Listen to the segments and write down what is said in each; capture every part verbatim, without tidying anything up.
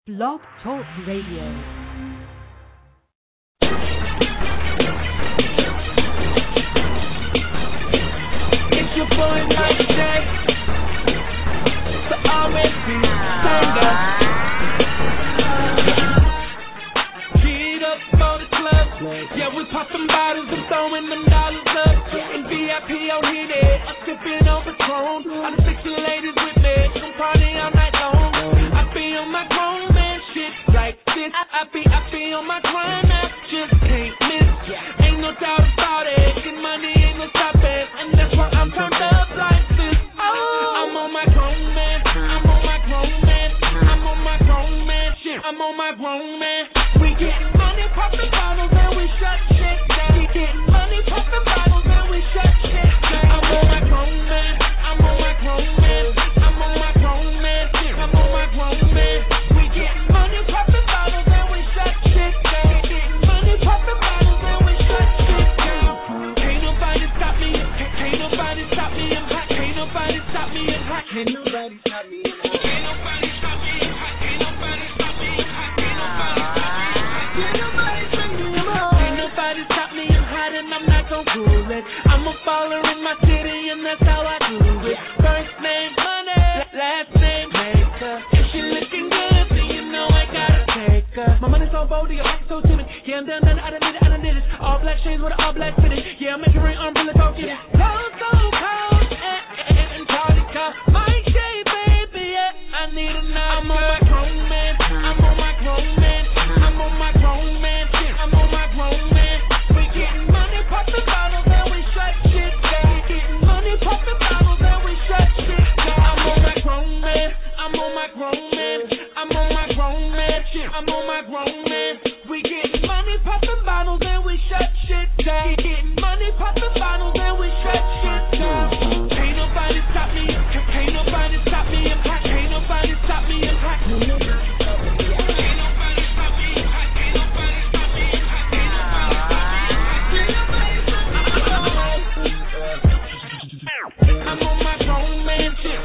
Blog Talk Radio. It's your boy Mike J. The R and B singer. Get up for the club. Yeah, we popping bottles and throwing them dollars up. And V I P out here there, I'm sipping on Patron. I'm the sexy ladies with me, some party all night long. I be on my grown man shit like this. I be, I be on my grind, I just can't miss. Ain't no doubt about it. Get money ain't no stopping, and that's why I'm turned up like this. Oh, I'm on my grown man. I'm on my grown man. I'm on my grown man shit. I'm on my grown man. We getting money, popping bottles, and we shut shit down. We getting money, popping bottles, and we shut shit down. I'm on my grown man. I'm on my grown man. I'm on my grown man shit. I'm on my grown man. We getting money, popping bottles, and we shut shit down. We getting money, popping bottles, and we shut shit down. Can't nobody stop me. Can't, can't nobody stop me. I'm hot. Can't nobody stop me. I'm hot. Can't nobody stop me. I'm hot. Can't nobody stop me. I'm hot. Can't nobody stop me. I'm hot. Can't nobody stop me. Can't nobody stop me. I'm hot. Can't nobody stop me. I'm hot and I'm not gon' cool it. I'm a baller in my city and that's how I do it. First name money, last name maker. If she looking good, then you know I gotta take her. My money's so bold, your heart so timid. Yeah, I'm done, done, I done did it, I done did it. All black shades with an all black fitted. Yeah, I'm making rain umbrella, go get it. Cold, so cold, and, and, and party car. My shade, baby, yeah, I need a night. I'm on my grown man, I'm on my grown man. I'm on my grown man, shit, I'm on my grown man. We getting money, popping bottles, and we shut shit down. We getting money, popping bottles, and we shut shit down. I'm on my grown man, I'm on my grown man. I'm on my grown man, shit, I'm on my grown man. We getting money, popping bottles, and we shut shit down. We getting money, popping bottles, and we shut shit down. Can't nobody stop me, can't, can't nobody stop me, I'm hot. Can't nobody stop me, I'm hot. Can't nobody stop me, I'm hot. Can't nobody stop me, I'm hot. Can't nobody stop me, I'm hot. Can't nobody stop me, I'm hot. I'm on my grown man shit.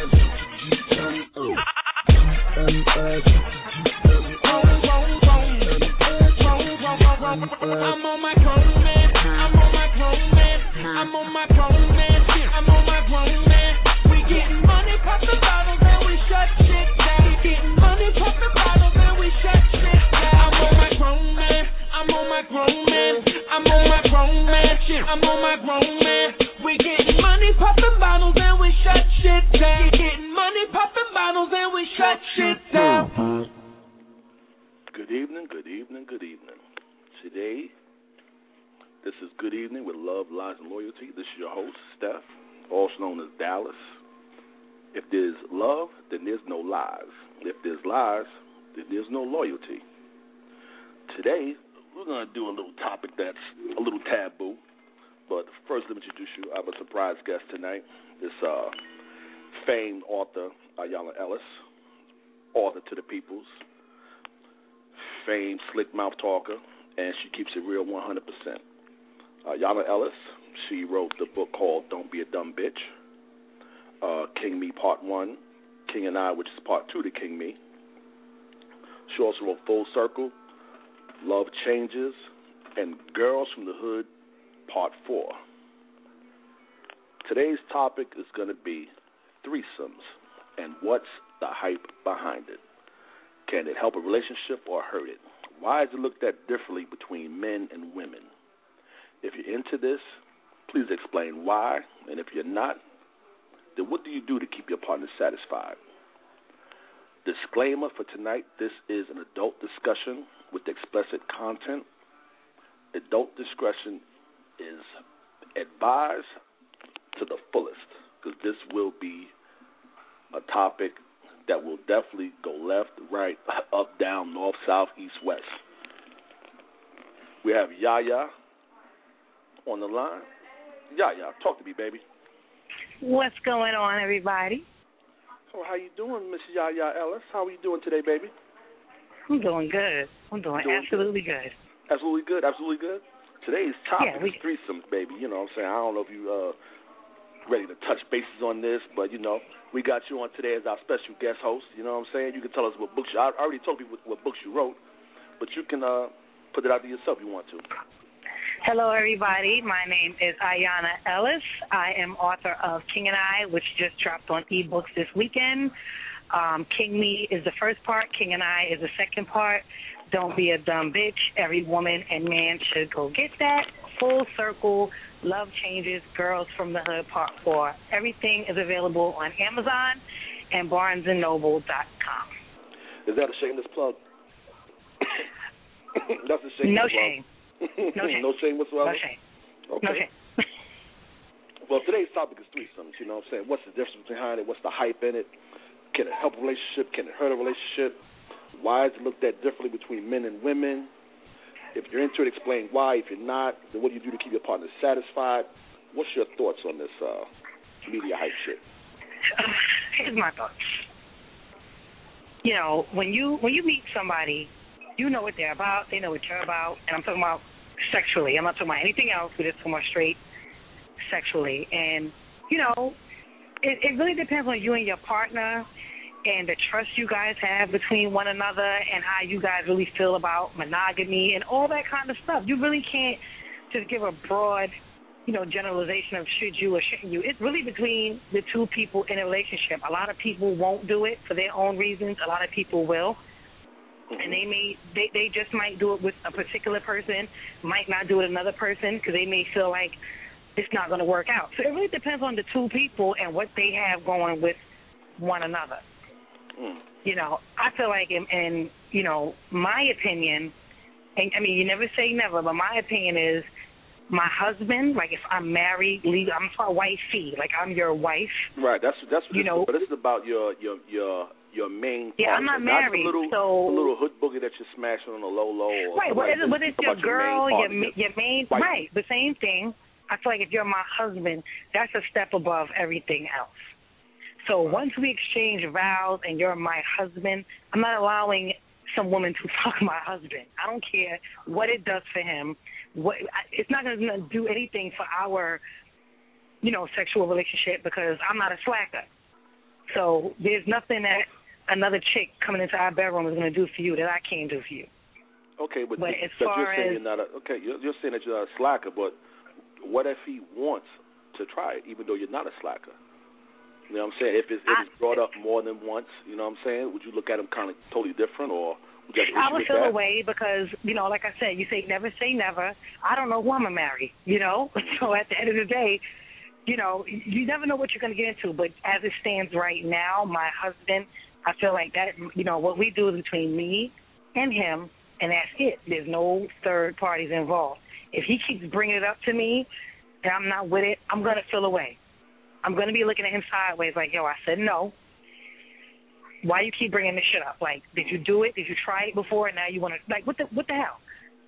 I'm on my grown man. I'm on my grown man. I'm on my grown man shit. I'm on my grown man. We getting money, popping bottles, and we shut shit down. We getting money, popping bottles, and we shut shit down. I'm on my grown man. I'm on my grown man. I'm on my grown man shit. I'm on my grown man. We getting money, popping bottles, and we shut shit down. We getting money, popping bottles, and we shut shit down. Good evening, good evening, good evening. Today, this is Good Evening with Love, Lies, and Loyalty. This is your host, Steph, also known as Dallas. If there's love, then there's no lies. If there's lies, then there's no loyalty. Today, we're going to do a little topic that's a little taboo. But first, let me introduce you. I have a surprise guest tonight. This uh, famed author, Ayala Ellis, author to the peoples, famed slick mouth talker, and she keeps it real one hundred percent. Uh, Yana Ellis, she wrote the book called Don't Be a Dumb Bitch, uh, King Me Part one, King and I, which is Part two to King Me. She also wrote Full Circle, Love Changes, and Girls from the Hood, Part four. Today's topic is going to be threesomes and what's the hype behind it. Can it help a relationship or hurt it? Why is it looked at differently between men and women? If you're into this, please explain why. And if you're not, then what do you do to keep your partner satisfied? Disclaimer for tonight, this is an adult discussion with explicit content. Adult discretion is advised to the fullest because this will be a topic that will definitely go left, right, up, down, north, south, east, west. We have Yaya on the line. Yaya, talk to me, baby. What's going on, everybody? So how you doing, Miss Yaya Ellis? How are you doing today, baby? I'm doing good. I'm doing, doing absolutely good. good. Absolutely good, absolutely good. Today's topic yeah, we... is threesomes, baby. You know what I'm saying? I don't know if you uh, ready to touch bases on this, but, you know, we got you on today as our special guest host. You know what I'm saying? You can tell us what books you, I already told people what, what books you wrote, but you can uh, put it out to yourself if you want to. Hello, everybody. My name is Ayanna Ellis. I am author of King and I, which just dropped on ebooks this weekend. Um, King Me is the first part. King and I is the second part. Don't be a dumb bitch. Every woman and man should go get that. Full Circle, Love Changes, Girls from the Hood, Part four. Everything is available on Amazon and barnes and noble dot com. Is that a shameless plug? That's a shameless no plug. Shame. No shame. No shame whatsoever? No shame. Okay. No shame. Well, today's topic is threesomes, you know what I'm saying? What's the difference behind it? What's the hype in it? Can it help a relationship? Can it hurt a relationship? Why is it looked at differently between men and women? If you're into it, explain why. If you're not, then what do you do to keep your partner satisfied? What's your thoughts on this uh, media hype shit? Uh, here's my thoughts. You know, when you when you meet somebody, you know what they're about. They know what you're about. And I'm talking about sexually. I'm not talking about anything else. We're just talking about straight sexually. And, you know, it, it really depends on you and your partner and the trust you guys have between one another and how you guys really feel about monogamy and all that kind of stuff. You really can't just give a broad, you know, generalization of should you or shouldn't you. It's really between the two people in a relationship. A lot of people won't do it for their own reasons. A lot of people will. And they may, they, they just might do it with a particular person, might not do it with another person because they may feel like it's not going to work out. So it really depends on the two people and what they have going with one another. Mm. You know, I feel like in, in, you know, my opinion, and I mean, you never say never, but my opinion is my husband, like if I'm married, legal, I'm a wifey, like I'm your wife. Right, that's that's what you know, but this is about your your your your main yeah, partner. I'm not not married, the little, so the little hood boogie that you're smashing on the low low. Or right, but it's, but it's your girl, your your, your main, wife. Right, the same thing. I feel like if you're my husband, that's a step above everything else. So once we exchange vows and you're my husband, I'm not allowing some woman to fuck my husband. I don't care what it does for him. What it's not going to do anything for our, you know, sexual relationship because I'm not a slacker. So there's nothing that another chick coming into our bedroom is going to do for you that I can't do for you. Okay, but, but you, as but far you're saying as, you're not a, okay, you're, you're saying that you're not a slacker, but what if he wants to try it, even though you're not a slacker? You know what I'm saying? If it's, if it's brought up more than once, you know what I'm saying? Would you look at him kind of totally different, or would you have an issue I would with feel that? away because, you know, like I said, you say never say never. I don't know who I'm going to marry, you know? So at the end of the day, you know, you never know what you're going to get into. But as it stands right now, my husband, I feel like that, you know, what we do is between me and him, and that's it. There's no third parties involved. If he keeps bringing it up to me and I'm not with it, I'm going to feel away. I'm going to be looking at him sideways like, yo, I said no. Why you keep bringing this shit up? Like, did you do it? Did you try it before and now you want to, like, what the what the hell?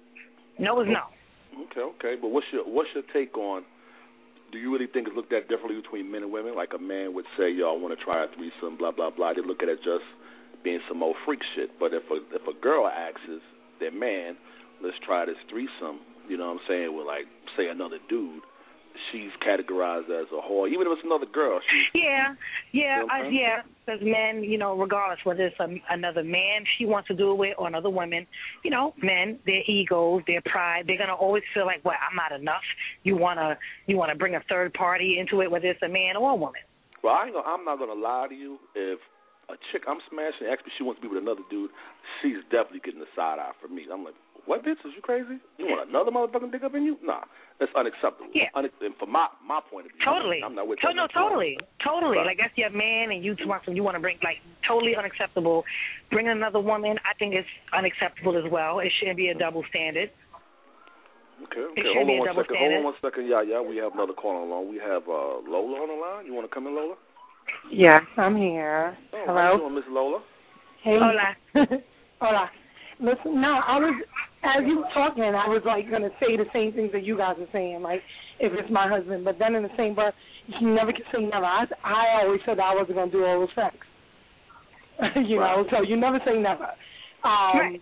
No is no. Okay, okay. But what's your what's your take on, do you really think it's looked at differently between men and women? Like a man would say, yo, I want to try a threesome, blah, blah, blah. They look at it just being some old freak shit. But if a, if a girl asks their man, let's try this threesome, you know what I'm saying, with, like, say another dude, she's categorized as a whore. Even if it's another girl, she's... Yeah, yeah, you know I, yeah. Because men, you know, regardless whether it's a, another man she wants to do it with or another woman, you know, men, their egos, their pride, they're going to always feel like, well, I'm not enough. You want to you want to bring a third party into it, whether it's a man or a woman. Well, I ain't gonna, I'm not going to lie to you. If a chick I'm smashing actually she wants to be with another dude, she's definitely getting the side eye from me. I'm like, what, bitch? Is you crazy? You want another motherfucking dick up in you? Nah, that's unacceptable. Yeah. Une- and from my my point of view, Totally. I'm not with to- that. No, totally, totally. Right. Like that's your man, and you two want you want to bring like totally unacceptable. Bringing another woman, I think it's unacceptable as well. It shouldn't be a double standard. Okay, okay. It Hold should be on a one double second. Hold standard. on one second. Yeah, yeah. We have another caller along. We have uh, Lola on the line. You want to come in, Lola? Yes, I'm here. Oh, Hello. How you doing, Miss Lola? Hey. Hola. Hola. Listen, no, I was, as you were talking, I was, like, going to say the same things that you guys are saying, like, if it's my husband. But then in the same breath, you never can say never. I, I always said that I wasn't going to do oral sex. you right. know, so you never say never. Um, right.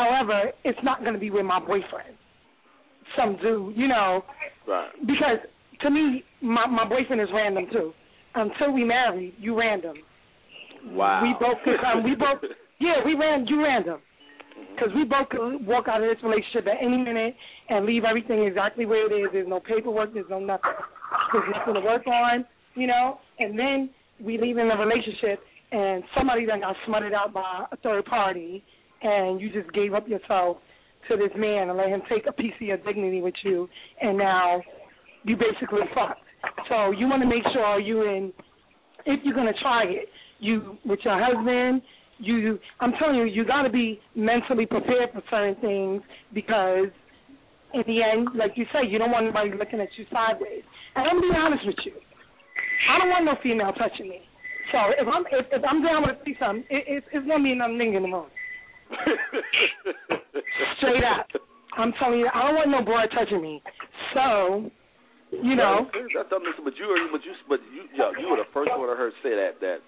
However, it's not going to be with my boyfriend. Some dude, you know. Right. Because to me, my my boyfriend is random too. Until we married, you random. Wow. We both could come. We both, yeah, we ran. You random. Because we both could walk out of this relationship at any minute and leave everything exactly where it is. There's no paperwork. There's no nothing. There's nothing to work on, you know. And then we leave in a relationship, and somebody then got smutted out by a third party, and you just gave up yourself to this man and let him take a piece of your dignity with you, and now you basically fucked. So you want to make sure you in, if you're going to try it, you with your husband, you, I'm telling you, you got to be mentally prepared for certain things because in the end, like you say, you don't want anybody looking at you sideways. And I'm going to be honest with you. I don't want no female touching me. So if I'm if, if I'm down with a threesome, it, it, it's going to be another nigga in the room. Straight up. I'm telling you, I don't want no boy touching me. So, you know. That's something, but you, but you, but you, yo, you were the first one I heard say that. That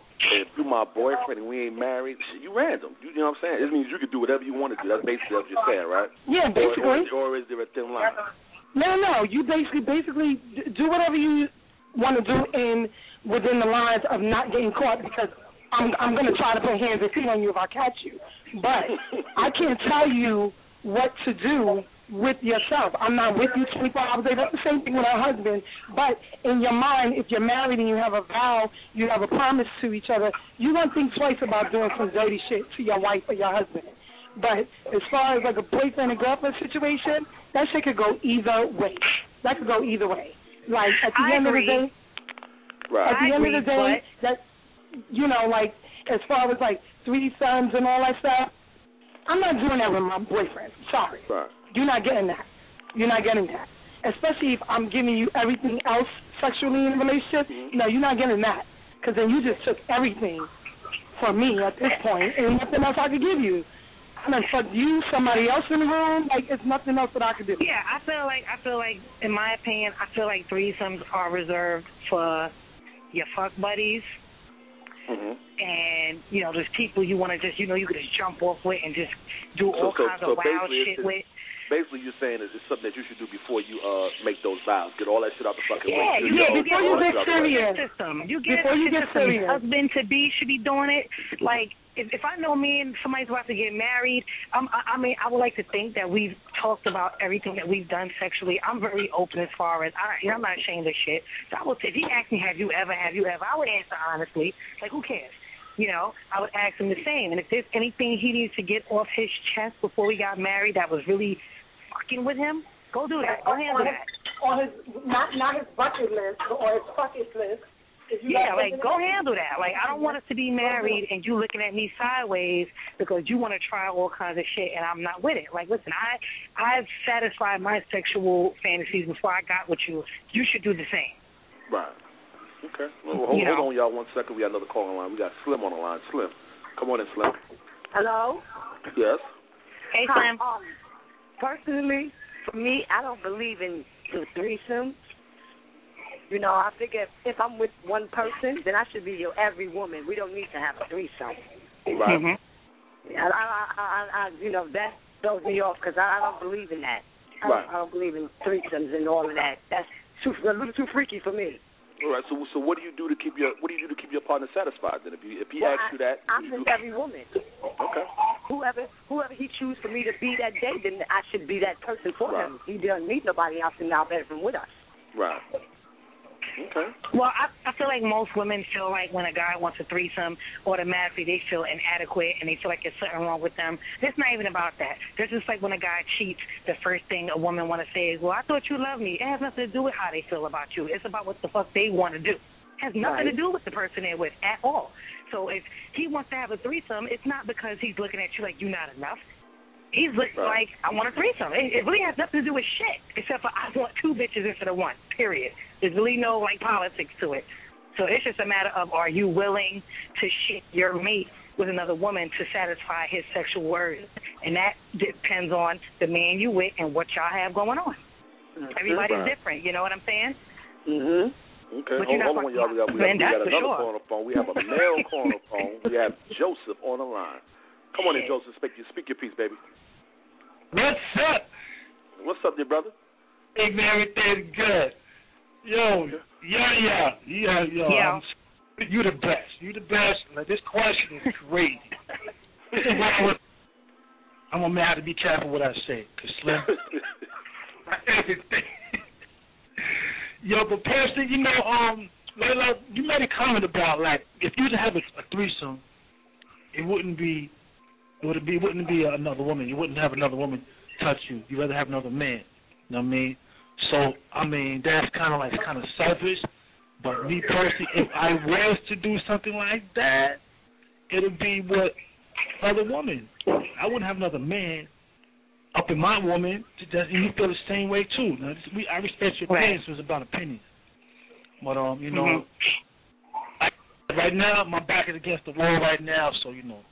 if you're my boyfriend and we ain't married, you random. You, you know what I'm saying? It means you can do whatever you want to do. That's basically what you're saying, right? Yeah, basically. Or, or, or is there a thin line? No, no. You basically, basically do whatever you want to do in within the lines of not getting caught because I'm I'm going to try to put hands and feet on you if I catch you. But I can't tell you what to do with yourself. I'm not with you twenty-four hours a day. That's the same thing with our husband. But in your mind, if you're married and you have a vow, you have a promise to each other, you're going to think twice about doing some dirty shit to your wife or your husband. But as far as like a boyfriend and girlfriend situation, that shit could go either way. That could go either way. Like at the I end agree. of the day, right. at the I end agree, of the day, that, you know, like as far as like three sons and all that stuff, I'm not doing that with my boyfriend. Sorry. Right. You're not getting that. You're not getting that. Especially if I'm giving you everything else sexually in a relationship. Mm-hmm. No, you're not getting that. Because then you just took everything from me at this point and nothing else I could give you. I mean, fuck you, somebody else in the room, like it's nothing else that I could do. Yeah, I feel like, I feel like, in my opinion, I feel like threesomes are reserved for your fuck buddies. Mm-hmm. And, you know, there's people you want to just, you know, you could just jump off with and just do So- all so- kinds so of wild basically shit it's- with. Basically, you're saying is it's something that you should do before you uh make those vows. Get all that shit out the fucking way. Yeah, you, Yeah, you before get you all get the serious. system. You get Before you the get system. serious. Husband to be should be doing it. Like, if if I know me and somebody's about to get married, um, I, I mean, I would like to think that we've talked about everything that we've done sexually. I'm very open as far as I, you know, I'm not ashamed of shit. So I would, if he asked me, have you ever, have you ever, I would answer honestly. Like, who cares? You know, I would ask him the same. And if there's anything he needs to get off his chest before we got married that was really fucking with him, go do that. Go handle that. On his, not, not his bucket list or his bucket list. If you Yeah, got like, go handle that. Like, I don't want us to be married and you looking at me sideways because you want to try all kinds of shit and I'm not with it. Like, listen, I, I've satisfied my sexual fantasies before I got with you. You should do the same. Right. Okay. Well, hold, You know. hold on, y'all, one second. We got another call on the line. We got Slim on the line. Slim. Come on in, Slim. Hello? Yes? Hey, Hi, Slim. Um, personally, for me, I don't believe in the threesome. You know, I figure if, if I'm with one person, then I should be your every woman. We don't need to have a threesome. Right. Mm-hmm. I, I, I, I, you know, that throws me off because I, I don't believe in that. I, Right. don't, I don't believe in threesomes and all of that. That's too, a little too freaky for me. All right. So, so what do you do to keep your what do you do to keep your partner satisfied? Then, if he if he Well, asks you that, I'm you his do- every woman. okay. Whoever whoever he chooses for me to be that day, then I should be that person for Right. him. He doesn't need nobody else in our bedroom with us. Right. Okay. Well, I, I feel like most women feel like when a guy wants a threesome, automatically they feel inadequate and they feel like there's something wrong with them. It's not even about that. It's just like when a guy cheats, the first thing a woman want to say is, well, I thought you loved me. It has nothing to do with how they feel about you. It's about what the fuck they want to do. It has nothing Right. to do with the person they're with at all. So if he wants to have a threesome, it's not because he's looking at you like you're not enough. He's look, Right. like, I want a threesome. It, it really has nothing to do with shit, except for I want two bitches instead of one, period. There's really no, like, politics to it. So it's just a matter of, are you willing to shit your mate with another woman to satisfy his sexual urge? And that depends on the man you with and what y'all have going on. Mm-hmm. Everybody's Right. different, you know what I'm saying? Mm-hmm. Okay. But Hold, you're not hold on, y'all. We got, we got, Man, we got that's for another sure. call on the phone. We have a male call on the phone. We have Joseph on the line. Come on in, Joseph. Speak your, speak your piece, baby. What's up? What's up, dear brother? Hey, man, everything's good. Yo, yeah, yeah, yeah, yo. Yeah. I'm, you the best. You the best. Like, this question is crazy. I'm gonna have to be careful what I say, cause Slim. Yo, but personally, you know, um, Layla, you made a comment about like if you were to have a, a threesome, it wouldn't be, it would be, it wouldn't be another woman. You wouldn't have another woman touch you. You'd rather have another man. You know what I mean? So I mean, that's kind of like kind of selfish. But me personally, if I was to do something like that, it'd be with another woman. I wouldn't have another man up in my woman. And you feel the same way too. Now, this, we, I respect your opinions. It was about opinions. But um, you know, mm-hmm. I, right now my back is against the wall right now. So you know.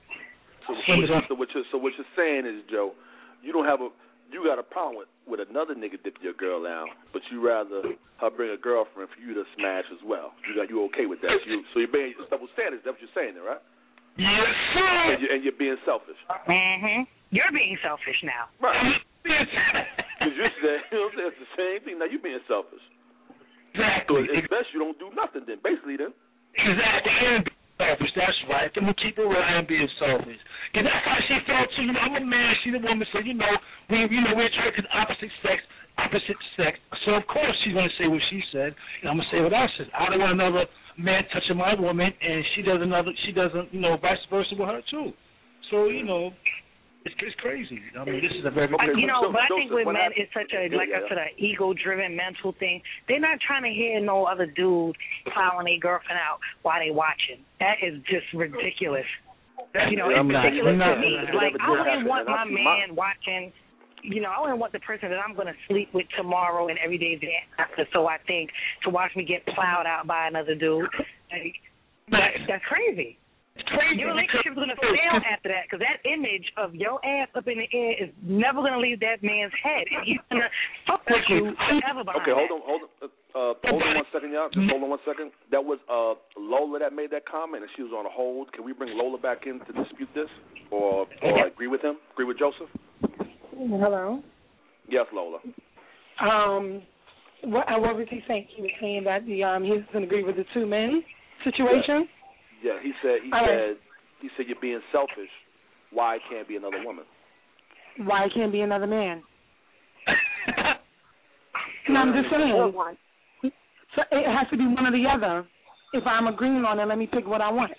So, so, what, you, so, what, you're, so what you're saying is, Joe, you don't have a, you got a problem with, with another nigga dipping your girl out, but you rather her bring a girlfriend for you to smash as well. You got you okay with that? So, you, so you're being double standards. That's what you're saying, there, right? Yes, sir. And you're, and you're being selfish. Mm-hmm. You're being selfish now. Right. Because you said, you know, it's the same thing. Now you're being selfish. Exactly. So it's best you don't do nothing then, basically then. Exactly. And being selfish, that's right. I'm going to keep it real and being selfish. Because that's how she felt too. You know, I'm a man, she's a woman, so, you know, we, you know, we're attracted to opposite sex, opposite sex. So, of course, she's going to say what she said, and I'm going to say what I said. I don't want another man touching my woman, and she does another, she doesn't, you know, vice versa with her, too. So, you know, it's, it's crazy. I mean, this is a very good okay, You know, so, but I Joseph, think with men, happened? it's such a, like yeah, I said, an ego-driven mental thing. They're not trying to hear no other dude plowing their girlfriend out while they watching. That is just ridiculous. You know, I'm it's not, ridiculous not, to me. not, Like, I wouldn't want my man my... watching, you know, I wouldn't want the person that I'm going to sleep with tomorrow and every day after, so I think, to watch me get plowed out by another dude. Like, that, that's crazy. It's crazy. Your relationship's going to fail after that, because that image of your ass up in the air is never going to leave that man's head. And he's going to fuck with you forever behind Okay, hold that. on, hold on. Uh, hold on one second, y'all. Just hold on one second. That was uh, Lola that made that comment, and she was on a hold. Can we bring Lola back in to dispute this, or, or agree with him? Agree with Joseph? Hello. Yes, Lola. Um, what, what was he saying? He was saying that the um he doesn't agree with the two men situation. Yeah, yeah he said he All said right. he said you're being selfish. Why it can't be another woman? Why it can't be another man? No, I'm just saying. So it has to be one or the other. If I'm agreeing on it, let me pick what I want.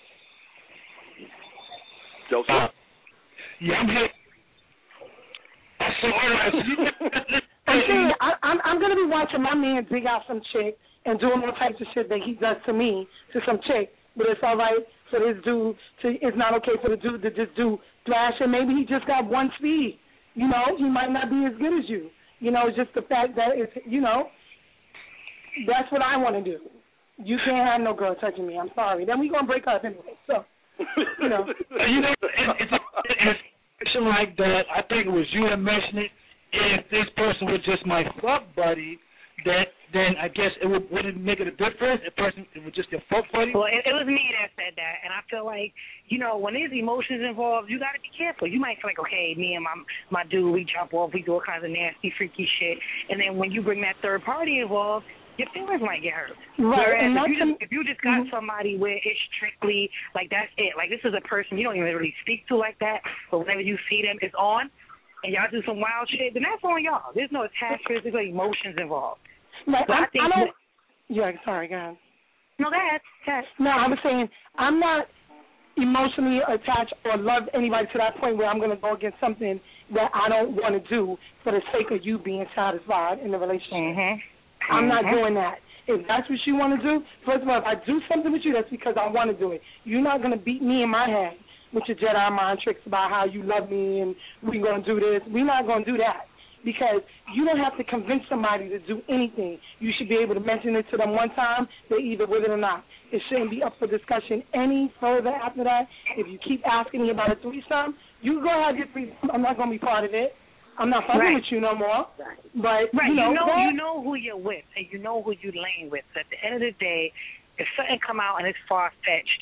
Joseph? Uh, yeah, I'm here. So, I'm saying I, I'm I'm gonna be watching my man dig out some chick and doing all types of shit that he does to me to some chick, but it's all right for this dude to. It's not okay for the dude to just do thrash, and maybe he just got one speed. You know, he might not be as good as you. You know, it's just the fact that it's, you know, that's what I want to do. You can't have no girl touching me. I'm sorry. Then we gonna break up anyway. So, you know, you know, it's a, it's a like that. I think it was you that mentioned it. If this person was just my fuck buddy, that then I guess it would wouldn't make it a difference. If person it was just your fuck buddy. Well, it, it was me that said that, and I feel like, you know, when there's emotions involved, you got to be careful. You might feel like, okay, me and my my dude, we jump off, we do all kinds of nasty, freaky shit, and then when you bring that third party involved, your feelings might get hurt. right? Whereas And if that's you just, an, if you just got mm-hmm. somebody where it's strictly like that's it, like this is a person you don't even really speak to like that, but whenever you see them, it's on. And y'all do some wild shit, then that's on y'all. There's no attachments, there's no emotions involved. Like, So I I, think I don't. that, Yeah, sorry, go ahead. no, go ahead. Go ahead. No, I was saying I'm not emotionally attached or love anybody to that point where I'm going to go against something that I don't want to do for the sake of you being satisfied in the relationship. Mm-hmm. I'm not Mm-hmm. doing that. If that's what you want to do, first of all, if I do something with you, that's because I want to do it. You're not going to beat me in my head with your Jedi mind tricks about how you love me and we're going to do this. We're not going to do that because you don't have to convince somebody to do anything. You should be able to mention it to them one time. They're either with it or not. It shouldn't be up for discussion any further after that. If you keep asking me about a threesome, you go have your threesome. I'm not going to be part of it. I'm not fucking Right. with you no more. But, Right, you know, you know, that, you know who you're with, and you know who you're laying with. At the end of the day, if something come out and it's far fetched,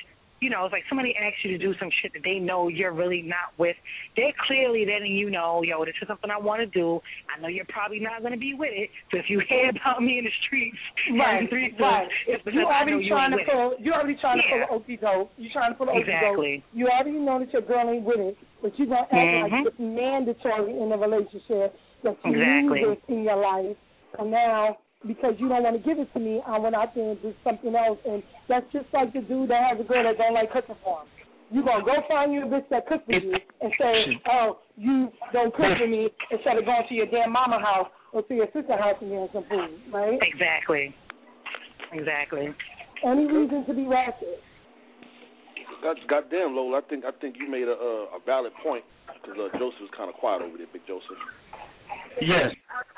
you know, it's like somebody asks you to do some shit that they know you're really not with. They're clearly letting you know, yo, this is something I want to do. I know you're probably not going to be with it. So if you hear about me in the streets, right, threesomes, right, it's because you I already know you trying ain't to with pull. it. You already trying Yeah. to pull an okey doke. You trying to pull an okey doke. Exactly. You already know that your girl ain't with it, but you gonna act Mm-hmm. like it's mandatory in the relationship that you Exactly. need this in your life. And now, because you don't want to give it to me, I went out there and did something else. And that's just like the dude that has a girl that don't like cooking for him. You gonna go find you a bitch that cooks for you and say, oh, you don't cook for me, instead of going to your damn mama house or to your sister's house and getting some food, right? Exactly. Exactly. Any reason to be ratchet? God, goddamn, Lola, I think I think you made a a, a valid point because uh, Joseph was kind of quiet over there, Big Joseph. Yes.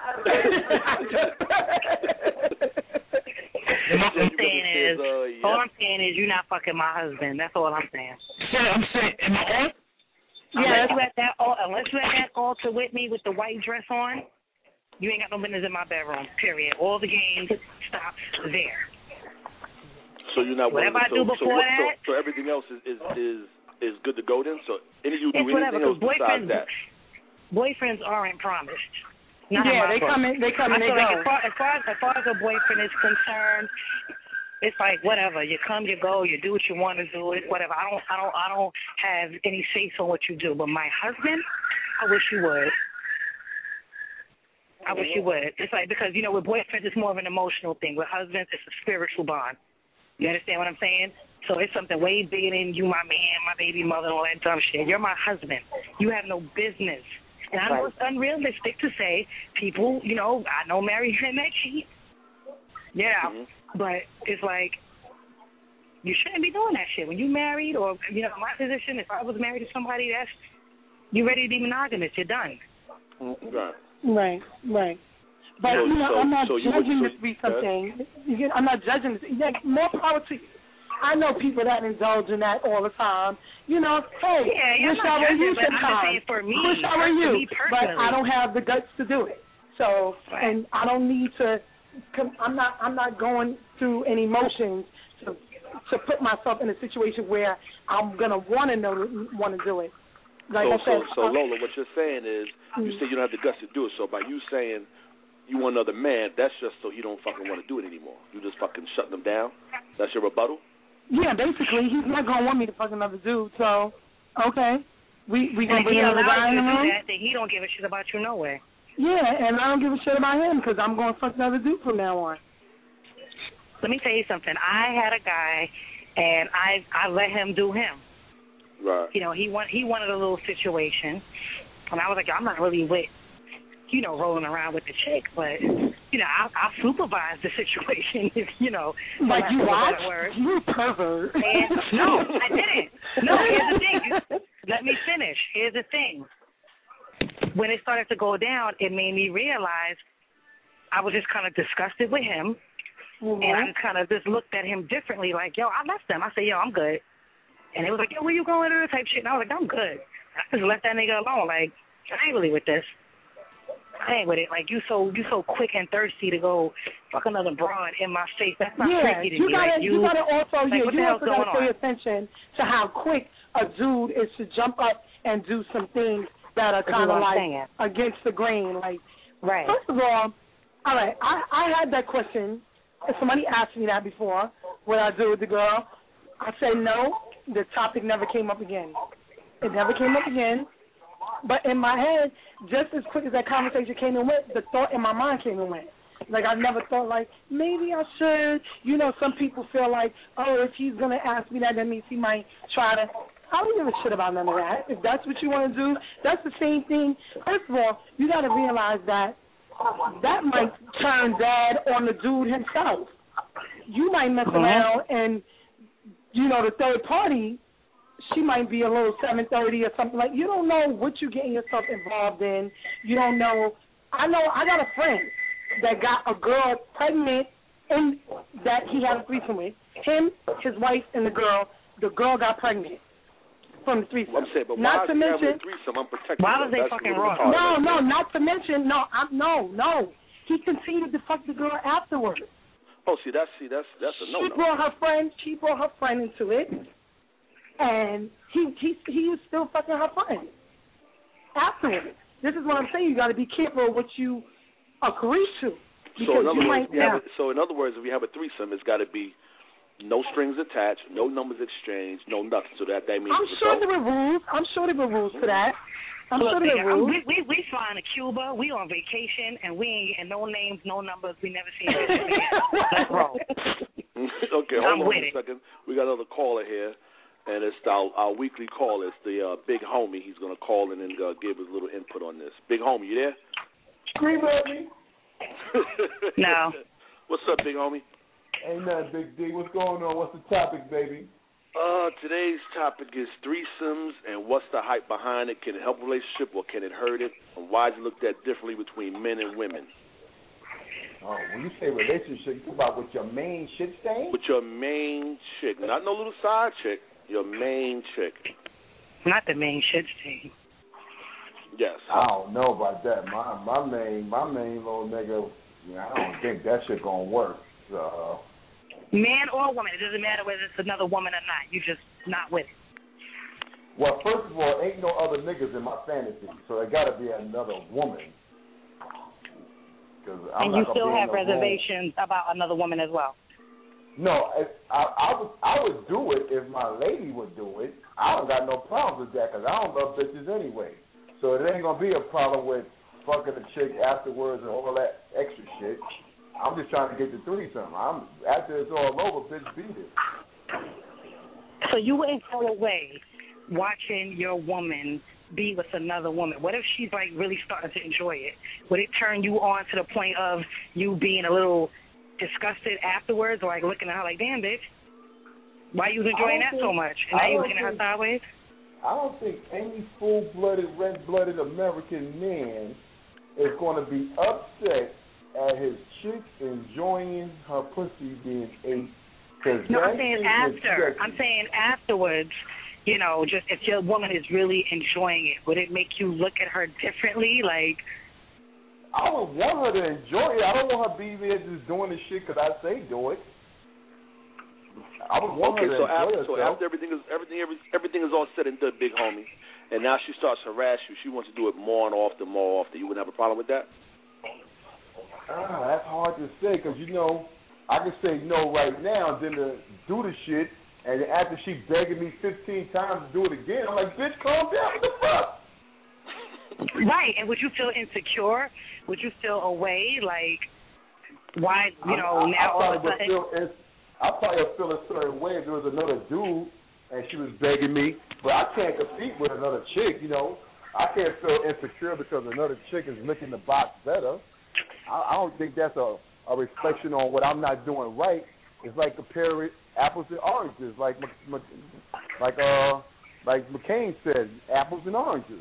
All I'm saying is, uh, yeah. all I'm saying is, you're not fucking my husband. That's all I'm saying. So I'm saying, am I on? Unless you at that, al- unless you at that altar with me with the white dress on, you ain't got no business in my bedroom. Period. All the games stop there. So you're not Whatever I so, do before so, what, that, so, so everything else is, is is is good to go then. So any you do it's whatever. anything else Cause besides boyfriends, that? boyfriends aren't promised. Not yeah, in my they book. come in, they come I and they feel go. like as far, as far as as far as a boyfriend is concerned, it's like whatever. You come, you go, you do what you want to do. It's whatever. I don't, I don't, I don't have any say on what you do. But my husband, I wish you would. I wish you would. It's like because you know with boyfriends it's more of an emotional thing. With husbands it's a spiritual bond. You understand what I'm saying? So it's something way bigger than you, my man, my baby mother, and all that dumb shit. You're my husband. You have no business. And I know it's unrealistic to say people, you know, I know married men that cheat. Yeah, Mm-hmm. but it's like you shouldn't be doing that shit. When you married or, you know, my position, if I was married to somebody, that's, you ready to be monogamous. You're done. Right. Right, right. But, So- you know, so- I'm not so you judging would- this to be so- something. You know, I'm not judging this. Like, more power to you. I know people that indulge in that all the time. You know, hey, Yeah, yeah, wish I'm I not were judging, you but I'm just sometimes. saying for me, Wish I were for you, me but personally. I don't have the guts to do it. So, Right. and I don't need to. I'm not. I'm not going through any emotions to to put myself in a situation where I'm gonna want to know, want to do it. Like so, I said, so, so uh, Lola, what you're saying is, you Mm. say you don't have the guts to do it. So by you saying you want another man, that's just so you don't fucking want to do it anymore. You just fucking shutting them down. That's your rebuttal. yeah, basically, he's not gonna want me to fuck another dude. So, okay, we we And gonna if bring he another allows guy in you the to do room. that, then he don't give a shit about you no way. Yeah, and I don't give a shit about him because I'm gonna fuck another dude from now on. Let me tell you something. I had a guy, and I I let him do him. Right. You know, he want he wanted a little situation, and I was like, I'm not really with, you know, rolling around with the chick, but you know, I I supervise the situation. If you know, for Like lack you of a watch? better word. You pervert. And, no, I didn't. No, here's the thing. Let me finish. Here's the thing. When it started to go down, it made me realize I was just kind of disgusted with him, Mhm. and I just kind of just looked at him differently. Like, yo, I left him. I said, yo, I'm good. And it was like, yo, where you going to type shit? And I was like, I'm good. I just left that nigga alone. Like, I ain't really with this. I ain't with it. Like, you so you so quick and thirsty to go fuck another broad in my face. That's not yeah, freaky to you me. gotta, like, you, you gotta also, like, yeah, what the you hell's also gotta going pay on? attention to how quick a dude is to jump up and do some things that are This is kind of what I'm like saying. against the grain. Like, Right. first of all, all right, I I had that question. If somebody asked me that before, what I do with the girl, I said no. The topic never came up again. It never came up again. But in my head, just as quick as that conversation came and went, the thought in my mind came and went. Like, I never thought, like, maybe I should. You know, some people feel like, oh, if he's going to ask me that, that means he might try to. I don't give a shit about none of that. If that's what you want to do, that's the same thing. First of all, you got to realize that that might turn bad on the dude himself. You might mess Uh-huh. around and, you know, the third party, she might be a little seven thirty or something like. You don't know what you're getting yourself involved in. You don't know. I know. I got a friend that got a girl pregnant and that he had a threesome with. Him, his wife, and the girl. The girl got pregnant from the threesome. I'm saying, but not why to is he having mention. a threesome unprotected? Why was they That's fucking really wrong? retarded. No, no, not to mention. No, I'm no, no. He continued to fuck the girl afterwards. Oh, see, that's see, that's that's a She no-no. brought her friend. She brought her friend into it. and he he he was still fucking her friend afterwards. This is what I'm saying. You got to be careful of what you agree to. So in, other you words, might, we have a, so in other words, if we have a threesome, it's got to be no strings attached, no numbers exchanged, no nothing. So that that means. I'm sure there were rules. I'm sure there were rules to that. I'm Look, sure there nigga, were rules. we we we flying to Cuba. We on vacation, and we ain't getting no names, no numbers. We never seen this again. Let's roll. Okay, hold I'm on with a it. second. We got another caller here, and it's our, our weekly call. It's the uh, big homie. He's gonna call in and uh, give his little input on this. Big homie, you there? Scream at me. No. What's up, big homie? Ain't nothing, Big D. What's going on? What's the topic, baby? Uh, today's topic is threesomes and what's the hype behind it. Can it help a relationship or can it hurt it? And why is it looked at differently between men and women? Oh, when you say relationship, you talk about with your main shit stain? With your main chick, not no little side chick. Your main chick. Not the main shit thing. Yes. I don't know about that. My my main my main little nigga. Yeah, I don't think that shit gonna work. So. Man or woman, it doesn't matter whether it's another woman or not. You just not with it. Well, first of all, ain't no other niggas in my fantasy, so there got to be another woman. Cause I'm and not you gonna still be in have the reservations room. about another woman as well. No, I, I, I would I would do it if my lady would do it. I don't got no problems with that because I don't love bitches anyway. So it ain't gonna be a problem with fucking the chick afterwards and all that extra shit. I'm just trying to get the threesome. I'm after it's all over, bitch, beat it. So you wouldn't go away watching your woman be with another woman. What if she's like really starting to enjoy it? Would it turn you on to the point of you being a little disgusted afterwards, or like looking at her like, damn, bitch, why you enjoying that think, so much? And now you looking at her sideways? I don't think any full-blooded, red-blooded American man is going to be upset at his chick enjoying her pussy being ate. No, I'm saying after. I'm saying afterwards, you know, just if your woman is really enjoying it, would it make you look at her differently? Like, I would want her to enjoy it. I don't want her to be there just doing the shit because I say do it. I would want okay, her to so enjoy after, herself. so after everything is everything every, everything is all said and done, big homie, and now she starts to harass you. She wants to do it more and often, more often. You wouldn't have a problem with that? Ah, that's hard to say because, you know, I can say no right now, then to do the shit, and then after she begging me fifteen times to do it again, I'm like, bitch, calm down. What the fuck? right, and would you feel insecure? Would you feel away? Like, why, you know, I, I, now I all of a probably sudden? would feel, I probably would feel a certain way if there was another dude and she was begging me, but I can't compete with another chick, you know. I can't feel insecure because another chick is licking the box better. I, I don't think that's a, a reflection on what I'm not doing right. It's like comparing apples and oranges, like like uh like McCain said, apples and oranges.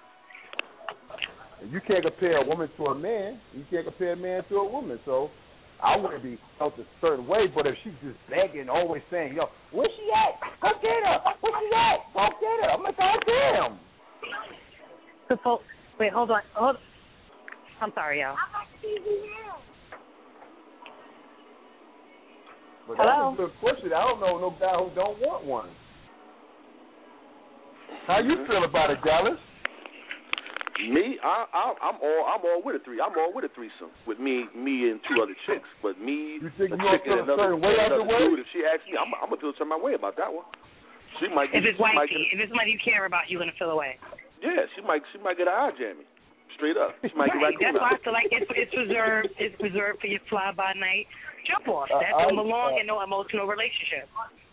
You can't compare a woman to a man. You can't compare a man to a woman. So I wouldn't be felt a certain way. But if she's just begging, always saying, "Yo, where's she at? Go get her. Where's she at? Go get her." I'm like, "God damn." So, wait, hold on. Hold. I'm sorry, y'all. But Hello? that's a good question. I don't know no guy who don't want one. How you feel about it, Dallas? Me, I, I, I'm all, I'm all with a three. I'm all with a threesome with me, me and two other chicks. But me, you think a you chick feel and a another, certain way another afterwards? dude. If she asks me, I'm, I'm gonna feel some my way about that one. She might. If Get, it's she might wifey, get, if it's somebody you care about, you're gonna feel away. yeah, she might, she might get an eye jammy. Straight up, she might right. get right. That's why I feel like it's, it's reserved. It's reserved for your fly by night jump off. That uh, don't I, belong uh, in no emotional relationship.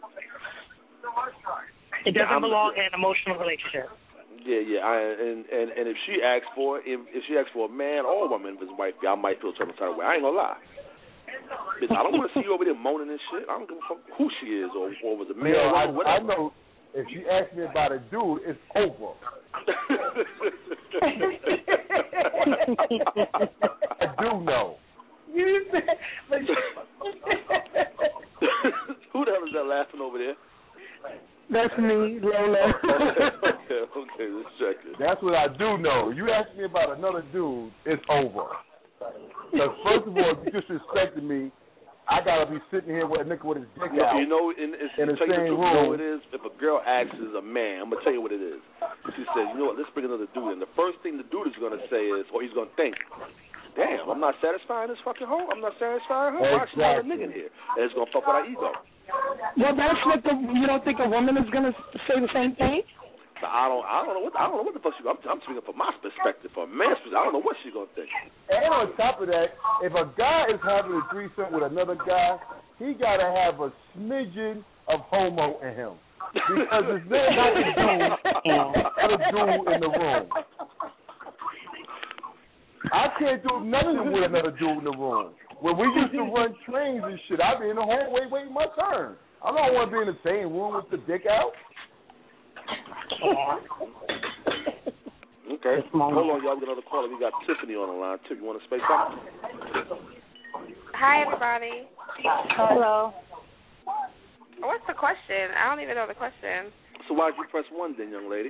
It doesn't yeah, belong in an emotional relationship. Yeah, yeah, I, and, and and if she asks for if, if she asks for a man or a woman, if it's wife, I might feel some kind of way. I ain't gonna lie. Bitch, I don't want to see you over there moaning and shit. I don't give a fuck who she is or, or was a man yeah, or I, whatever. I know if she asks me about a dude, it's over. I do know. You said, but who the hell is that laughing over there? that's me, Lola. okay, okay, let's check it. That's what I do know. You ask me about another dude, it's over. Because first of all, you disrespected me I gotta be sitting here with a nigga with his dick You know, out you know, in, it's, in the tell you the same truth, you know room. what it is? If a girl asks a man, I'm going to tell you what it is. She says, you know what, let's bring another dude in. The first thing the dude is going to say is, or he's going to think, damn, I'm not satisfying this fucking hoe. I'm not satisfying her. Why is she not a nigga in here? And it's going to fuck with our ego. Well, that's what the, you don't think a woman is going to say the same thing? So I don't, I don't know what, I don't know what the fuck she. I'm, I'm speaking from my perspective, from a man's perspective. I don't know what she's gonna think. And on top of that, if a guy is having a threesome with another guy, he gotta have a smidgen of homo in him because it's not a dude, not a dude in the room. I can't do nothing with another dude in the room. When we used to run trains and shit, I'd be in the hallway waiting my turn. I don't want to be in the same room with the dick out. Okay. Hold on, y'all. We got another caller. We got Tiffany on the line. Tiff, you want to speak something? Hi, everybody. Hello. What's the question? I don't even know the question. So why'd you press one then, young lady?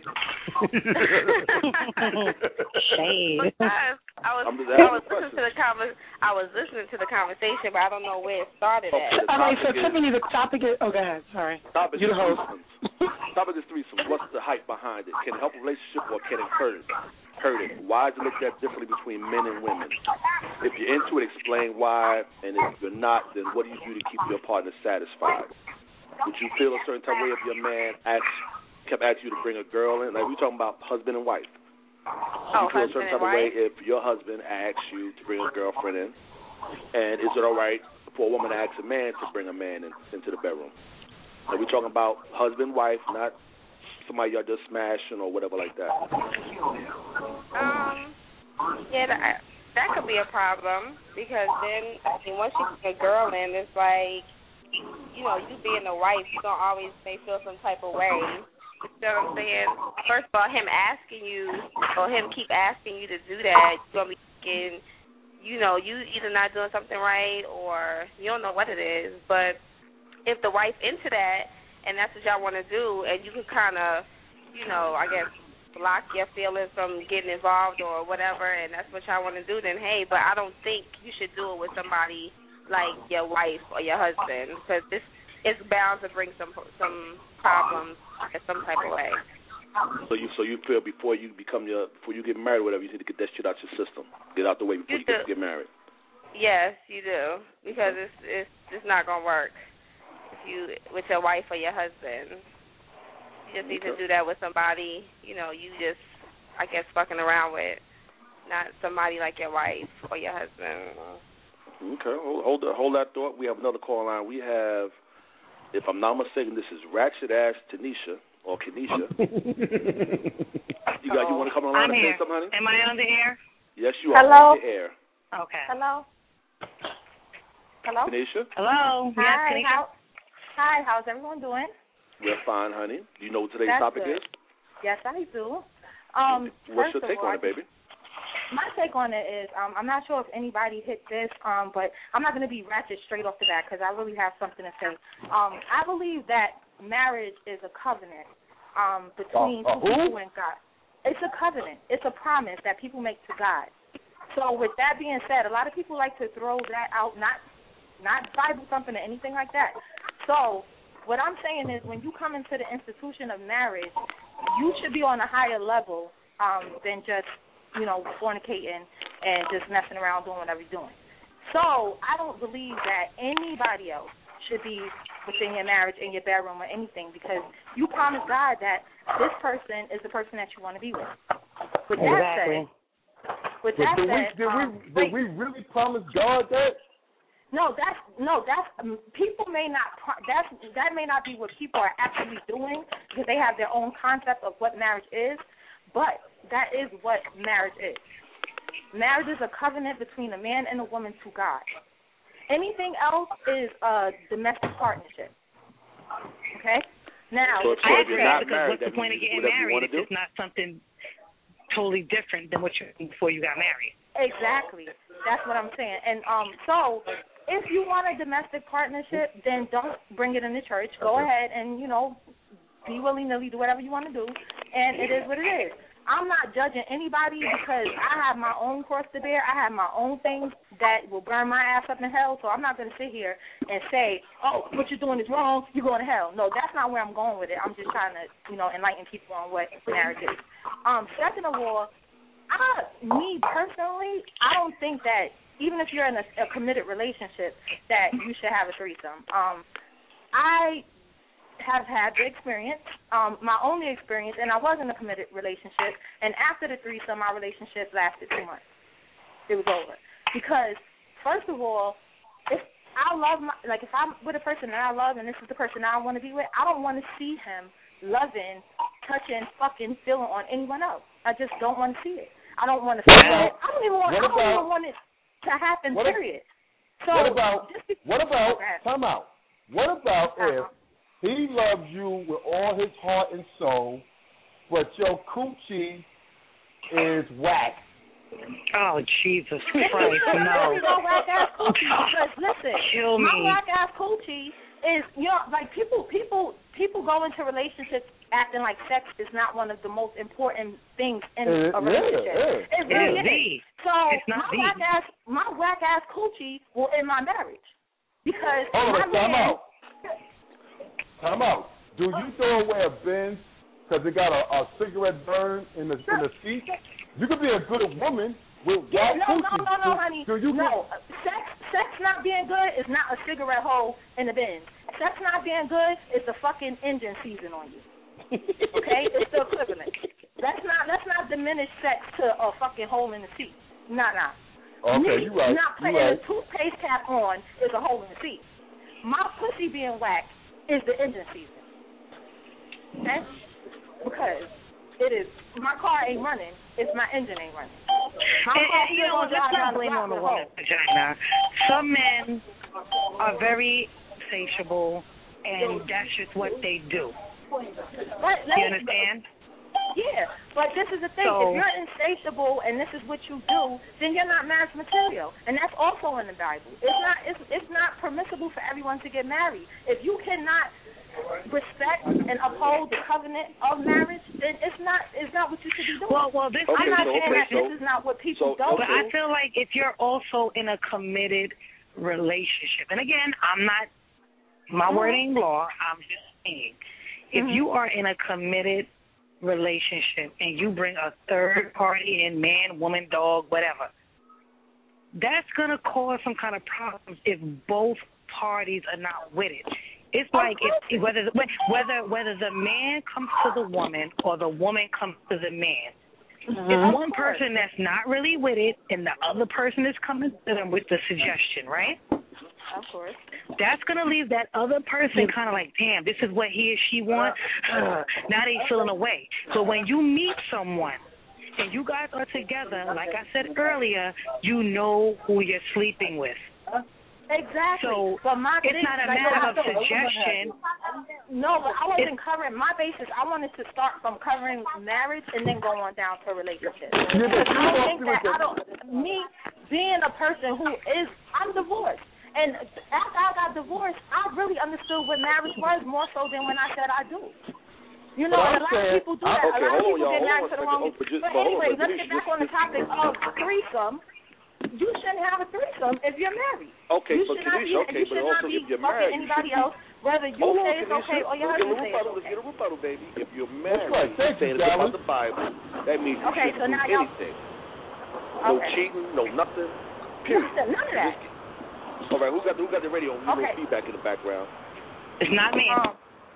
Shade. Because I was, I'm just I was asking listening to the conver- I was listening to the conversation, but I don't know where it started Okay, at. the All right, so topic is- Tiffany, the topic is, oh, go ahead, sorry. Topic You is the host. threesomes. Topic is threesomes. What's the hype behind it? Can it help a relationship or can it hurt it? Hurt it? Why is it looked at differently between men and women? If you're into it, explain why, and if you're not, then what do you do to keep your partner satisfied? Would you feel a certain type of way if your man asked, kept asking you to bring a girl in? Like, we're talking about husband and wife. Oh, you feel a husband certain and type of way wife? if your husband asks you to bring a girlfriend in? And is it all right for a woman to ask a man to bring a man in, into the bedroom? So we're talking about husband, wife, not somebody y'all just smashing or whatever like that. Um, yeah, that, that could be a problem because then, I mean, once you get a girl in, it's like, you know, you being a wife, you don't always may feel some type of way. You know what I'm saying? First of all, him asking you or him keep asking you to do that, you're going to be thinking, you know, you either not doing something right or you don't know what it is. But if the wife into that and that's what y'all want to do and you can kind of, you know, I guess block your feelings from getting involved or whatever and that's what y'all want to do, then hey, but I don't think you should do it with somebody like your wife or your husband because this it's bound to bring some some problems in some type of way. So you so you feel before you become your before you get married or whatever, you need to get that shit out your system. Get out the way before you, you get, get married. Yes, you do. Because it's it's it's not gonna work if you with your wife or your husband. You just need okay. to do that with somebody, you know, you just I guess fucking around with. Not somebody like your wife or your husband. Okay, hold hold that, hold that thought. We have another call line. We have, if I'm not mistaken, this is Ratchet Ass Tanisha or Kenisha. you got you want to come on line I'm and here. say something, honey? Am I on the air? Yes, you are Hello? on the air. Okay. Hello? Hello? Kenisha? Hello. Hi. Yes, Kenisha? How, hi, how's everyone doing? We're fine, honey. Do you know what today's That's topic good. is? Yes, I do. Um, What's first your of take all, on it, baby? My take on it is um, I'm not sure if anybody hit this, um, but I'm not going to be ratchet straight off the bat because I really have something to say. Um, I believe that marriage is a covenant um, between uh, uh, two people and God. It's a covenant. It's a promise that people make to God. So with that being said, a lot of people like to throw that out, not not Bible thumping or anything like that. So what I'm saying is when you come into the institution of marriage, you should be on a higher level um, than just you know, fornicating and just messing around doing whatever you're doing. So I don't believe that anybody else should be within your marriage, in your bedroom, or anything because you promised God that this person is the person that you want to be with. With that Exactly. said, with But that did we, said, did, um, we, did we really promise God that? No, that's no, that's um, people may not. That's that may not be what people are actually doing because they have their own concept of what marriage is, but that is what marriage is. Marriage is a covenant between a man and a woman to God. Anything else is a domestic partnership. Okay? Now, So if, so I if you're agree not because married, what's the that point of means getting whatever you married want if to do? it's not something totally different than what you're doing before you got married? exactly. That's what I'm saying. And um, so if you want a domestic partnership, then don't bring it in the church. Go ahead and, you know, be willy-nilly, do whatever you want to do, and it is what it is. I'm not judging anybody because I have my own cross to bear. I have my own things that will burn my ass up in hell. So I'm not going to sit here and say, oh, what you're doing is wrong, you're going to hell. No, that's not where I'm going with it. I'm just trying to, you know, enlighten people on what marriage is. Um, second of all, I, me personally, I don't think that even if you're in a, a committed relationship that you should have a threesome. Um, I have had the experience, um, my only experience, and I was in a committed relationship, and after the threesome, my relationship lasted two months. It was over. Because, first of all, if I love my, like if I'm with a person that I love and this is the person I want to be with, I don't want to see him loving, touching, fucking, feeling on anyone else. I just don't want to see it. I don't want to feel it. I don't even want, I don't about, even want it to happen, what period. So, what about, just what about, okay. time out, what about uh-huh. if he loves you with all his heart and soul, but your coochie is whack? Oh, Jesus Christ, no. no. whack ass coochie because listen, Kill my me. whack ass coochie is, you know, like people, people, people go into relationships acting like sex is not one of the most important things in it, a relationship. Yeah, yeah. It really it is. is. So it's not my deep. whack ass, my whack ass coochie will end my marriage because Hold my on, time man. out. Time out. Do you throw away a Benz because it got a, a cigarette burn in the in the seat? You could be a good woman with Yeah, white no, coochie. no, no, no, do, honey. Do you no, sex, sex not being good is not a cigarette hole in the bin. Sex not being good is the fucking engine season on you. Okay, it's the equivalent. Let's not let's not diminish sex to a fucking hole in the seat. Nah, nah. Okay, Me you right. not You putting right. a toothpaste cap on is a hole in the seat. My pussy being whacked is the engine season. Okay? Because it is, my car ain't running if my engine ain't running. My And, car and, you know, still let's gonna drive not down the blame block on the with a woman's hole. vagina. Some men are very insatiable, and that's just what they do. But, You understand? Yeah, but this is the thing. So, if you're insatiable and this is what you do, then you're not marriage material, and that's also in the Bible. It's not. It's it's not permissible for everyone to get married. If you cannot respect and uphold the covenant of marriage, then it's not. It's not what you should be doing. Well, well, this. Okay, I'm not so, saying okay, that so, this is not what people so, don't But do. I feel like if you're also in a committed relationship, and again, I'm not. My Mm-hmm. word ain't law. I'm just saying, if Mm-hmm. you are in a committed relationship and you bring a third party in, man, woman, dog, whatever, that's going to cause some kind of problems if both parties are not with it. It's like if, whether the, whether whether the man comes to the woman or the woman comes to the man. Mm-hmm. It's one person that's not really with it and the other person is coming to them with the suggestion, right? Of course. That's going to leave that other person kind of like, damn, this is what he or she wants. Uh, now they feeling away. So when you meet someone and you guys are together, like I said earlier, you know who you're sleeping with. Exactly. So but my it's thing, not a like, matter I of suggestion. No, but I wasn't covering my basis. I wanted to start from covering marriage and then go on down to relationships. Yeah, but I you don't don't think do that it I don't. Me being a person who is, I'm divorced. And after I got divorced, I really understood what marriage was more so than when I said I do. You know, But and a I'm lot saying- of people do that. Okay, a lot of hold on, people get y'all. married Hold to the on a wrong. second. Oh, but just- But but hold anyway, on, let's Denise, get back just- on the topic of threesome. You shouldn't have a threesome if you're married. Okay, you but should not Kanisha, be, okay, you but should also not be if you're fucking married, you anybody should- else, whether you Hold on, say it's Kanisha. okay or your Let's get a husband says rebuttal. it's Let's get okay. a rebuttal, baby. If you're That's married, right. you Thank say you, it's about Dallas. the Bible. That means you Okay, shouldn't so do now y'all- anything. No Okay. cheating, no nothing. Period. Nothing, none of that. Just- All right, who got the, who got the radio on? Okay. Little feedback in the background. It's not me. Um,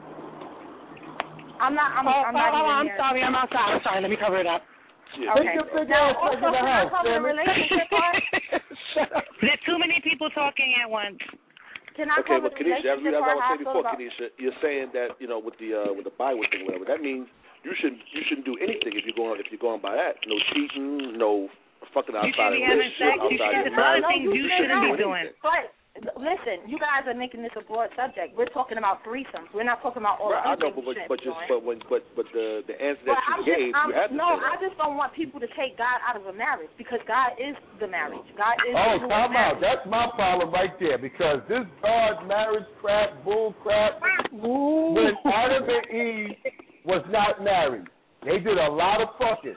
I'm not. I'm, Oh, I'm not oh, even I'm here. sorry. I'm outside. I'm sorry. Let me cover it up. Yeah. Okay. Take your big Now, ass back also, in the can I house, cover the damn it. relationship part? Shut up. There's too many people talking at once. Can I Okay, cover but the Kanisha, as, we, relationship as I part? was How I saying feel before, about- Kanisha, you're saying that you know with the uh, with the Bible thing, whatever. That means you shouldn't you shouldn't do anything if you're going if you're going by that. No cheating, no fucking You outside shouldn't be of having sex. relationship, You outside should. of There's a lot of marriage. things No, you you shouldn't be should not. doing. But listen, you guys are making this a broad subject. We're talking about threesomes. We're not talking about all Right, I the know, other but things but, you but just shouldn't be but doing. when but but the the answer But that you I'm gave, just, I'm, you had to no, say I that. just don't want people to take God out of a marriage because God is the marriage. God is Oh, the time marriage. out. That's my problem right there because this God marriage crap, bull crap, when Adam and Eve was not married, They did a lot of fucking.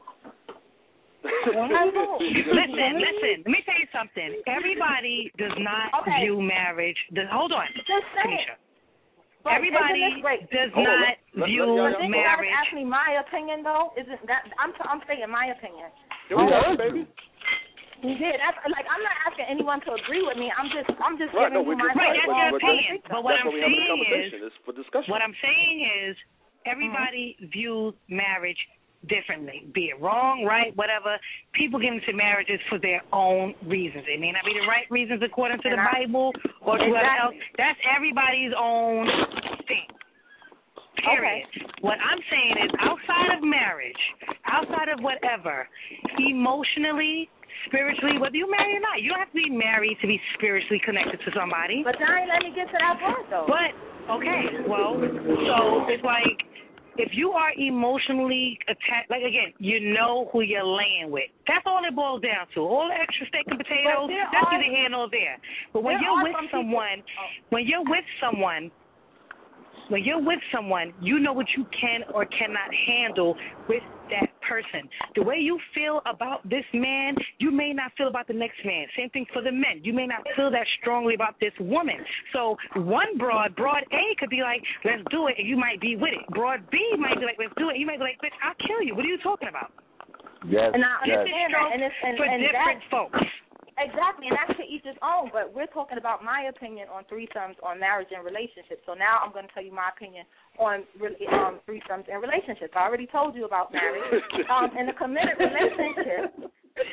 listen, listen. Let me tell you something. Everybody does not okay. view marriage. Does, hold on, Just say Kanisha. But Everybody does Hold not on, let, view let, But didn't you marriage. guys ask me my opinion though? Isn't that I'm t- I'm stating my opinion. We heard you. Yeah, that's like I'm not asking anyone to agree with me. I'm just I'm just Right, no, giving you we're my just, Right, that's we're, your we're opinion. just, But what that's I'm why we have the saying conversation. is, It's for discussion. what I'm saying is, everybody mm-hmm. views marriage differently, be it wrong, right, whatever. People get into marriages for their own reasons. It may not be the right reasons according to the Bible or to whoever else. That's everybody's own thing. Period. Okay. What I'm saying is, outside of marriage, outside of whatever, emotionally, spiritually, whether you marry or not, you don't have to be married to be spiritually connected to somebody. But now let me get to that part, though. But, okay, well, so it's like, if you are emotionally attached, like, again, you know who you're laying with. That's all it boils down to. All the extra steak and potatoes, that's either here nor there. But when you're with someone, people. when you're with someone, when you're with someone, you know what you can or cannot handle with that person. The way you feel about this man, you may not feel about the next man. Same thing for the men. You may not feel that strongly about this woman. So one broad, broad A could be like, let's do it, and you might be with it. Broad B might be like, let's do it. You might be like, bitch, I'll kill you. What are you talking about? Yes, and I yes. understand that, and it's and, for and different that, folks. Exactly, and that's to each his own, but we're talking about my opinion on threesomes, on marriage and relationships. So now I'm going to tell you my opinion on um, threesomes and relationships. I already told you about marriage. um, in a committed relationship,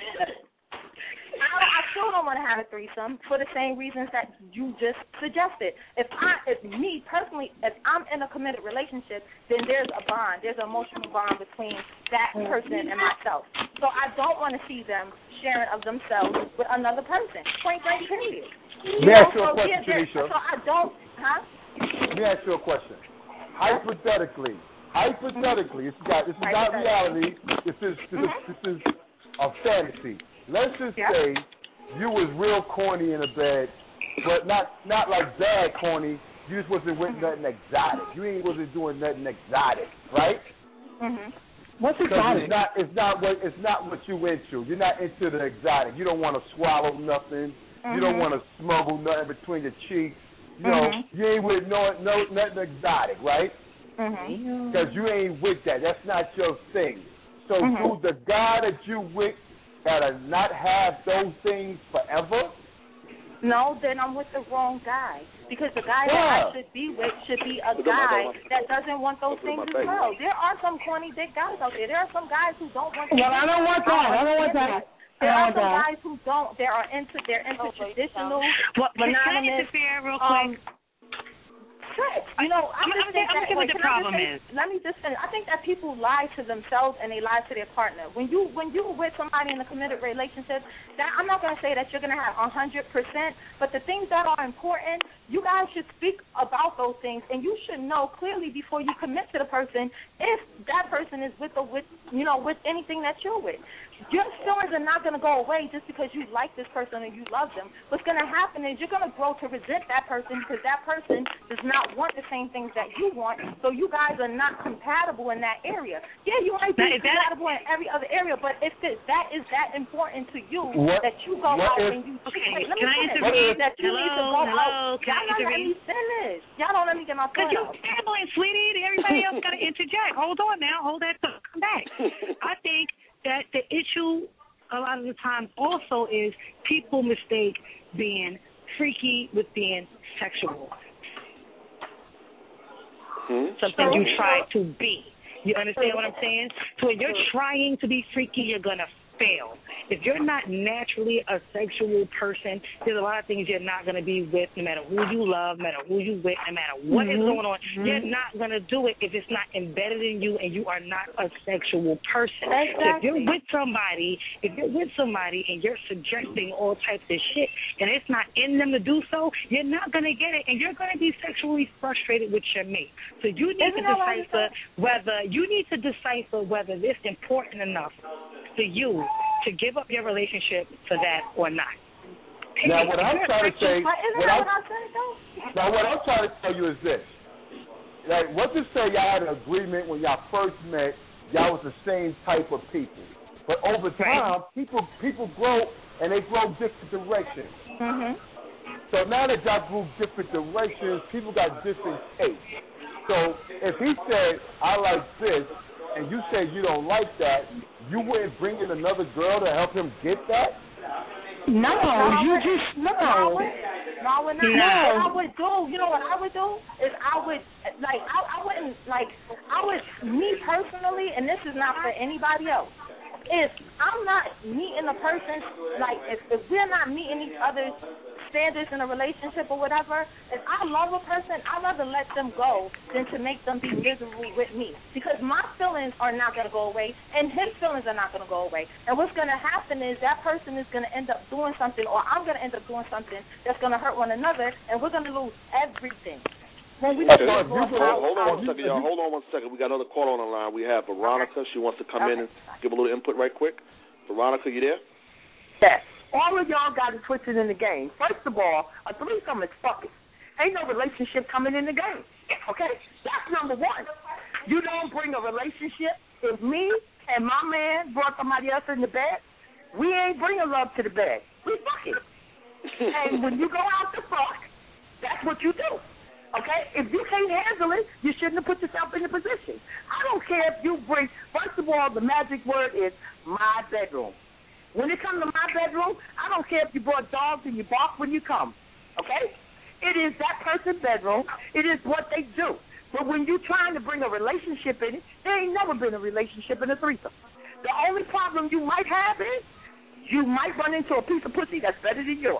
I, I still don't want to have a threesome for the same reasons that you just suggested. If I, if me personally, if I'm in a committed relationship, then there's a bond, there's an emotional bond between that person and myself. So I don't want to see them sharing of themselves with another person. Point blank, period. Let me ask you a so, question, yeah, Tanisha. So I don't, huh? Let me ask you a question. Hypothetically, hypothetically, this is not, this is not reality. This is this, mm-hmm. is this is a fantasy. Let's just yeah. say you was real corny in the bed, but not not like bad corny. You just wasn't with nothing exotic. You ain't wasn't doing nothing exotic, right? Mhm. What's exotic? It's not it's not what it's not what you into. You're not into the exotic. You don't want to swallow nothing. Mm-hmm. You don't want to smuggle nothing between your cheeks. You know, mm-hmm. you ain't with no no nothing exotic, right? Mhm. Because you ain't with that. That's not your thing. So mm-hmm. do the guy that you with gotta not have those things forever? No, then I'm with the wrong guy. Because the guy yeah. that I should be with should be a guy that doesn't want those things as well. There are some corny dick guys out there. There are some guys who don't want. Well, I don't want that. I don't want that. There are some guys who don't. They are into. They're into traditional, well, monogamous. Can I interfere real quick? Um, You know, I'm, I'm just saying that. What the problem is. Let me just finish. I think that people lie to themselves and they lie to their partner. When you when you're with somebody in a committed relationship, that I'm not going to say that you're going to have a hundred percent, but the things that are important, you guys should speak about those things, and you should know clearly before you commit to the person if that person is with or with you know with anything that you're with. Your feelings are not going to go away just because you like this person or you love them. What's going to happen is you're going to grow to resent that person because that person does not want the same things that you want, so you guys are not compatible in that area. Yeah, you might be now, compatible that, in every other area, but if this, that is that important to you what, that you go out if, and you okay, wait, let can me I finish. That you hello, need to go hello, out. Can Y'all I don't let me finish. Y'all don't let me get my point Because out. you're gambling, sweetie. Everybody else got to interject. Hold on now. Hold that thought. Come back. I think that the issue a lot of the times also is people mistake being freaky with being sexual. Hmm? Something you try to be. You understand what I'm saying? So when you're trying to be freaky, you're going to fail. If you're not naturally a sexual person, there's a lot of things you're not going to be with, no matter who you love, no matter who you with, no matter what mm-hmm. is going on. Mm-hmm. You're not going to do it if it's not embedded in you and you are not a sexual person. Exactly. So if you're with somebody, if you're with somebody and you're suggesting all types of shit and it's not in them to do so, you're not going to get it and you're going to be sexually frustrated with your mate. So you need Isn't to decipher whether you need to decipher whether this is important enough for you to give up your relationship for that or not. Now, what I'm trying to say, what I'm, now what I'm trying to tell you is this: like, what to say? Y'all had an agreement when y'all first met y'all was the same type of people. But over time, right. people people grow and they grow different directions. Mm-hmm. So now that y'all grew different directions, people got different tastes. So if he said, I like this, and you said you don't like that, you wouldn't bring in another girl to help him get that? No, no you just, no. No, no, I would not. No. What I would do, you know what I would do, is I would, like, I, I wouldn't, like, I would, me personally, and this is not for anybody else, if I'm not meeting a person, like, if, if we're not meeting each other's standards in a relationship or whatever, if I love a person, I'd rather let them go than to make them be miserable with me. Because my feelings are not going to go away, and his feelings are not going to go away. And what's going to happen is that person is going to end up doing something, or I'm going to end up doing something that's going to hurt one another, and we're going to lose everything. When we okay. hold, hold on one second, y'all. Hold on one second. We got another caller on the line. We have Veronica. She wants to come okay. in and give a little input right quick. Veronica, you there? Yes. All of y'all got it twisted in the game. First of all, a threesome is fucking. Ain't no relationship coming in the game. Okay? That's number one. You don't bring a relationship. If me and my man brought somebody else in the bed, we ain't bringing love to the bed. We fucking. And when you go out to fuck, that's what you do. Okay? If you can't handle it, you shouldn't have put yourself in the position. I don't care if you bring, first of all, the magic word is my bedroom. When it comes to my bedroom, I don't care if you brought dogs and you bark when you come, okay? It is that person's bedroom. It is what they do. But when you're trying to bring a relationship in it, there ain't never been a relationship in a threesome. The only problem you might have is you might run into a piece of pussy that's better than yours.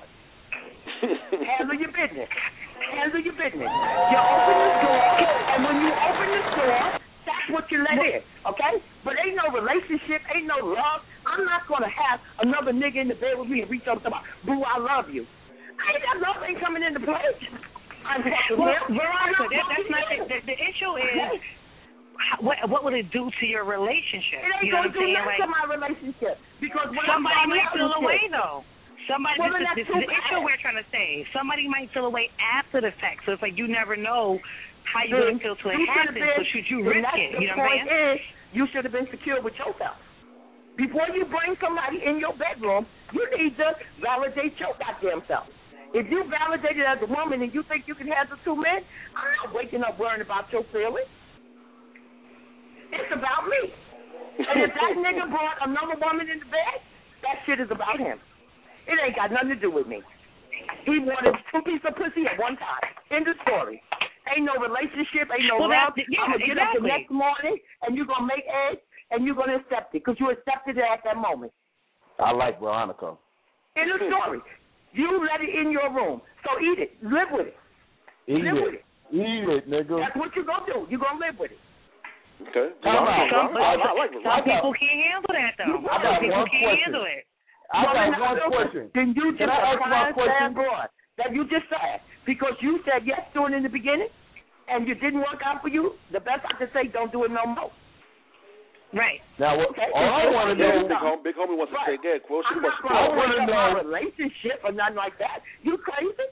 Handle your business. Handle your business. You open the door, and when you open the door, that's what you let in, okay? But ain't no relationship, ain't no love. I'm not going to have another nigga in the bed with me and reach up to my, boo, I love you. I ain't that love ain't coming into play. I'm fucking well, Veronica, that, that's not the, the, the issue is, okay. what what would it do to your relationship? It ain't you know going to do nothing like, to my relationship. Because when somebody I'm might feel away, shit, though. Somebody, well, this, is, this is the issue we're trying to say. Somebody might feel away after the fact, so it's like you never know how you're going to feel till it happens, so should you risk it? You know what I'm saying? Is, you should have been secure with yourself. Before you bring somebody in your bedroom, you need to validate your goddamn self. If you validate it as a woman and you think you can handle two men, I'm not waking up worrying about your feelings. It's about me. And if that nigga brought another woman in the bed, that shit is about him. It ain't got nothing to do with me. He wanted two pieces of pussy at one time. End of story. Ain't no relationship, ain't no well, love. Yeah, I'm going to get exactly. up the next morning, and you're going to make eggs, and you're going to accept it, because you accepted it at that moment. I like Veronica. End of story. You let it in your room, so eat it. Live with it. Eat live it. with it. Eat it, nigga. That's what you're going to do. You're going to live with it. Okay. Some, Veronica, some, I, I like some Veronica. people can't handle that, though. I got some people one can't question. handle it. I well, got then one question. Then you just Can I ask my question? Broad that you just said, because you said yes to it in the beginning, and you didn't work out for you, the best I can say, don't do it no more. Right. Now, what, okay. all I want to know... Big homie, big homie wants to say, yeah, what's your question? I want to know... a relationship or nothing like that. You crazy?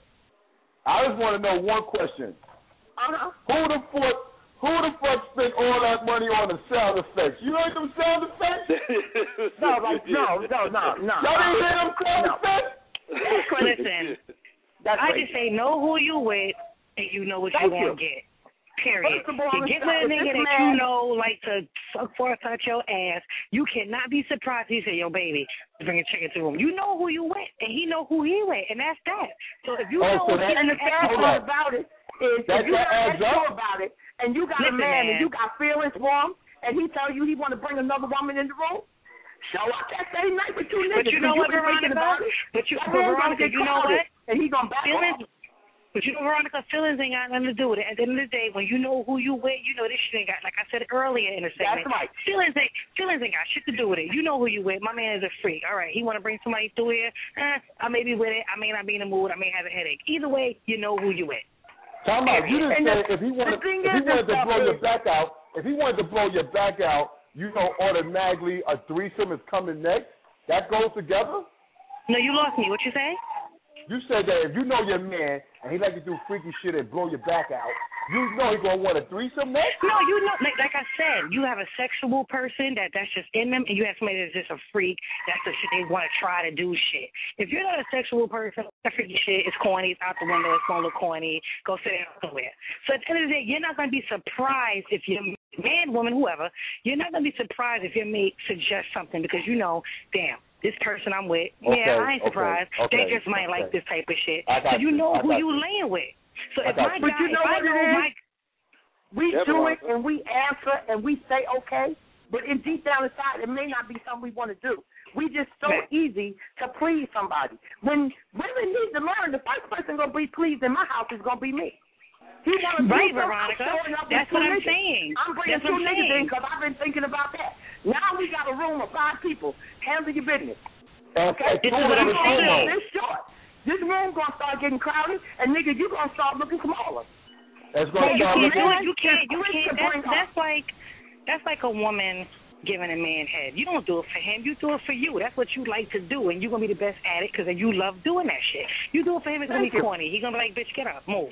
I just want to know one question. Uh-huh. Who the fuck... Who the fuck spent all that money on the sound effects? You heard them sound effects? no, like, no, no, no, no. Y'all didn't hear them sound no. effects? Listen, That's I crazy. just say know who you with, and you know what Thank you you. want to get. Period. First of all, you get with a nigga that man, you know like to suck for touch your ass. You cannot be surprised he say, yo, baby, bring a chicken to him. You know who you with, and he know who he with, and that's that. So if you oh, know so that, and the sad part about it is that, if you that not sure about it, and you got Listen, a man, man and you got feelings for him, and he tell you he want to bring another woman in the room, show up that same night with two niggas. But you know you what, Veronica? But you, but Veronica, you know what? And he gonna back feelings, off. But you know, Veronica, feelings ain't got nothing to do with it. At the end of the day, when you know who you with, you know this shit ain't got, like I said earlier in the segment. That's right. Feelings ain't, feelings ain't got shit to do with it. You know who you with. My man is a freak. All right, he want to bring somebody through here. Eh, I may be with it. I may not be in the mood. I may have a headache. Either way, you know who you with. Time out. You didn't say if he wanted, if he wanted to blow your back out, if he wanted to blow your back out, you know automatically a threesome is coming next. That goes together? No, you lost me. What you say? You said that if you know your man and he like to do freaky shit and blow your back out, you know he's gonna want a threesome next? No, you know, like, like I said, you have a sexual person that that's just in them, and you have somebody that's just a freak. That's the shit they want to try to do shit. If you're not a sexual person, that freaky shit is corny. It's out the window. It's gonna look corny. Go sit down somewhere. So at the end of the day, you're not gonna be surprised if your man, woman, whoever, you're not gonna be surprised if your mate suggests something because you know, damn. This person I'm with, okay, yeah, I ain't surprised. Okay, okay, they just might okay. like this type of shit. So you know who you, you laying with. So if my guy, but you know if what I know it is? my, we yeah, do it and we answer and we say okay, but in deep down inside, it may not be something we want to do. We just so okay. easy to please somebody. When women need to learn, the first person gonna be pleased in my house is gonna be me. He wanna right, be Veronica. That's what I'm niggas. saying. I'm bringing That's two niggas in because I've been thinking about that. Now we got a room of five people. Handle your business. Okay, this is what I'm saying. This short. This room gonna start getting crowded, and nigga, you gonna start looking smaller. That's gonna you start can't looking. do it. You can't. You can't. That's, that's like that's like a woman giving a man head. You don't do it for him. You do it for you. That's what you like to do, and you're gonna be the best at it because you love doing that shit. You do it for him. It's gonna be corny. He's gonna be like, bitch, get up, move.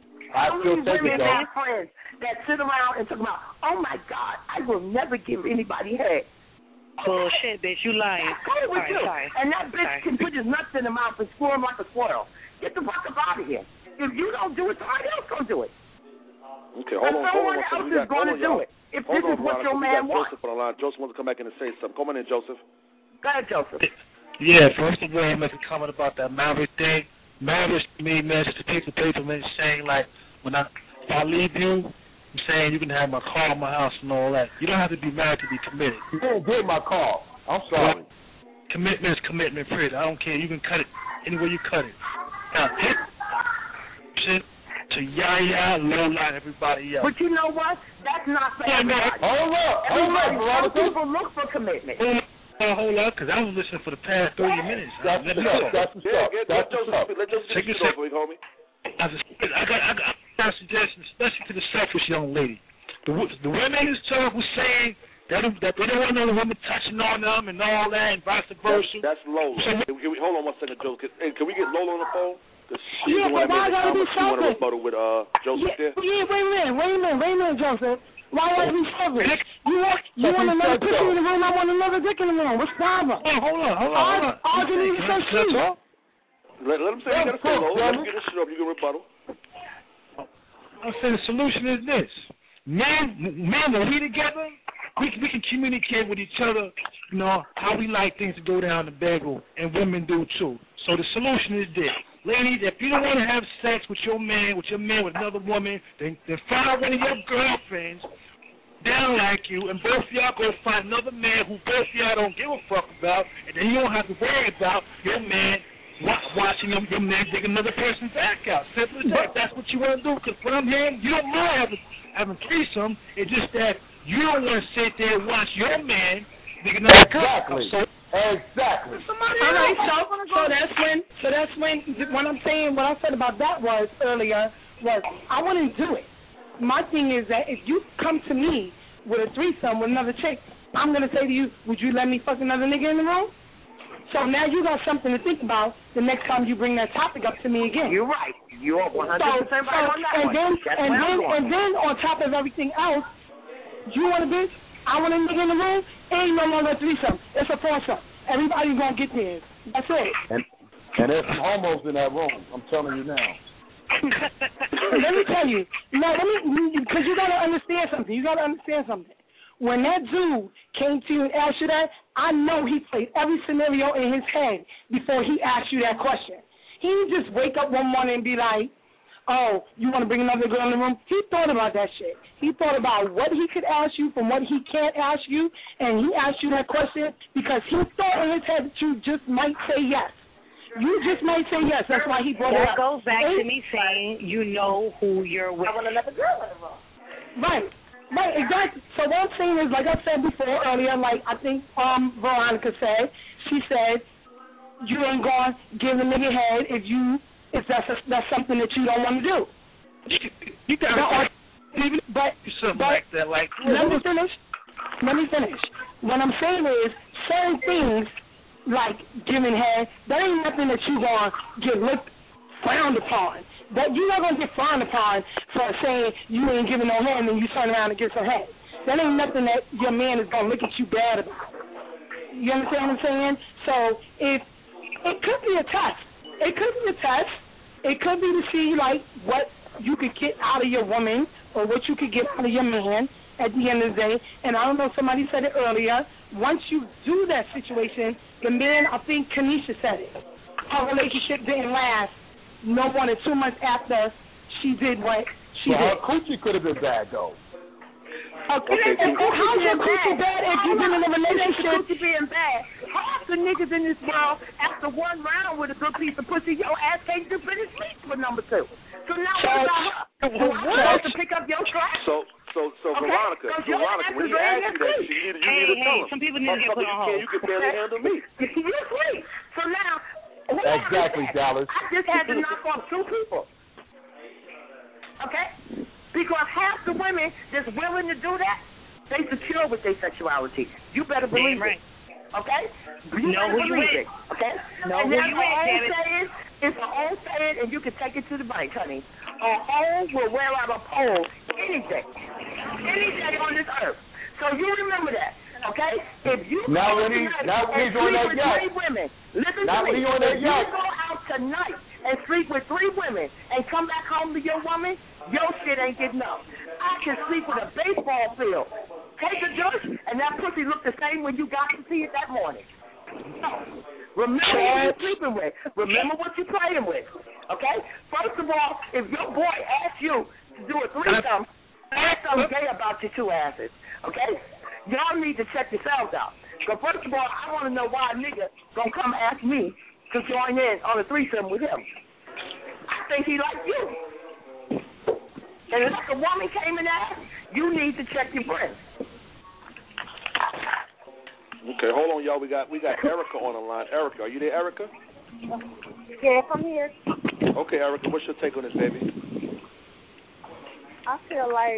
I still think women have friends that sit around and talk about, oh my God, I will never give anybody head. Bullshit, bitch, you lying. That's with you. Sorry. And that bitch sorry. can put his nuts in the mouth and squirm like a squirrel. Get the fuck up out of here. If you don't do it, somebody else gonna do it. Okay, hold and on, someone hold on. else We is got, going to do y'all. it. If hold this on, is what Veronica. your we man got wants. Joseph on the line. Joseph wants to come back in and say something. Come on in, Joseph. Go ahead, Joseph. Yeah, first of all, I'm making a comment about that marriage thing. Marriage to me, man, just a piece of paper, man, saying like, when I, if I leave you, I'm saying you can have my car, my house, and all that. You don't have to be married to be committed. You didn't get my car. I'm sorry. Well, commitment is commitment, period. I don't care. You can cut it any way you cut it. Now, hit shit to Yaya, Lola, and everybody else. But you know what? That's not for yeah, everybody. Hold up. Hold up, Some people look for commitment. Hold up, hold up, because I was listening for the past thirty minutes. That's Let what's up. That's what's up. That's what's up. Let Joseph get his shit over, homie. I, just, I got, I got, I got a suggestion, especially to the selfish young lady. The, the women in this talk was saying that, that they don't want no women touching on them and all that, and vice versa. That's, that's Lola. So, can we, hold on one second, Joe. Can, hey, can we get Lola on the phone? Because she's yeah, the one that made the comment. She want to selfish? rebuttal with uh, Joseph yeah, there. Yeah, wait a minute, wait a minute, wait a minute, Joseph. Why are you selfish? You want, you want another pussy in the room, I want another dick in the room. What's the problem? Oh, hold on, hold on, hold on. Arguing is so cheap. Let, let him say what he got to say, Lola. Let him get his shit up. You can rebuttal. I'm saying the solution is this. Men, men, when we together, we, we can communicate with each other, you know, how we like things to go down the bagel, and women do too. So the solution is this. Ladies, if you don't want to have sex with your man, with your man, with another woman, then, then find one of your girlfriends down like you, and both of y'all go find another man who both of y'all don't give a fuck about, and then you don't have to worry about your man watching your, your man dig another person's back out. Simple as that. That's what you want to do. Because what I'm hearing, you don't mind having, having threesome. It's just that you don't want to sit there and watch your man dig another exactly. So, exactly. Somebody All right, so, so that's when, so that's when, when I'm saying, what I said about that was earlier was I wouldn't do it. My thing is that if you come to me with a threesome with another chick, I'm going to say to you, would you let me fuck another nigga in the room? So now you got something to think about the next time you bring that topic up to me again. You're right. You're one hundred percent so, right on that and one. then, That's and then, and then on top of everything else, you want a bitch, I want a nigga in the room, ain't no longer a threesome. It's a foursome. Everybody's going to get theirs. That's it. And, and there's some homos in that room. I'm telling you now. Let me tell you. No, let me, because you got to understand something. You got to understand something. When that dude came to you and asked you that, I know he played every scenario in his head before he asked you that question. He didn't just wake up one morning and be like, oh, you want to bring another girl in the room? He thought about that shit. He thought about what he could ask you from what he can't ask you, and he asked you that question because he thought in his head that you just might say yes. You just might say yes. That's why he brought that it up. That goes back and, to me saying you know who you're with. I want another girl in the room. Right. Right, exactly. So what I'm saying is, like I said before earlier, like I think um Veronica said, she said, you ain't gonna give a nigga head if you if that's a, that's something that you don't want to do. You got to even but something but, like that. Like let me finish. Let me finish. What I'm saying is, certain things like giving head, that ain't nothing that you gonna get looked frowned upon. That you're not gonna get frowned upon for saying you ain't giving no head and then you turn around and get some head. That ain't nothing that your man is gonna look at you bad about. You understand what I'm saying? So if it could be a test, it could be a test. It could be to see like what you could get out of your woman or what you could get out of your man at the end of the day. And I don't know, somebody said it earlier. Once you do that situation, the man, I think Kanisha said it, her relationship didn't last no more than two months after she did what she well, did. Her coochie could have been bad though. Okay, okay, and how's your coochie bad if you've been in a relationship? Coochie being bad. Half the niggas in this world, after one round with a good piece of pussy, your ass can't do finish sleep with number two. So now what about her? Do I supposed to pick up your trash? So, so, so, okay? Veronica, Veronica, when he asked you that, you need, you hey, need to hey, tell him. some people need to get put on hold. You can barely okay. handle me. You sleep. So now, exactly, Dallas. I just had to knock off two people. Okay? Because half the women that's willing to do that, they secure with their sexuality. You better believe Damn right. it. Okay? You know better who you believe is. it. Okay? Know and who that's you an is, old damn it. saying. It's an old saying, and you can take it to the bank, honey. A hole will wear out a pole any day. Any day on this earth. So you remember that. Okay? If you now go when he, tonight now when and he's on sleep that with yacht. three women, listen now to when me. he on that If you yacht. go out tonight and sleep with three women and come back home to your woman, your shit ain't getting up. I can sleep with a baseball field. Take a douche, and that pussy look the same when you got to see it that morning. So, remember who you're sleeping with. Remember what you're playing with. Okay? First of all, if your boy asks you to do a threesome, ask something gay about your two asses. Okay? Y'all need to check yourselves out. So first of all, I want to know why a nigga gonna come ask me to join in on a threesome with him. I think he like you. And if a woman came and asked, you need to check your brain. Okay, hold on, y'all. We got we got Erica on the line. Erica, are you there, Erica? Yes, I'm here. Okay, Erica, what's your take on this, baby? I feel like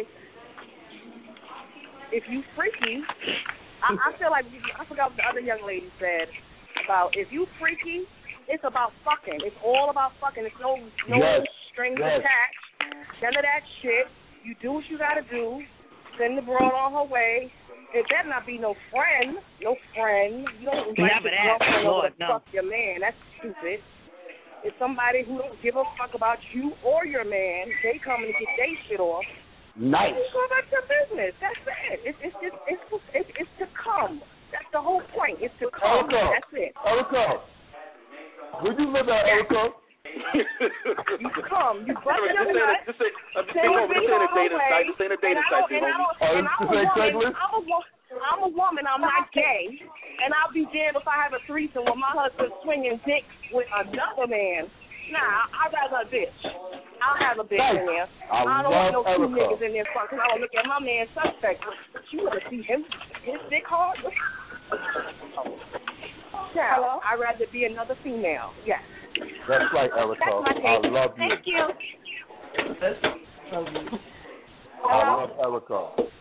if you freaky, I, I feel like I forgot what the other young lady said about if you freaky, it's about fucking. It's all about fucking. It's no no yes. strings yes. attached. None of that shit. You do what you gotta do. Send the broad on her way. It better not be no friend. No friend. You don't invite your girlfriend over to fuck your man. That's stupid. It's somebody who don't give a fuck about you or your man. They coming to get their shit off. Nice. You go about your business. That's it. It's it's just it's it's, it's to come. That's the whole point. It's to come. Erica. That's it. Erica. Where you live at, Erica? You come. You bust your nut. This ain't a dating site. This ain't a dating site. And I'm a woman. I'm a woman. I'm a woman. I'm not gay. And I'll be damned if I have a threesome with my husband swinging dick with another man. Nah, I'd rather a bitch. I'll have a bitch in there. I, I don't love want no two Erica. niggas in there fucking. I don't look at my man suspect. But you want to see him, his dick hard? Now, I'd rather be another female. Yes. That's right, Erica. I love you. Thank you. I love Erica.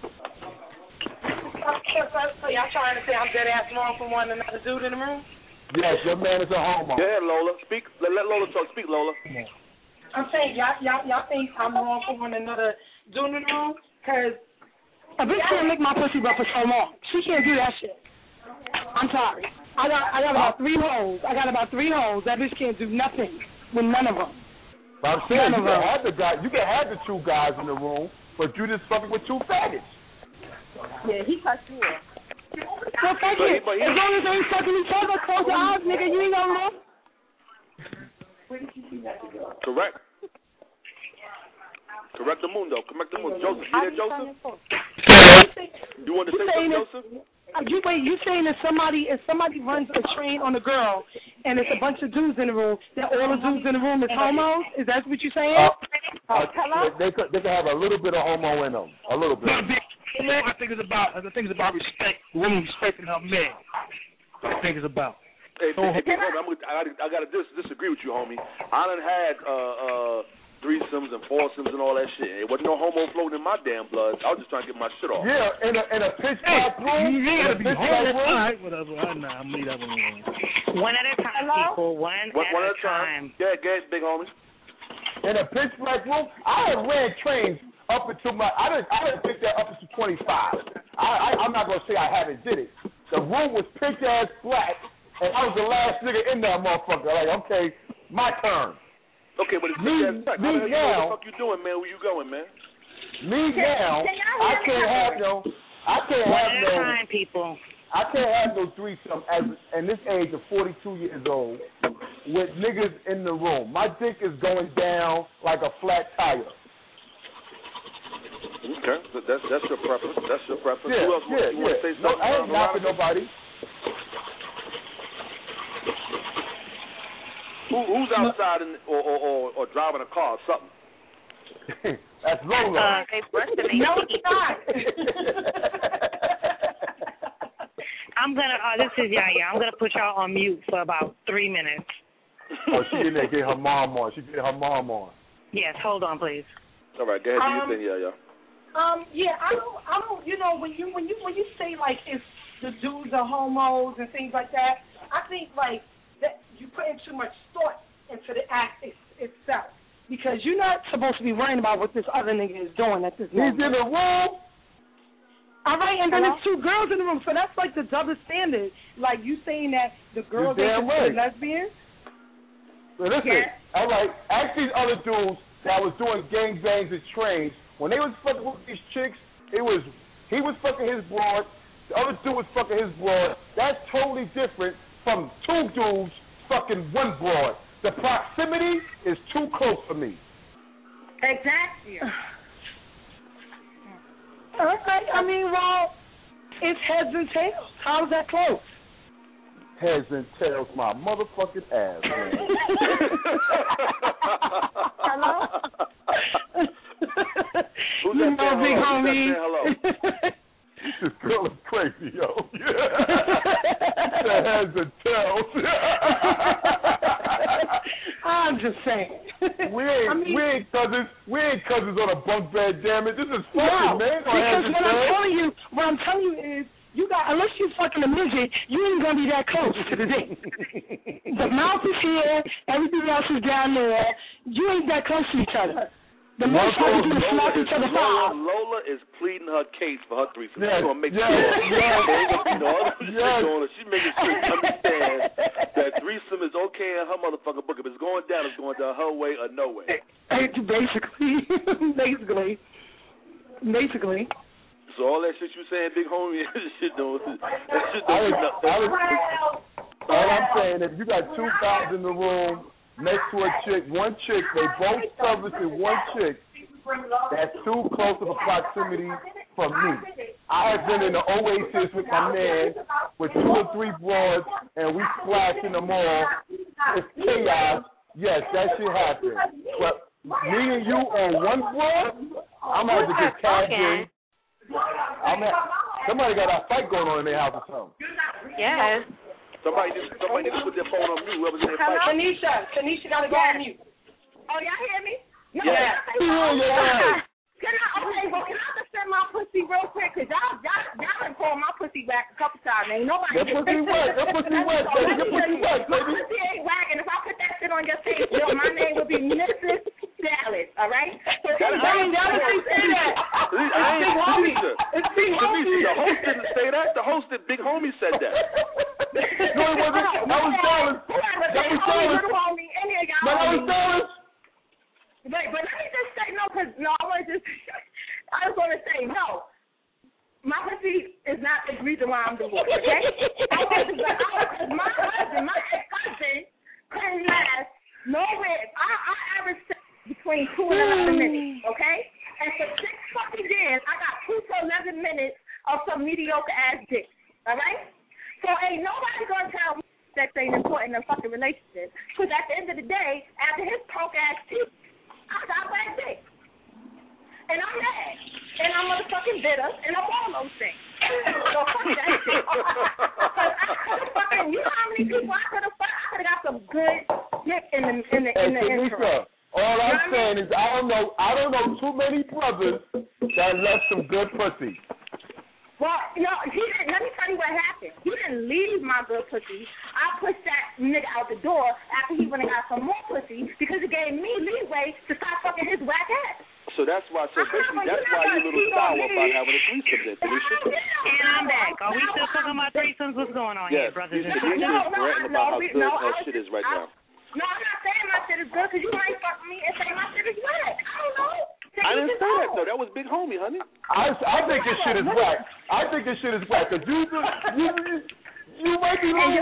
So y'all trying to say I'm dead ass wrong for wanting another dude in the room? Yes, your man is a homo. Go ahead, Lola. Speak. Let, let Lola talk. Speak, Lola. I'm saying y'all, y'all, y'all think I'm wrong for wanting another dude in the room? Because a bitch can't lick my pussy but for so long. She can't do that shit. I'm sorry. I got I got about three hoes. I got about three hoes. That bitch can't do nothing with none of them. But I'm saying you can have the guy, you can have the two guys in the room, but you just fucking with two faggots. Yeah, he cussed you off. Well, fuck it. As long as they ain't fucking each other, close your eyes, nigga. You ain't gonna know. Correct. Correct the mundo. Correct the mundo. Joseph, you there, Joseph? You want to say something, Joseph? You wait. You saying that somebody, if somebody runs a train on a girl, and it's a bunch of dudes in the room, that all the dudes in the room is homos? Is that what you're saying? Uh, uh, they could they could have a little bit of homo in them, a little bit. I think it's about I think it's about respect. Women respecting her men. I think it's about. Hey, so, hey, hey, homie, I'm, I, I got to dis- disagree with you, homie. I done had uh, uh, threesomes and foursomes and all that shit. It wasn't no homo floating in my damn blood. I was just trying to get my shit off. Yeah, in a in a pitch black room. You in a gotta be pitch homo. black room. All right, whatever. I know. I'm leave that one alone. One at a time, Hello? people. One, One, at, one a at a time. time. Yeah, get it, big homie. In a pitch black room, I have ran trains up until my. I didn't. I didn't think that up until twenty-five. I, I I'm not gonna say I haven't did it. The room was pitch ass black, and I was the last nigga in that motherfucker. Like, okay, my turn. Okay, but it's Me- pitch ass black. How me the hell you know now- what the fuck you doing, man? Where you going, man? Me now, can y'all I hear me? can't have no. I can't One have at no. a time, people. I can't have no threesome as in this age of forty-two years old with niggas in the room. My dick is going down like a flat tire. Okay, so that's that's your preference. That's your preference. Yeah, Who else yeah, you want yeah. to say No, something? I ain't knocking nobody. Who, who's outside in, or, or, or, or driving a car or something? That's Lola. Uh, they busting their No, teeth. it's not. I'm gonna. Uh, this is Yaya. I'm gonna put y'all on mute for about three minutes. Oh, she in there getting her mom on. She getting her mom on. Yes, hold on, please. All right, go ahead. Do Um, your thing, yeah, yeah. Um, yeah, I don't, I don't, you know, when you, when you, when you say like if the dudes are homos and things like that, I think like that you put in too much thought into the act it, itself because you're not supposed to be worrying about what this other nigga is doing at this He's moment. in the room. All right, and then Hello? there's two girls in the room, so that's like the double standard. Like you saying that the girls You're damn are right. lesbians. So listen, Yes. all right, ask these other dudes that was doing gangbangs and trains. When they was fucking with these chicks, it was he was fucking his broad, the other dude was fucking his broad. That's totally different from two dudes fucking one broad. The proximity is too close for me. Exactly. Okay, I mean, well, it's heads and tails. How's that close? Heads and tails, my motherfucking ass, man. Hello? Who's you that know, saying big hello? Who's homie. that saying hello? This girl is crazy, yo. That heads and tails. I'm just saying. We ain't, I mean, we ain't cousins. We ain't cousins on a bunk bed, damn it. This is fucking, no, man. because what I'm telling you, what I'm telling you is, you got unless you fucking a midget, you ain't gonna be that close to the dick. The mouth is here, everything else is down there. You ain't that close to each other. The most y'all can do is slap each other Lola, five. Lola is pleading her case for her threesome. Yes, She's gonna make yes, sure yes, there ain't gonna be no other shit yes. going on. She's making sure you understand that threesome is okay in her motherfucking book. If it's going down, it's going down her way or no way. Basically, basically, basically. So all that shit you saying, big homie, that shit don't. That shit I don't. was, I was, all I'm saying, if you got two guys in the room next to a chick, one chick, they both servicing one chick, that's too close of a proximity for me. I have been in the Oasis with my man with two or three broads, and we splashing them all. It's chaos. Yes, that shit happens. But me and you on one broad, I'm going to get tagged in. I'm at, somebody got a fight going on in their house or something. Yes. Somebody just somebody just put their phone on mute. Whoever's in their Hello, fight. Tanisha. Tanisha got to go on mute. Oh, y'all hear me? No, Yeah. y'all Yeah, yeah. Can I, okay, well, can I just send my pussy real quick? Because y'all, y'all, y'all done called my pussy back a couple times. Ain't nobody. That pussy wet. That pussy wet, baby. That pussy wet, My baby. pussy ain't whack, and if I put that shit on your page, yo, my name would be Missus Dallas, all right? So, I ain't gotta say that. I ain't Tanisha. It's big homie. Tanisha, the host didn't say that. The host did. Big homie said that. No, it wasn't. That was Dallas. That was Dallas. Little homie, any of y'all. No, that was homies. Dallas. Wait, but let me just say no, because no, I want to just, I just want to say no. My pussy is not the reason why I'm divorced. Okay, because my husband, my ex-husband, couldn't last nowhere. I, I averaged between two and eleven minutes. Okay, and for six fucking years, I got two to eleven minutes of some mediocre ass dick. All right, so ain't nobody gonna tell me sex ain't important in a fucking relationship. Because at the end of the day, after his punk ass teeth, I got bad dick. And I'm mad. And I'm motherfucking bitter. And I'm all those things. So fuck that shit. Because I could have fucking, you know how many people I could have fucked? I could have got some good dick in the, in the, in the Hey, intro. Tanisha, All I'm saying is I don't know I don't know too many brothers that left some good pussy. Well, no, he didn't. Let me tell you what happened. He didn't leave my good pussy. I pushed that nigga out the door after he went and got some more pussy because it gave me leeway to stop fucking his whack ass. So that's why. So basically, that's why you a little sour about having a threesome then, Tanisha. And I'm back. Are we still talking about threesomes? What's going on yes, here, brothers and sisters? No, no, ranting no, about how good no, her I, shit is right I, now. No, I'm not saying my shit is good because you might fuck me and say my shit is whack. I don't know. I didn't say that though. That was Big Homie, honey. I, I think this shit is whack. I think this shit is whack because you, you you might be wrong.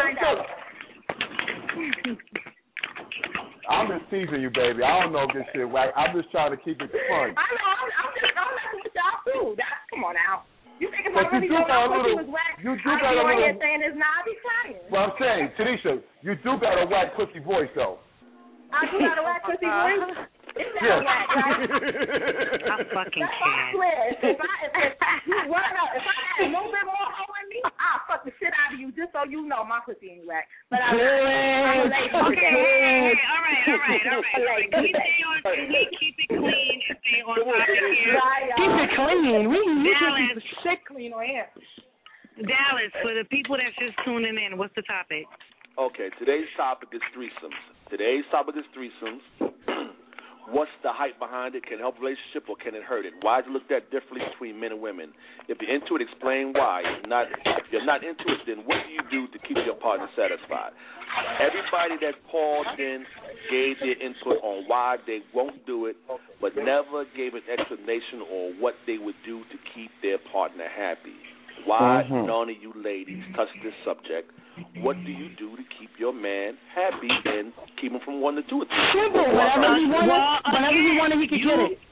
I'm just teasing you, baby. I don't know if this shit whack. I'm just trying to keep it fun. I know. I'm, I'm just I'm messing with y'all too. That, come on now. You think if I But really you know do got a my pussy little- was whack, you do I'd got be a on here little- saying this. Nah, I'd be crying. Well, I'm saying, Tanisha, you do got a whack pussy voice though. I do got a whack pussy voice. It's not Yeah. whack, right? I fucking That's all can't. clear. If I if, if you word up, if I had a little bit more hoe in me, I'll fuck the shit out of you just so you know my pussy ain't whack. But I'm, I'm a lady. Okay, hey, hey, all right, all right, all right, all right. Can we stay on? Can we keep it clean and stay on topic here? Keep it clean. We we can Dallas. keep the shit clean on here. Dallas, for the people that's just tuning in, what's the topic? Okay, today's topic is threesomes. Today's topic is threesomes. What's the hype behind it? Can it help a relationship or can it hurt it? Why is it looked at differently between men and women? If you're into it, explain why. If not, if you're not into it, then what do you do to keep your partner satisfied? Everybody that called in gave their input on why they won't do it, but never gave an explanation on what they would do to keep their partner happy. Why Mhm. none of you ladies touch this subject? What do you do to keep your man happy and keep him from wanting to do it? Simple. Whatever he wanted, Well, whenever he again, wanted, he could you- get it.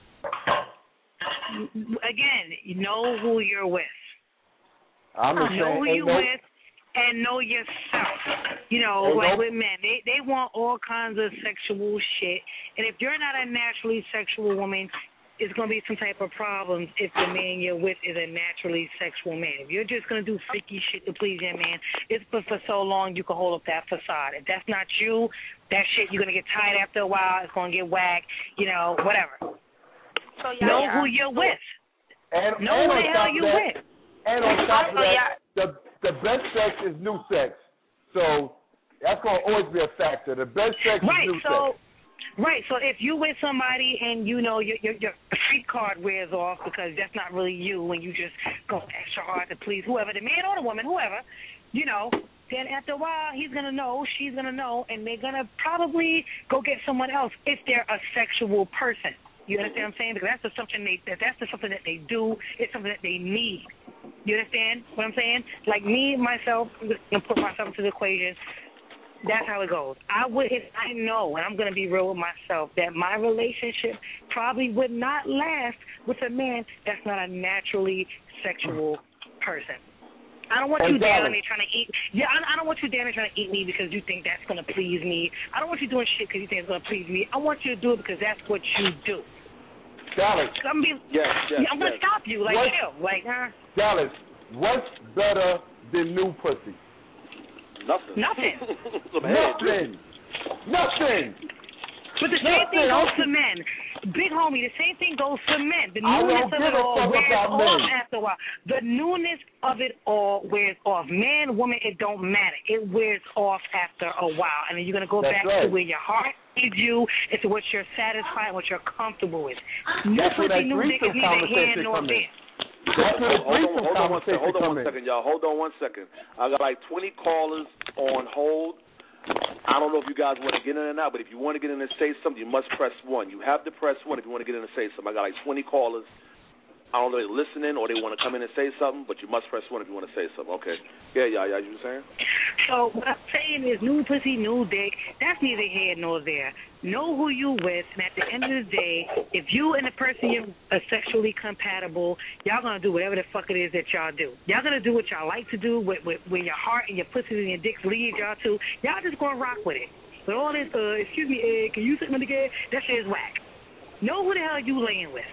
Again, you know who you're with. I'm just Know saying, who ain't you're no, with and know yourself. You know, Ain't like no- with men, they they want all kinds of sexual shit. And if you're not a naturally sexual woman, it's going to be some type of problems if the man you're with is a naturally sexual man. If you're just going to do freaky shit to please your man, it's for, for so long you can hold up that facade. If that's not you, that shit, you're going to get tired after a while. It's going to get whacked, you know, whatever. So y'all Know are- who you're with. and, Know and who on the top hell of you that, with. And on top of So that, the the best sex is new sex. So that's gonna always be a factor. The best sex Right, is new so sex. right, so if you with somebody and you know your your your street card wears off because that's not really you when you just go extra hard to please whoever, the man or the woman, whoever, you know, then after a while he's gonna know, she's gonna know, and they're gonna probably go get someone else if they're a sexual person. You understand what I'm saying? Because that's just something they that that's just something that they do. It's something that they need. You understand what I'm saying? Like me, myself, I'm gonna put myself into the equation. That's how it goes. I would, if I know, and I'm gonna be real with myself, that my relationship probably would not last with a man that's not a naturally sexual person. I don't want And you down darling. there trying to eat. Yeah, I, I don't want you down there trying to eat me because you think that's gonna please me. I don't want you doing shit because you think it's gonna please me. I want you to do it because that's what you do. Dallas, I'm, be, Yes, yes, I'm gonna yes. stop you, like What? chill, like huh? Dallas, what's better than new pussy? Nothing. Nothing. Some head. Nothing. Nothing. But the same thing Nothing. goes for men. Big homie, the same thing goes for men. The I newness don't of give it a all fuck wears about off men. after a while. The newness of it all wears off. Man, woman, it don't matter. It wears off after a while. And then you're going to go That's back right. to where your heart leads you, and to what you're satisfied, what you're comfortable with. New That's where that pussy, new dick threesome is neither here conversation nor come in. there. That's where the Hold on, threesome hold on one second. conversation Hold on come one in. second, y'all. Hold on one second. I got like twenty callers on hold. I don't know if you guys want to get in or not, but if you want to get in and say something, you must press one. You have to press one if you want to get in and say something. I got like twenty callers. I don't know if they're listening or they want to come in and say something, but you must press one if you want to say something. Okay. Yeah, yeah, yeah. You were saying? So what I'm saying is new pussy, new dick, that's neither here nor there. Know who you with, and at the end of the day, if you and the person you're are sexually compatible, y'all going to do whatever the fuck it is that y'all do. Y'all going to do what y'all like to do, with, with, where your heart and your pussy and your dicks lead y'all to. Y'all just going to rock with it. But all this, uh, excuse me, uh, can you sit me together? That shit is whack. Know who the hell you laying with.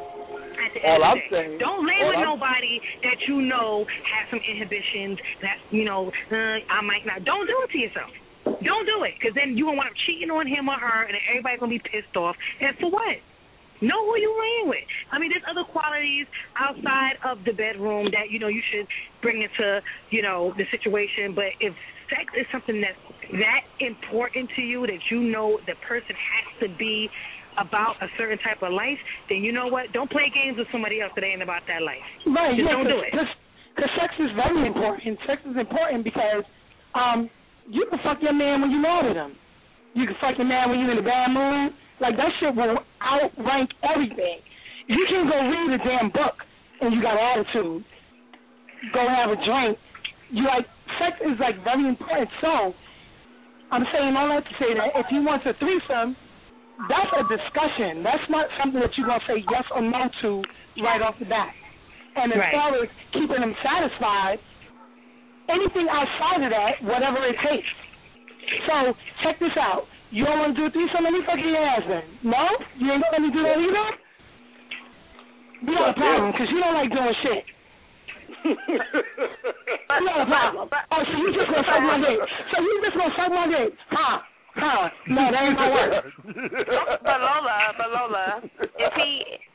At the All end of I'm the day. saying- Don't lay all with I'm- nobody that you know has some inhibitions that, you know, uh, I might not. Don't do it to yourself. Don't do it, because then you gonna wind up cheating on him or her, and then everybody's gonna be pissed off. And for what? Know who you laying with. I mean, there's other qualities outside of the bedroom that, you know, you should bring into, you know, the situation. But if sex is something that's that important to you, that you know the person has to be about a certain type of life, then you know what? Don't play games with somebody else that ain't about that life. Right. Just yeah, don't do it. Because sex is very important. Sex is important because um, you can fuck your man when you're mad at him. You can fuck your man when you're in a bad mood. Like, that shit will outrank everything. You can go read a damn book and you got attitude. Go have a drink. You like, sex is, like, very important. So, I'm saying all that to say that if he wants a threesome, that's a discussion. That's not something that you're going to say yes or no to right off the bat. And as right. far as keeping them satisfied, anything outside of that, whatever it takes. So, check this out. You don't want to do a threesome? Let me fuck your ass then. No? You ain't going to let me do that either? We got a problem, because you don't like doing shit. We got a problem. Oh, so you just going to suck my dick. So you just going to suck my dick. Huh? Huh? No, that ain't gonna work. But Lola, but Lola, if he,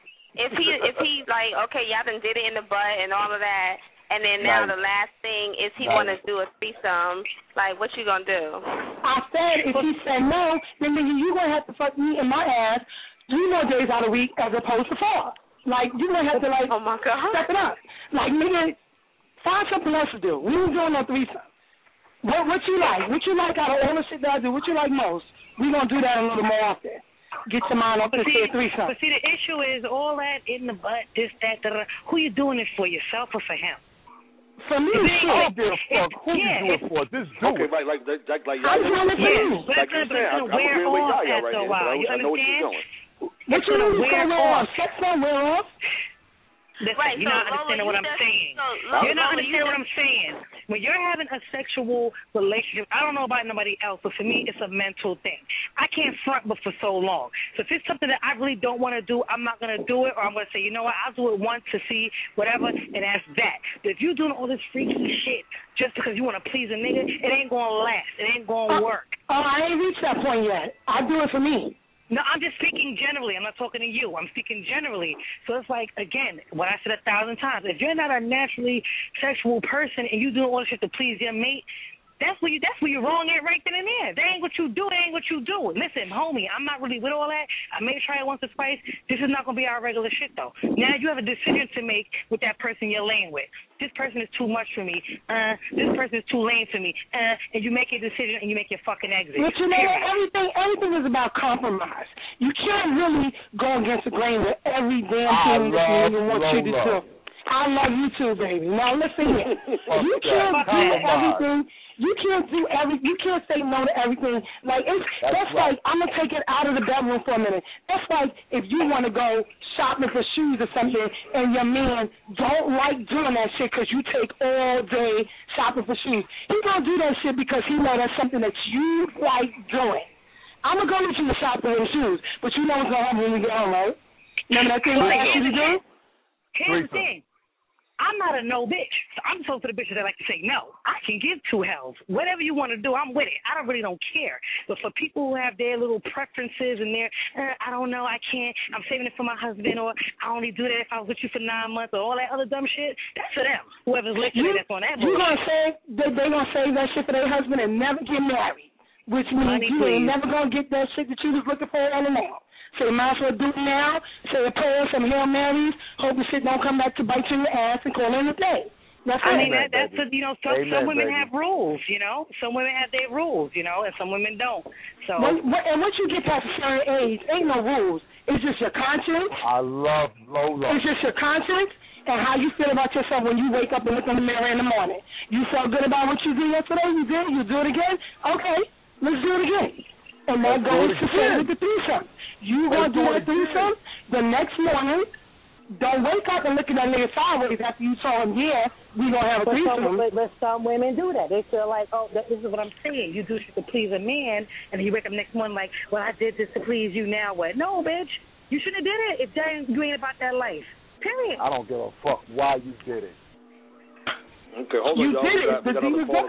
if he, if he like, okay, y'all done did it in the butt and all of that, and then now nice. the last thing is he nice. want to do a threesome, like, what you gonna do? I said if he said no, then nigga, you gonna have to fuck me in my ass three more days out of the week as opposed to four. Like, you gonna have to like oh my God. step it up. Like, nigga, find something else to do. We ain't doing no threesome. What what you like? What you like out of all the shit that I do? What you like most? We gonna do that a little more often. Get your mind up to say threesome. But see, the issue is all that in the butt, this, that, da, da. Who you doing it for, yourself or for him? For me, shit. I don't give a fuck who yeah, you do it for. This do okay, it. right, like like like like I'm y'all. doing it for you. But Like it's you gonna, said, I'm, gonna I'm wear agreeing with off Yaya after right a here. while. I, You I know what understand? you're doing. What you mean it's gonna wear off? Sex don't wear off. Listen, Right, you're so not understanding Lola, what I'm just, saying. So, Lola, you're not Lola, understanding you what I'm saying. When you're having a sexual relationship, I don't know about nobody else, but for me, it's a mental thing. I can't front but for so long. So if it's something that I really don't want to do, I'm not going to do it, or I'm going to say, you know what, I'll do it once to see whatever, and that's that. But if you're doing all this freaky shit just because you want to please a nigga, it ain't going to last. It ain't going to Uh, work. Oh, I ain't reached that point yet. I do it for me. No, I'm just speaking generally. I'm not talking to you. I'm speaking generally. So it's like, again, what I said a thousand times. If you're not a naturally sexual person and you doing all this shit to please your mate, that's where you that's where you're wrong at right then and there. That ain't what you do. That ain't what you do. Listen, homie, I'm not really with all that. I may try it once or twice. This is not going to be our regular shit, though. Now you have a decision to make with that person you're laying with. This person is too much for me. Uh, this person is too lame for me. Uh, and you make your decision and you make your fucking exit. But you know what? Everything, everything is about compromise. You can't really go against the grain with every damn thing that you want you to do. I love you too, baby. Now listen here. You can't do everything. You can't do every. You can't say no to everything. Like it's that's, that's right. like I'm gonna take it out of the bedroom for a minute. That's like if you want to go shopping for shoes or something, and your man don't like doing that shit because you take all day shopping for shoes. He gonna do that shit because he know that's something that you like doing. I'm gonna go with you to shop for your shoes, but you know what's gonna happen when we get home, right? Remember that thing we asked you to do? Here's the thing. I'm not a no bitch. So I'm supposed to the bitches that like to say no. I can give two hells. Whatever you want to do, I'm with it. I don't really don't care. But for people who have their little preferences and their, uh, I don't know, I can't, I'm saving it for my husband, or I only do that if I was with you for nine months, or all that other dumb shit, that's for them. Whoever's listening, that's on that bullshit. You're going to say they they going to save that shit for their husband and never get married, which means Honey, you please. ain't never going to get that shit that you was looking for in and out. So you might as well do it now, say a prayer, some Hail Marys, hope the shit don't come back to bite you in the ass and call it a day. That's I it. mean, that, that's, a, you know, some, Amen, some women baby. have rules, you know. Some women have their rules, you know, and some women don't. So, When, when, and once you get past a certain age, ain't no rules. It's just your conscience. I love Lola. It's just your conscience and how you feel about yourself when you wake up and look in the mirror in the morning. You felt good about what you did yesterday? You did? You do it again? Okay, let's do it again. And that Let's goes do to it say again. with the threesome. You Let's gonna do do that it threesome the next morning. Don't wake up and look at that nigga sideways after you told him, yeah, we gonna have a but threesome. some, but, but some women do that. They feel like, oh, that, this is what I'm saying. You do shit to please a man, and then you wake up next morning like, well, I did this to please you. Now what? No, bitch. You shouldn't have did it if that ain't, you ain't about that life. Period. I don't give a fuck why you did it. Okay, hold on, You y'all. did We it, got, we but got you another was caller. We got,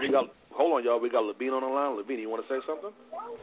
hold on, y'all. We got Levine on the line. Levine, you want to say something?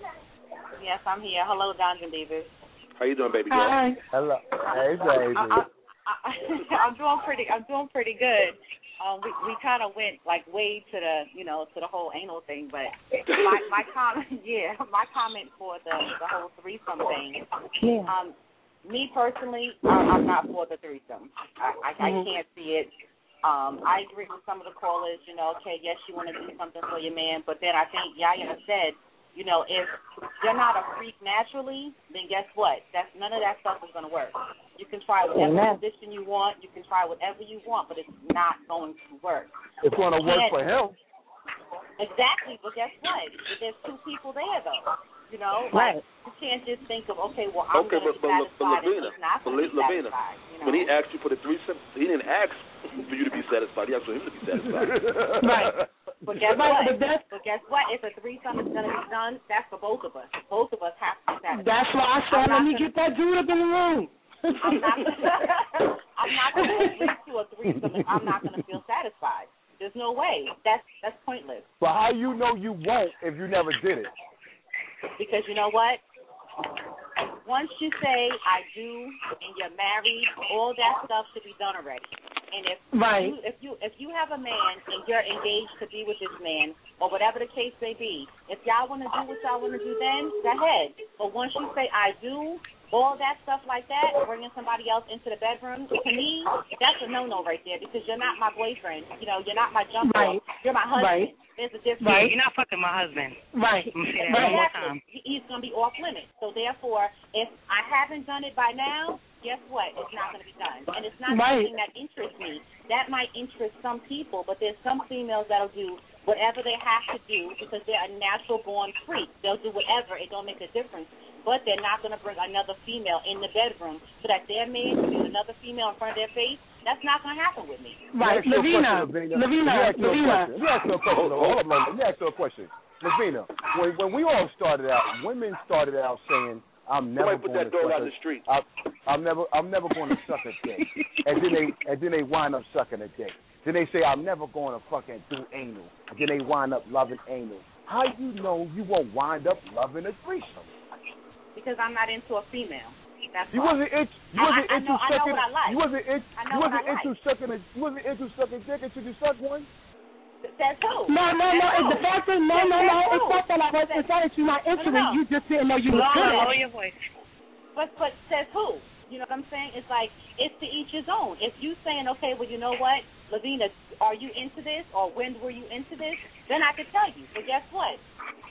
Yes, I'm here. Hello, Dungeon Divas. How you doing, baby girl? Hi. Hello. Hey, baby. I, I, I, I'm doing pretty. I'm doing pretty good. Um, we we kind of went like way to the you know to the whole anal thing, but my my comment yeah my comment for the the whole threesome thing. Yeah. Um, me personally, I, I'm not for the threesome. I I, Mm-hmm. I can't see it. Um, I agree with some of the callers. You know, okay, yes, you want to do something for your man, but then I think Yaya said, you know, if you're not a freak naturally, then guess what? That's none of that stuff is going to work. You can try whatever Amen. position you want. You can try whatever you want, but it's not going to work. It's going to work And- for him. Exactly, but guess what? There's two people there, though. You know, Right. like you can't just think of, okay, well, I'm Okay, going but, to be but, but satisfied and Lavina, he's not but going to be Lavina, satisfied. You know? when he asked you for the threesome, he didn't ask for you to be satisfied. He asked for him to be satisfied. Right. But guess Right, what? but that's- But guess what? If a threesome is going to be done, that's for both of us. Both of us have to be satisfied. That's why I said, I'm let not me gonna- get that dude up in the room. I'm not. I'm not going to agree to a threesome if I'm not going to feel satisfied. There's no way. That's that's pointless. But how you know you won't if you never did it? Because you know what? Once you say I do and you're married, all that stuff should be done already. And if Right. you if you if you have a man and you're engaged to be with this man or whatever the case may be, if y'all want to do what y'all want to do, then go ahead. But once you say I do, all that stuff like that, bringing somebody else into the bedroom, to me, that's a no-no right there because you're not my boyfriend. You know, you're not my jump Right. off. You're my husband. Right. There's a difference. Right. You're not fucking my husband. Right. I'm gonna say that Right. one more Exactly. time. He- He's going to be off limits. So therefore, if I haven't done it by now, guess what? It's not going to be done. And it's not Right. something that interests me. That might interest some people, but there's some females that'll do whatever they have to do because they're a natural-born freak. They'll do whatever. It don't make a difference. But they're not going to bring another female in the bedroom so that their man can use another female in front of their face. That's not going to happen with me. Right. Let me ask you a Lavina. question, Lavina. Let me ask you a Lavina. question. Let me ask you a question. Hold on, let me ask you a question. Lavina, when, when we all started out, women started out saying, I'm never Somebody put going that to dog suck out a, in the street. I, I'm never, I'm never going to suck a dick, and then they, and then they wind up sucking a dick. Then they say, I'm never going to fucking do anal. And then they wind up loving anal. How you know you won't wind up loving a threesome? Because I'm not into a female. That's You why. wasn't itch, you I- wasn't I into know- I know sucking. what I like. You wasn't itch, I know you what wasn't I into like. sucking a, you wasn't into sucking dick until you sucked one. That's who? No, no, no. That's It's the who? fact that, no, no, no. That's It's who? not that I was, it's not that you're not into No, no, it. no. You just didn't know you was good at Lower it. your voice. But but says who? You know what I'm saying? It's like it's to each his own. If you saying, okay, well, you know what, Lavina, are you into this, or when were you into this? Then I could tell you. But guess what?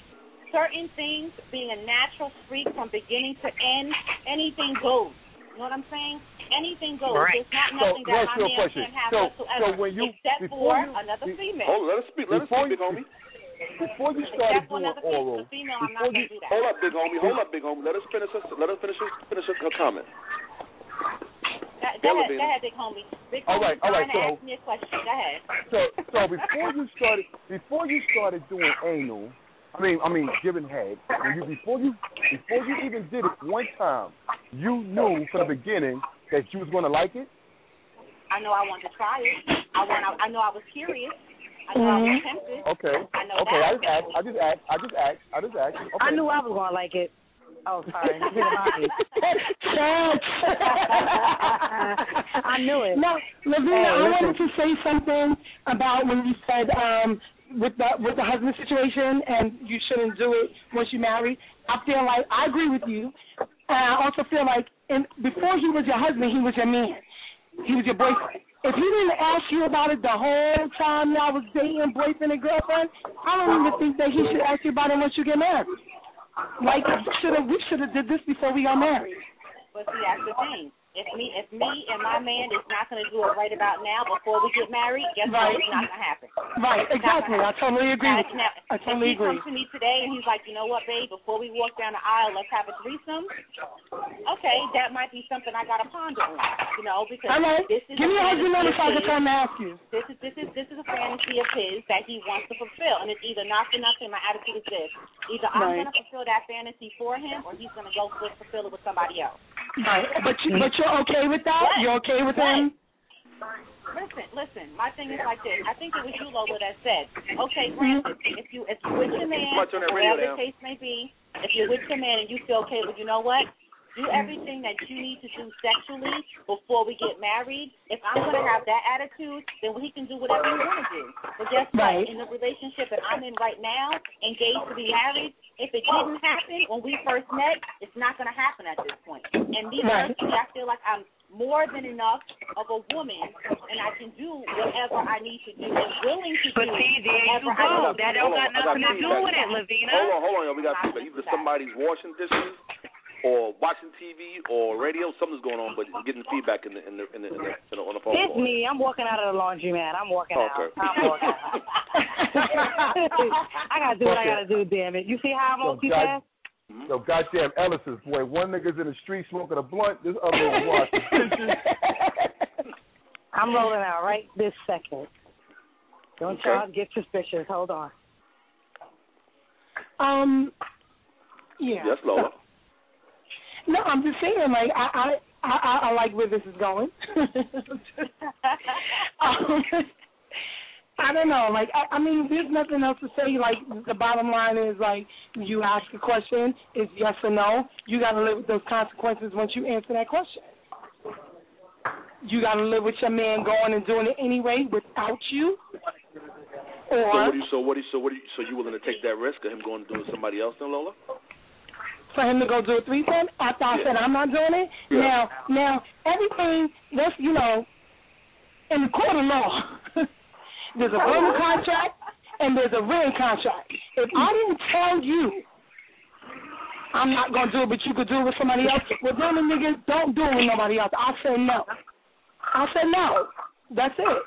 Certain things, being a natural freak from beginning to end, anything goes. You know what I'm saying? Anything goes. Right. There's not So, nothing let me that ask my you a man question. can't have So- whatsoever, so when you- except before for you- another be- female. Hold on, let us speak. Let us Before speak, big you- homie. Before you Except started for doing another oral, female, female I'm before not you, going to do that. Hold up, big homie. Hold up, big homie. Let us finish. Her, let us finish. Her, finish her, her comment. Go, go Yeah, ahead, go Lavina. ahead, big homie. Big All homie right, all right, trying to so- ask me a question. Go ahead. so so before you started before you started doing anal, I mean I mean giving head, when you before you before you even did it one time, you knew from the beginning that you was gonna like it. I know I wanted to try it. I want. I, I know I was curious. I know I was tempted. Okay. I know Okay, that. I just asked. I just asked. I just asked. I just asked. Okay. I knew I was gonna like it. Oh, sorry. Hit him out. I knew it. No, Lavina, Hey, I listen. wanted to say something about when you said um, with the with the husband situation and you shouldn't do it once you marry. I feel like I agree with you. And I also feel like in, before he was your husband, he was your man. He was your boyfriend. If he didn't ask you about it the whole time y'all was dating, boyfriend and girlfriend, I don't even think that he should ask you about it once you get married. Like, should have we should have did this before we got married. But see, that's the thing. If me, if me and my man is not going to do it right about now before we get married, guess Right. what? It's not going to happen. Right, It's not exactly. gonna I totally agree Now, with you. now, I totally if he agree. comes to me today and he's like, you know what, babe, before we walk down the aisle, let's have a threesome. Okay, that might be something I got to ponder on, you know, because All right. this is Give a me your husband fantasy number of so I can his. tell him to ask you. This is this is this is a fantasy of his that he wants to fulfill, and it's either not for nothing. My attitude is this: either I'm Right. going to fulfill that fantasy for him, or he's going to go fulfill it with somebody else. Right. But you, but you're okay with that? What? You're okay with What? him? Listen, listen. My thing is like this. I think it was you, Lola, that said, okay, granted, if you if you're with your man, whatever the case may be, if you're with your man and you feel okay, well, you know what? Do everything that you need to do sexually before we get married. If I'm going to have that attitude, then he can do whatever he want to do. But guess what? In the relationship that I'm in right now, engaged to be married, if it didn't happen when we first met, it's not going to happen at this point. And me personally, I feel like I'm more than enough of a woman, and I can do whatever I need to do and willing to but do see, there whatever you go. I That don't got nothing to do with it, Lavina. Hold on, hold on, yo. We got feedback. Either somebody's washing dishes or watching T V or radio. Something's going on, but getting feedback in the in the, in the, in the, in the on the phone. It's me. I'm walking out of the laundromat. I'm walking okay. out. I'm walking out. I gotta do what I gotta do. Damn it! You see how I'm multitask? Yo, goddamn Ellis's boy. One nigga's in the street smoking a blunt. This other one's washing dishes. I'm rolling out right this second. Don't okay. y'all get suspicious. Hold on. Um. Yeah. Yes, Lola. No, I'm just saying, like, I, I, I, I like where this is going. um, I don't know. Like, I, I mean, there's nothing else to say. Like, the bottom line is, like, you ask a question, it's yes or no. You got to live with those consequences once you answer that question. You got to live with your man going and doing it anyway without you. Or so what do you? So what do you? So what do you? So you willing to take that risk of him going and doing it with somebody else, then, Lola? For him to go do a threesome after I yeah. said I'm not doing it. Yeah. Now, now everything that's you know in the court of law, there's a verbal contract and there's a written contract. If I didn't tell you I'm not gonna do it, but you could do it with somebody else, well, then the niggas don't do it with nobody else. I said no. I said no. That's it.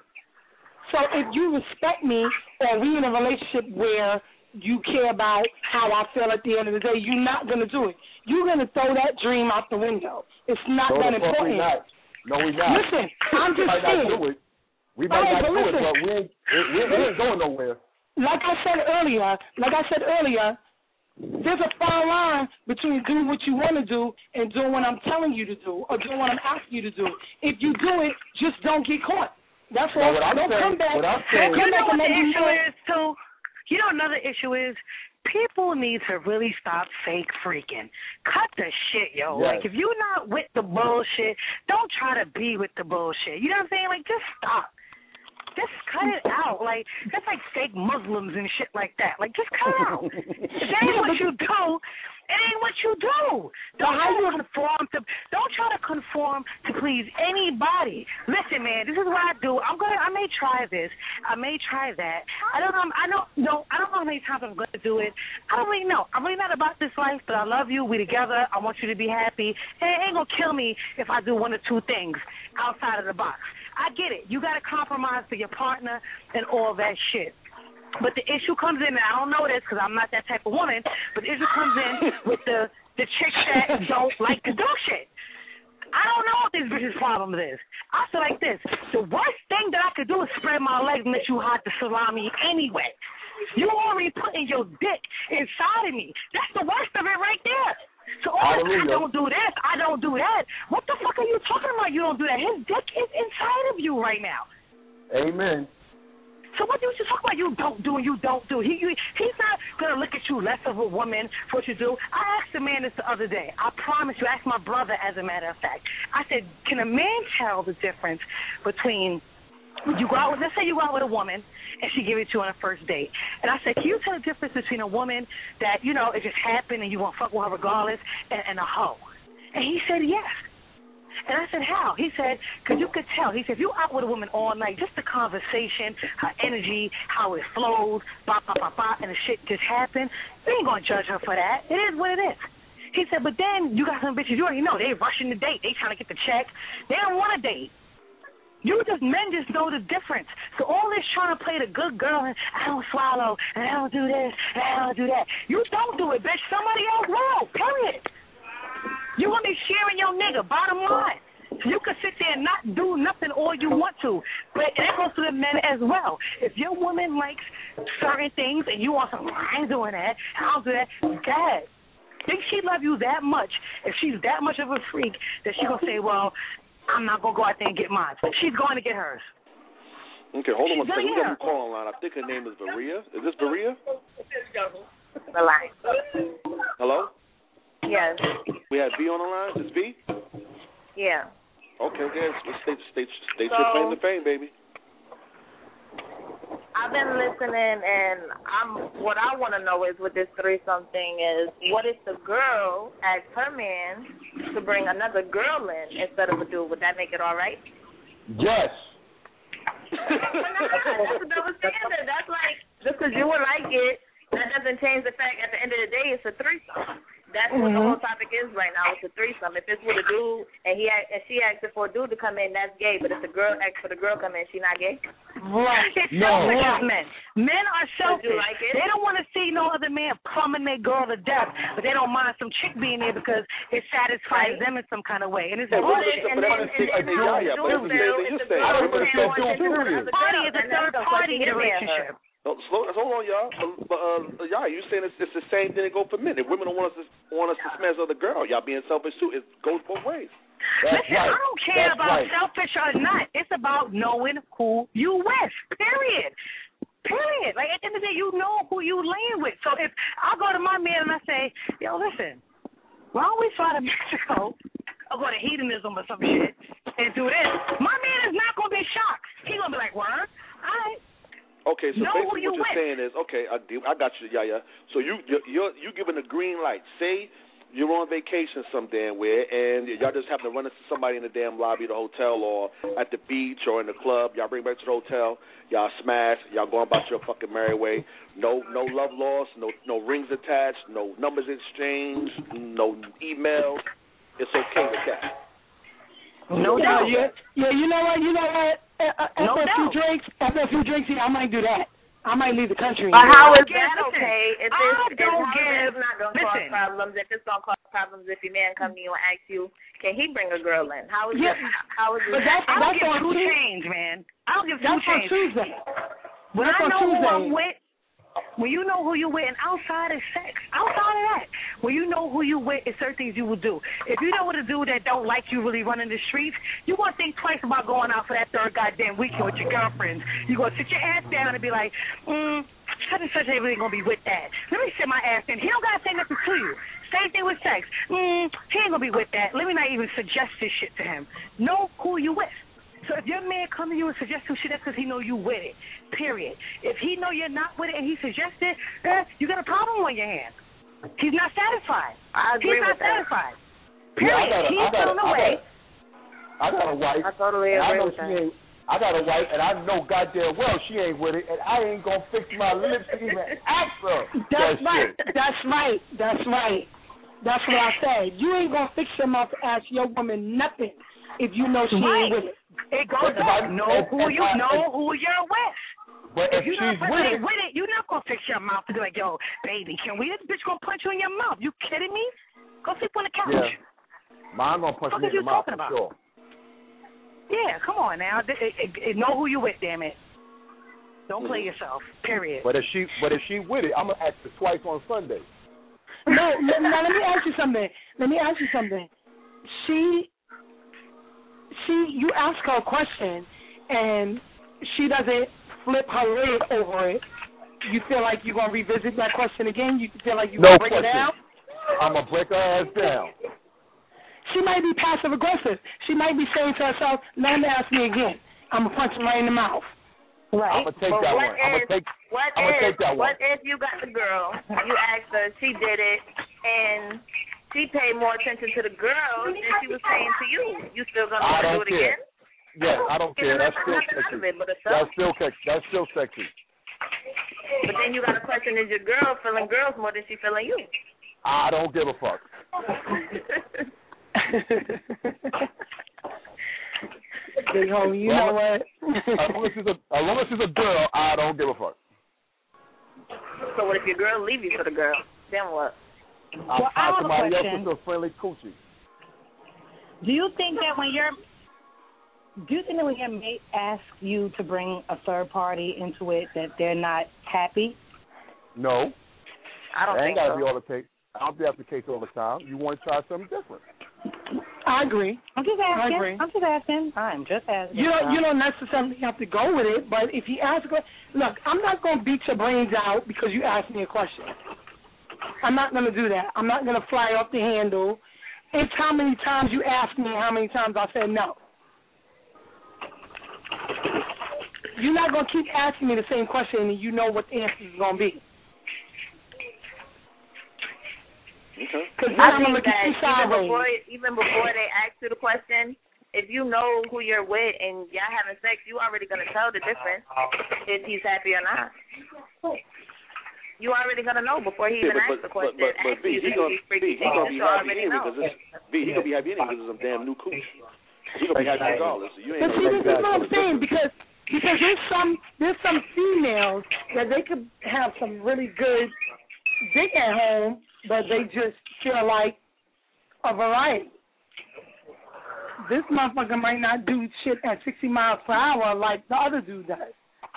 So if you respect me, or we in a relationship where you care about how I feel at the end of the day, you're not going to do it. You're going to throw that dream out the window. It's not no, that important. We not. No, we not. Listen, I'm just we might saying. Not do it. We might right, not but do listen, it, but we ain't, we, we ain't going nowhere. Like I said earlier, like I said earlier, there's a fine line between doing what you want to do and doing what I'm telling you to do or doing what I'm asking you to do. If you do it, just don't get caught. That's all. No, what I'm don't saying, come back. What I'm saying, you know what the issue is, too? You know another issue is people need to really stop fake freaking. Cut the shit, yo. Yes. Like, if you're not with the bullshit, don't try to be with the bullshit. You know what I'm saying? Like, just stop. Just cut it out. Like, that's like fake Muslims and shit like that. Like, just cut it out. That ain't what you do. It ain't what you do. Don't try to conform to. Don't try to conform to please anybody. Listen, man, this is what I do. I'm gonna. I may try this. I may try that. I don't know. I don't know. I don't know how many times I'm gonna do it. I don't really know. I'm really not about this life, but I love you. We together. I want you to be happy. And it ain't gonna kill me if I do one or two things outside of the box. I get it. You gotta compromise for your partner and all that shit. But the issue comes in, and I don't know this because I'm not that type of woman, but the issue comes in with the, the chicks that don't like to do shit. I don't know what this bitch's problem is. I feel like this. The worst thing that I could do is spread my legs and let you hide the salami anyway. You already putting your dick inside of me. That's the worst of it right there. So all this, I don't do this, I don't do that. What the fuck are you talking about? You don't do that. His dick is inside of you right now. Amen. So what do you talk about? You don't do and you don't do. He, he he's not gonna look at you less of a woman for what you do. I asked a man this the other day. I promise you. I asked my brother, as a matter of fact. I said, can a man tell the difference between you go out with, let's say you go out with a woman and she give it to you on a first date, and I said, can you tell the difference between a woman that you know it just happened and you want to fuck with her regardless, and, and a hoe? And he said yes. And I said, how? He said, because you could tell. He said, if you out with a woman all night, just the conversation, her energy, how it flows, bop, bop, bop, bop, and the shit just happened, you ain't going to judge her for that. It is what it is. He said, but then you got some bitches, you already know, they rushing the date. They trying to get the check. They don't want a date. You just, men just know the difference. So all this trying to play the good girl and I don't swallow and I don't do this and I don't do that. You don't do it, bitch. Somebody else will, period. You want to be sharing your nigga, bottom line. You can sit there and not do nothing all you want to, but that goes to the men as well. If your woman likes certain things and you want some, I ain't doing that, I'll do that, God. Think she love you that much, if she's that much of a freak, that she going to say, well, I'm not going to go out there and get mine. She's going to get hers. Okay, hold on one She's second. We gonna got a call online. I think her name is Varia. Is this Varia? The line. Hello? Yes. We have V on the line. Is this V? Yeah. Okay, okay. State, state, state So- your claim to fame, baby. I've been listening, and I'm. What I want to know is with this threesome thing is, what if the girl asks her man to bring another girl in instead of a dude? Would that make it all right? Yes. That's a double standard. That's like, just because you would like it, that doesn't change the fact at the end of the day it's a threesome. That's what Mm-hmm. the whole topic is right now. It's a threesome. If it's with a dude and he act, and she asks for a dude to come in, that's gay. But if the girl asks for the girl to come in, she not gay. Right. It's No. selfish as men. Men are selfish. you like it? They don't want to see no other man plumbing their girl to death, but they don't mind some chick being there because it satisfies Right. them in some kind of way. And it's Hey, Well, but then- that's and the- then- but that's the- and then yeah, how yeah, the but dude that's the feel same thing if you the say. girl Women is still saying do one thing to the period. other Party girl, is a and that's third the party in fucking a hit man relationship. No, slow, hold on, y'all. But, but uh, y'all, you saying it's, it's the same thing that go for men. If women don't want us to want us to smash other girl, y'all being selfish too. It goes both ways. That's Listen, right. I don't care That's about right. selfish or not. It's about knowing who you with. Period. Period. Like, at the end of the day, you know who you laying with. So if I go to my man and I say, yo, listen, why don't we fly to Mexico or go to hedonism or some shit and do this, my man is not going to be shocked. He's going to be like, word? All right. Okay, so Know who basically you what you're with. saying is, okay, I, I got you, yeah, yeah. So you you're, you're you giving the green light. Say you're on vacation some damn where, and y'all just happen to run into somebody in the damn lobby of the hotel or at the beach or in the club. Y'all bring back to the hotel. Y'all smash. Y'all going about your fucking merry way. No no love lost. No no rings attached. No numbers exchanged. No emails. It's okay with that. No yeah, doubt. yeah, yeah. You know what? You know what? Uh, After No a few doubt. drinks, after a few drinks, yeah, I might do that. I might leave the country. But how is Listen, that okay? If I it's, if don't how is give- it's not going to cause listen. problems, if it's going to cause problems, if your man come to you and ask you, can he bring a girl in? How is Yeah. it? How is it? But that's I don't that's give on two Tuesday. change, man. I don't give two That's on change. Tuesday. When That's I on know who Tuesday. I'm with, when you know who you with, and outside is sex. Outside of that, when you know who you with, it's certain things you will do. If you know what a dude that don't like you really running the streets, you won't think twice about going out for that third goddamn weekend with your girlfriends. You gonna sit your ass down and be like, mm, such and such ain't really gonna be with that. Let me sit my ass in. He don't gotta say nothing to you. Same thing with sex. Mm, he ain't gonna be with that. Let me not even suggest this shit to him. Know who you with. So if your man come to you and suggest some shit, that's because he know you with it. Period. If he know you're not with it and he suggests it, eh, you got a problem on your hands. He's not satisfied. I agree He's with not that. satisfied. Yeah, Period. I got a, He's I got a, feeling I away. got a, I got a wife. I totally and I agree know with she that. ain't. I got a wife, and I know goddamn well she ain't with it, and I ain't gonna fix my lips to even ask her. That's that right. shit. That's right. That's right. That's what I said. You ain't gonna fix your mouth to ask your woman nothing if you know she Right. ain't with it. It goes But if I- up. Know if- who if you I- know if- who you're with. But If if you know she's the person with ain't it, with it, you're not gonna fix your mouth to be like, yo, baby, can we? This bitch gonna punch you in your mouth. You kidding me? Go sleep on the couch. yeah, mine gonna punch What me are in the you mouth talking for about? sure. Yeah, come on now. It, it, it, know who you with, damn it. Don't play yourself. Period. But if she, but if she with it, I'm gonna ask her twice on Sunday. No, no, now let me ask you something. Let me ask you something. She, she, you ask her a question, and she doesn't flip her lid over it. You feel like you're gonna revisit that question again? You feel like you're No gonna break question. it down? I'm gonna break her ass down. She might be passive aggressive. She might be saying to herself, "Let him ask me again. I'm gonna punch him right in the mouth." Right. I'm gonna take But that what one. I'm gonna if- take. What I'm gonna if take that one. what if you got the girl, you asked her, she did it, and she paid more attention to the girl than she was paying to you? You still gonna I want to do don't it care. again? Yeah, I don't care. That's still Nothing out of sexy. it but a That's self. still sexy. That's still sexy. But then you got a question: is your girl feeling girls more than she feeling you? I don't give a fuck. Big homie, you know what? As long as she's a, as long as she's a girl, I don't give a fuck. So what if your girl leave you for the girl? Then what? I'll Well, I find have a somebody else question. with a friendly coochie. Do you think that when your do you think that when your mate asks you to bring a third party into it, that they're not happy? No, I don't that think ain't gotta so. be all the case. I don't think that's the case all the time. You want to try something different. I agree. I'm just asking. I agree. I'm just asking. I'm just asking. You don't, you don't necessarily have to go with it, but if you ask, look, I'm not going to beat your brains out because you asked me a question. I'm not going to do that. I'm not going to fly off the handle. It's how many times you asked me, how many times I said no. You're not going to keep asking me the same question and you know what the answer is going to be. Okay. I think that even before, even before they ask you the question, if you know who you're with and y'all having sex, you already going to tell the difference if he's happy or not. You already going to know before he even yeah, asks but, the question. But, but, but V, he going he gonna be happy anyway because it's, V, he going to be happy anyway because it's some damn new cooch. He going to be happy regardless. So you ain't but see, this is what I'm saying because because there's some there's some females that they could have some really good dick at home, but they just feel like a variety. This motherfucker might not do shit at sixty miles per hour like the other dude does.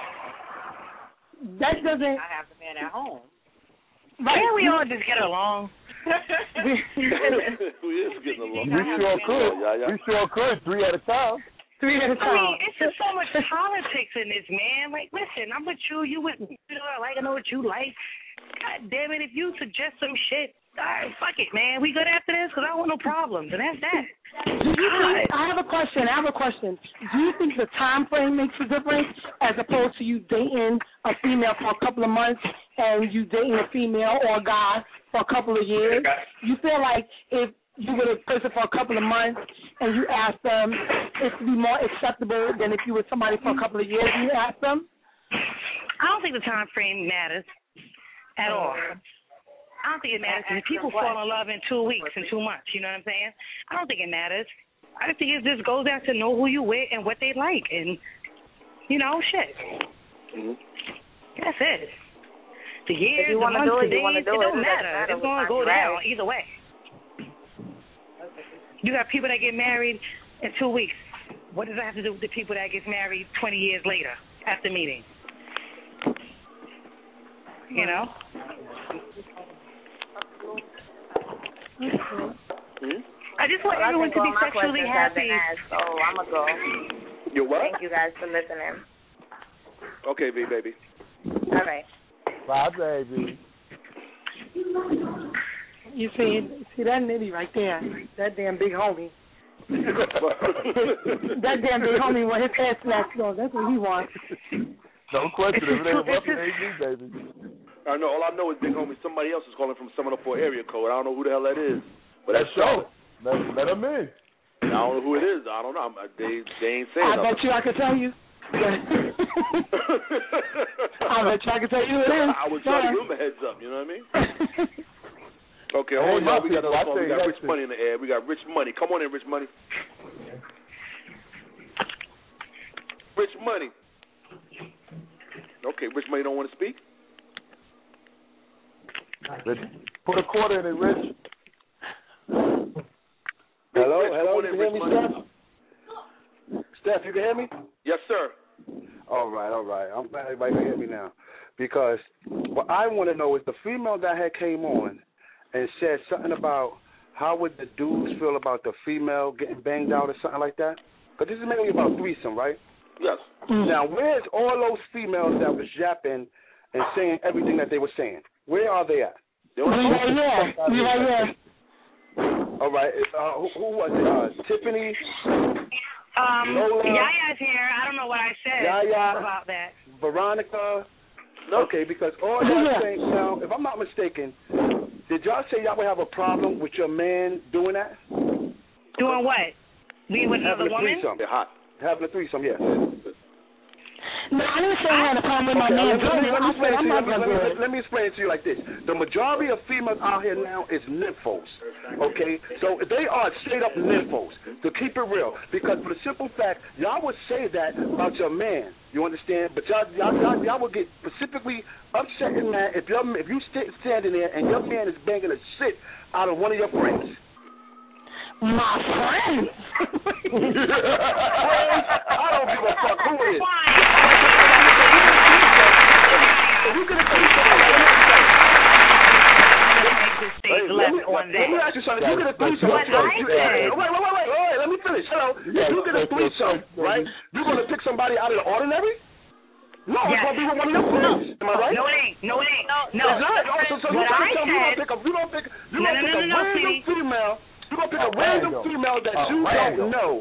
That doesn't. I have the man at home. Right? Can't we all just get along? we is getting along. We sure could. Yeah, yeah. We sure could. Three at a time. Three at a time. I mean, it's just so much politics in this, man. Like, listen, I'm with you. You with me. You know, I like. I know what you like. God damn it! If you suggest some shit, all right, fuck it, man. We good after this because I don't want no problems, and that's that. Do you think, I have a question. I have a question. Do you think the time frame makes a difference as opposed to you dating a female for a couple of months and you dating a female or a guy for a couple of years? You feel like if you were a person for a couple of months and you asked them, it would be more acceptable than if you were somebody for a couple of years and you asked them? I don't think the time frame matters at all. I don't think it matters because people fall in love in two weeks and two months. You know what I'm saying? I don't think it matters. I just think it just goes out to know who you with and what they like, and you know, shit. Mm-hmm. That's it. The years, you the months, do it, the days, it, it don't it matter. matter. It's going to go down either way. You got people that get married in two weeks. What does that have to do with the people that get married twenty years later after meeting? You know? Mm-hmm. I just want well, everyone to be sexually happy. Asked, so I'm going to go. You're what? Thank you guys for listening. Okay, V, baby. All right. Bye, baby. You see, see that nitty right there, that damn big homie. That damn big homie want his ass snatched off. That's what he wants. No question. If it ain't Ruffy, it ain't me, baby. I know. All I know is big homie. Somebody else is calling from seven oh four area code. I don't know who the hell that is, but that's Charlotte. Let, let him in. I don't know who it is. I don't know. I'm, they they ain't saying I nothing. bet you I can tell you. I bet you I can tell you who it is. I was trying to give him a heads up. You know what I mean? Okay, hold on, y'all. We got, phone. we got Rich Money in the air. We got Rich Money. Come on in, Rich Money. Rich Money. Okay, Rich Money don't want to speak? Rich, put a quarter in it, Rich. Hello, Rich, hello, you can you hear me, Steph? Steph, you can hear me? Yes, sir. All right, all right. I'm glad everybody can hear me now. Because what I want to know is the female that had came on and said something about how would the dudes feel about the female getting banged out or something like that? Because this is mainly about threesome, right? Yes. Now, where's all those females that was yapping and saying everything that they were saying? Where are they at? Right here. Right here. All right. Uh, who, who was it? Uh, Tiffany? Um, Lola? Yaya's here. I don't know what I said Yaya, about that. Veronica? No. Okay, because all y'all saying, now, if I'm not mistaken, did y'all say y'all would have a problem with your man doing that? Doing what? Being with Having another a woman? threesome. They're hot. Having a threesome, yes. No, I didn't say I had a problem with my Okay, man let, me, doing it. let, me I said I'm not let, going to me, do let, it. let me explain it to you like this. The majority of females out here now is nymphos, okay? So they are straight up nymphos, to keep it real. Because for the simple fact, y'all would say that about your man, you understand? But y'all y'all, y'all, y'all would get specifically upset and mad if, your, if you st- standing there and your man is banging the shit out of one of your friends. My friends? I don't give a fuck who it is. If you could have said Hey, let me, on that. let me ask you something. You get a threesome. What I you, said. Wait, wait, wait, wait, wait. Let me finish. Hello. If you get a threesome, right? You're gonna pick somebody out of the ordinary? No, yes. it's gonna be with one of your friends. Am I right? No, it ain't. No, it ain't. No. It's not. Oh, so, so you what gonna I tell me said. you gonna pick a, you gonna pick, you no, gonna no, pick no, a no, random no, female. You gonna pick a, a random random. female that a you random. don't know.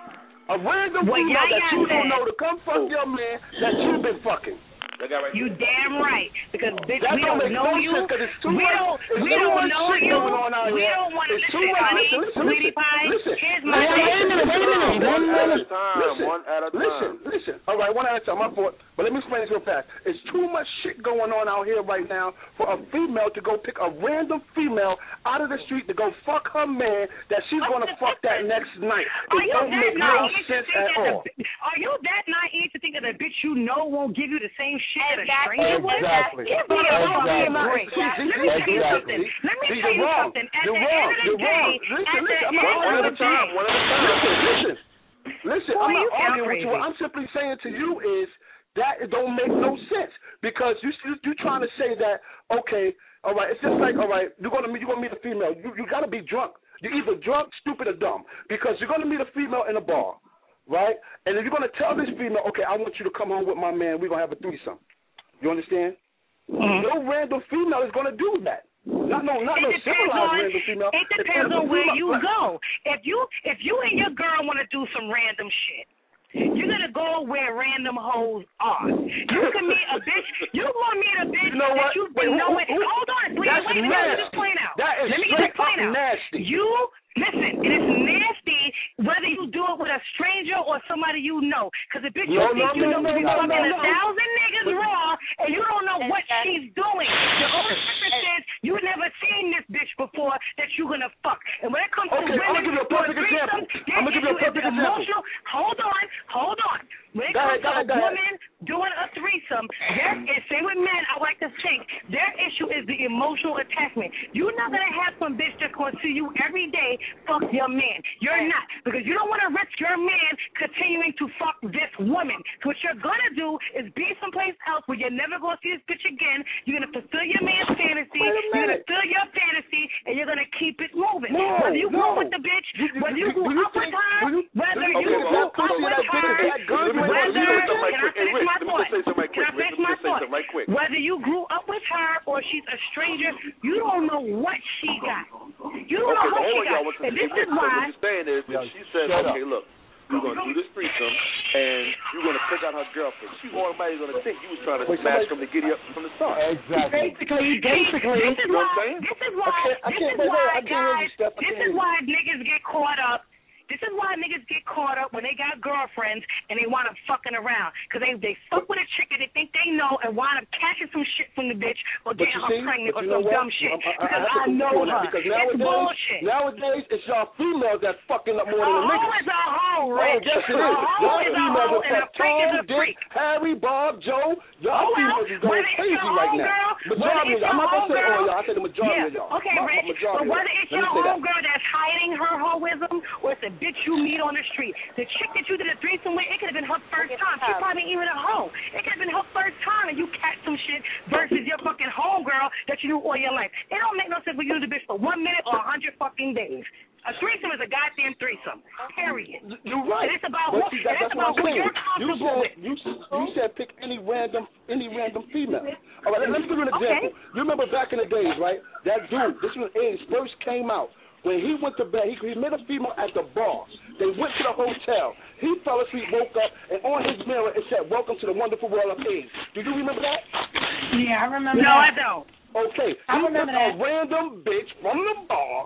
A random what female that you said. don't know to come fuck your man that you've been fucking. Right you damn right, because bitch, that we don't, don't know no you. It's too we much, don't, it's we too don't much know shit you. Going on out we here. don't want to listen, listen, honey, listen, listen, sweetie pie. Listen, Here's my listen, wait a minute, wait a minute, one at a time, listen, one at a time. Listen, listen. All right, one at a time. My fault. But let me explain this real fast. It's too much shit going on out here right now for a female to go pick a random female out of the street to go fuck her man that she's going to fuck that next night. Are It you don't that make no naive sense to think at that all. the, are you that naive to think that a bitch you know won't give you the same shit that a stranger would? Exactly. Give me a fucking Exactly. break. Let me tell you something. Let me tell you something. At the end of the day, at the end of the day, one at a time. Listen, listen. Listen, Boy, I'm you not sound arguing with you. What crazy. I'm simply saying to you is that it don't make no sense because you you you trying to say that okay, all right, it's just like all right, you're gonna meet you're gonna meet a female. You you gotta be drunk. You're either drunk, stupid, or dumb because you're gonna meet a female in a bar, right? And if you're gonna tell this female, okay, I want you to come home with my man. We're gonna have a threesome. You understand? Mm-hmm. No random female is gonna do that. Not no, not it no depends civilized on, random female. It depends on where you female, go. If you if you and your girl want to do some random shit, you're gonna go where random hoes are. You can meet a bitch. You gonna meet a bitch you know that what? you've Wait, been who, knowing. who, who, Hold on, please. that's Wait a minute. Let me just nasty. point out. That is Let me straight just point up out. nasty. You listen. It is nasty whether you do it with a stranger or somebody you know. Because a bitch No, you think no, you no, know no, could be no, fucking no, a no. thousand niggas raw, and you don't know what she's doing. The only difference is you never seen this bitch before that you're gonna fuck. And when it comes to Okay, women, I'll give you a doing perfect example. threesomes, I'm gonna give you a their perfect issue is the example. emotional. Hold on, hold on. When it Go comes ahead, go to ahead, a go ahead. woman doing a threesome, their is same with men. I like to think their issue is the emotional attachment. You're not gonna have some bitch that's gonna see you every day fuck your man. You're not, because you don't want to risk your man continuing to fuck this woman. So what you're gonna do is be someplace else where you're never gonna see this bitch again. You're gonna fulfill your man's fantasy. You're gonna fulfill your fantasy, and you're gonna keep it moving. No, whether you no. go with the bitch, whether you do go you up with think- her, do you- whether do you you- go okay, up pussy with that bitch her, is that good? Let me whether, let me say something right can I quick. Hey, finish Rick, my let me thought? just say something right Can I quick. finish Let me my just say thought? something right quick. Whether you grew up with her or she's a stranger, you don't know what she got. You don't Okay, know but what hold she on, got. y'all. What's And this so is what why. you're saying is that she says, shut okay, up. look, we're going to do this threesome, and you're going to pick out her girlfriend. She automatically going to think you was trying to Wait, smash somebody- from the giddy up from the start. Exactly. Basically, basically. This is You know what I'm why. saying? This is why. I can't- I This can't- is wait, wait, why, I can't hear you, guys. Steph. I This can't is hear you. why niggas get caught up. This is why niggas get caught up when they got girlfriends and they wind up fucking around. Because they, they fuck with a chick that they think they know and wind up catching some shit from the bitch or But getting you her see, pregnant but or you know some what? dumb shit. I, I, because I, have to I agree know on that her. because It's nowadays, bullshit. nowadays it's y'all females that's fucking up more A than the hoe niggas. is a hoe, Oh, Rich. yes it is. A hoe Y'all is a females hoe are and a fuck freak is Tom, a freak. Dick, Harry, Bob, Joe. Y'all Oh, well, females is going whether it's crazy your right home now. girl, Majority whether of it's y'all. I'm not your gonna say home all girl, y'all. I say the majority yeah. of y'all. Okay, my, Rich. my majority But whether of y'all. it's Let your me say that. homegirl that's hiding her hoism or it's a bitch you meet on the street, the chick that you did a threesome with, it could have been her first time. She probably ain't even a hoe. It could have been her first time, and you catch some shit versus your fucking homegirl that you knew all your life. It don't make no sense for you to do the bitch for one minute or a hundred fucking days. A threesome is a goddamn threesome. Period. You're right. And it's about But who, see, that, and that's it's what about I'm who saying. you're You comfortable said with. you, you said pick any random any random female. All right, let, let me give you an example. Okay. You remember back in the days, right? That dude, this was AIDS, first came out. When he went to bed, he, he met a female at the bar. They went to the hotel. He fell asleep, woke up, and on his mirror it said, "Welcome to the wonderful world of AIDS." Do you remember that? Yeah, I remember No, I that. don't. Okay. I he remember took that. a random bitch from the bar,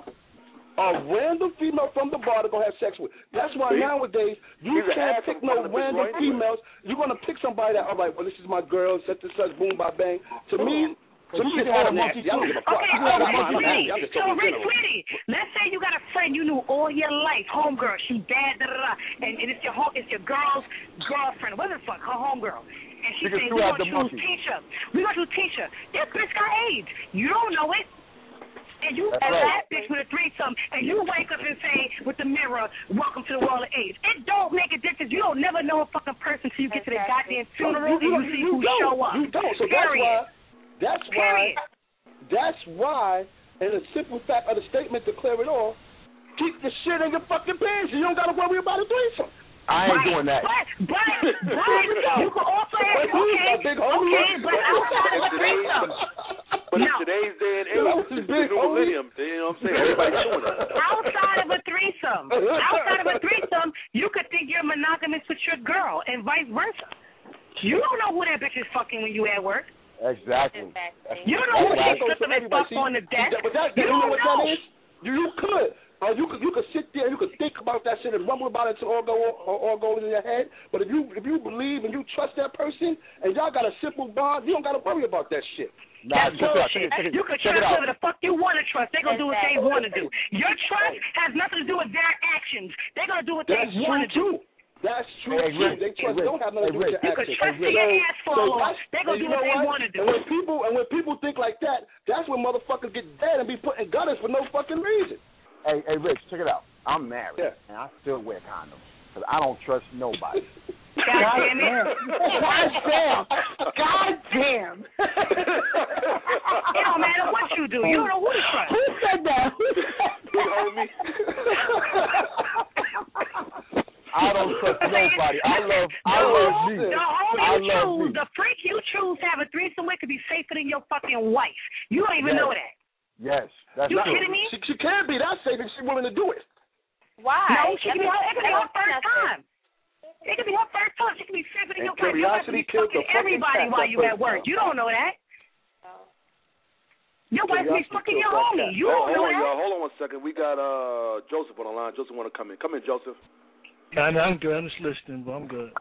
a random female from the bar to go have sex with. That's why See? nowadays you He's an can't asshole pick no from the big random right. females. You're gonna pick somebody that, all right, well, this is my girl, such and such, boom, bang, bang. To me, to me, it's all nasty. I don't give a fuck. Okay, I'm so not Rick, I'm sweetie, nasty. I'm just so talking Rick, general. sweetie, let's say you got a friend you knew all your life, homegirl, she bad, da da da, and, and it's your home, it's your girl's girlfriend, whatever the fuck, her homegirl, and she You can says throw we out gonna the choose monkey. Tisha, we gonna choose Tisha. This bitch got AIDS, you don't know it. And you That's and right. that bitch with a threesome, and you wake up and say with the mirror, "Welcome to the world of AIDS." It don't make a difference. You don't never know a fucking person till you get to the goddamn funeral you, and you see you who don't. show up. You don't. So Period. that's why. That's why. Period. That's why And the simple fact of the statement to clear it all, keep the shit in your fucking pants. You don't got to worry about a threesome. I ain't right, doing that. But, but, but, you can also have, okay, okay, but outside of a threesome. But no. in today's day and age, it's the new millennium. You know what I'm saying? Everybody's doing it. Outside of a threesome, outside of a threesome, you could think you're monogamous with your girl and vice versa. You don't know who that bitch is fucking when you at work. Exactly. You don't know who she's slipping and fuck on the desk. But that, you you know don't what know. that is? You, you could. Uh, you could you could sit there and you could think about that shit and rumble about it till all go all, all goes in your head. But if you if you believe and you trust that person and y'all got a simple bond, you don't got to worry about that shit. Nah, That's bullshit. You can trust whoever the fuck you want to trust. They're going to do what they want to do. Your trust has nothing to do with their actions. They're going to do what they want to do. That's true, hey, too. Rick, They trust hey, don't have nothing hey, to do with your You actions. can trust hey, your ass fall so off. They're going to do what they want to do. And when people and when people think like that, that's when motherfuckers get dead and be put in gutters for no fucking reason. Hey, hey, Rich, check it out. I'm married, yeah. and I still wear condoms because I don't trust nobody. God damn it. God damn. God damn. It don't matter what you do. You don't know who to trust. Who said that? Big homie. I don't trust nobody. I love, I love me. The homie I you love choose, me. the freak you choose to have a threesome with could be safer than your fucking wife. You don't even Yes. know that. Yes, that's You true. kidding me? She, she can't be that safe if she's willing to do it. Why? No, she could be her, it could be her first Nothing. time. It could be her first time. She could be safer than And your wife. You have to curiosity be killed the fucking fucking everybody cat while that you first at work. time. You don't know that. Your wife be Curiosity fucking your killed that homie. cat. You Hold, don't know hold on, that. y'all. Hold on one second. We got uh Joseph on the line. Joseph want to come in. Come in, Joseph. Yeah, I'm good. I'm just listening, but I'm good.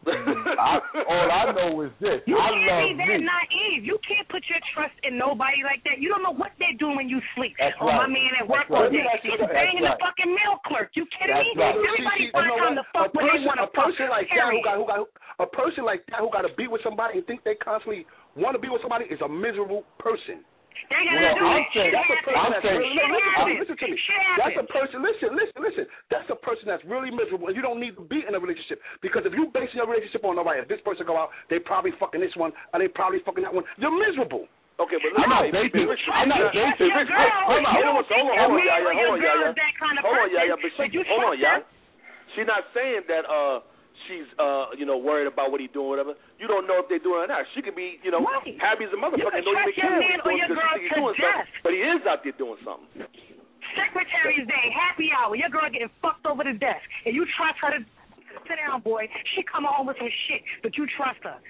I, all I know is this. You I can't love be that me. naive. You can't put your trust in nobody like that. You don't know what they're doing when you sleep. That's oh, right. my man at work That's all right. day. That's He's right. banging That's the fucking mail clerk. You kidding That's me? right. Everybody See, see, finds you know time to what? fuck a when they person, want to a person fuck. like that who Period. got who got a person like that who got to be with somebody and think they constantly want to be with somebody is a miserable person. They gotta Well, do I'm it. saying- Shit That's a person I'm that's saying- really, Shit listen, happens. listen to me. Shit That's a happens. person. Listen, listen, listen. That's a person that's really miserable, and you don't need to be in a relationship because if you basing your relationship on nobody, if this person go out, they probably fucking this one, or they probably fucking that one. You're miserable. Okay, but I'm not listen, dating. Rich, I'm not Rich, dating. Rich, Your girl, hold on, you hold on, don't hold think on, that hold on, man yeah, or yeah, your hold on, girl yeah, is that kind of hold on, yeah, person, yeah, but she, but you hold on, trust yeah. her? She's not saying that uh she's uh you know worried about what he's doing, whatever. You don't know if they're doing it or not. She could be you know Right. happy as a You motherfucker, can and don't even trust your care man what or he's your doing girl because he's to doing death. something, but he is out there doing something. Secretary's Day, happy hour. Your girl getting fucked over the desk, and you trust her to sit down, boy. She come home with some shit, but you trust her.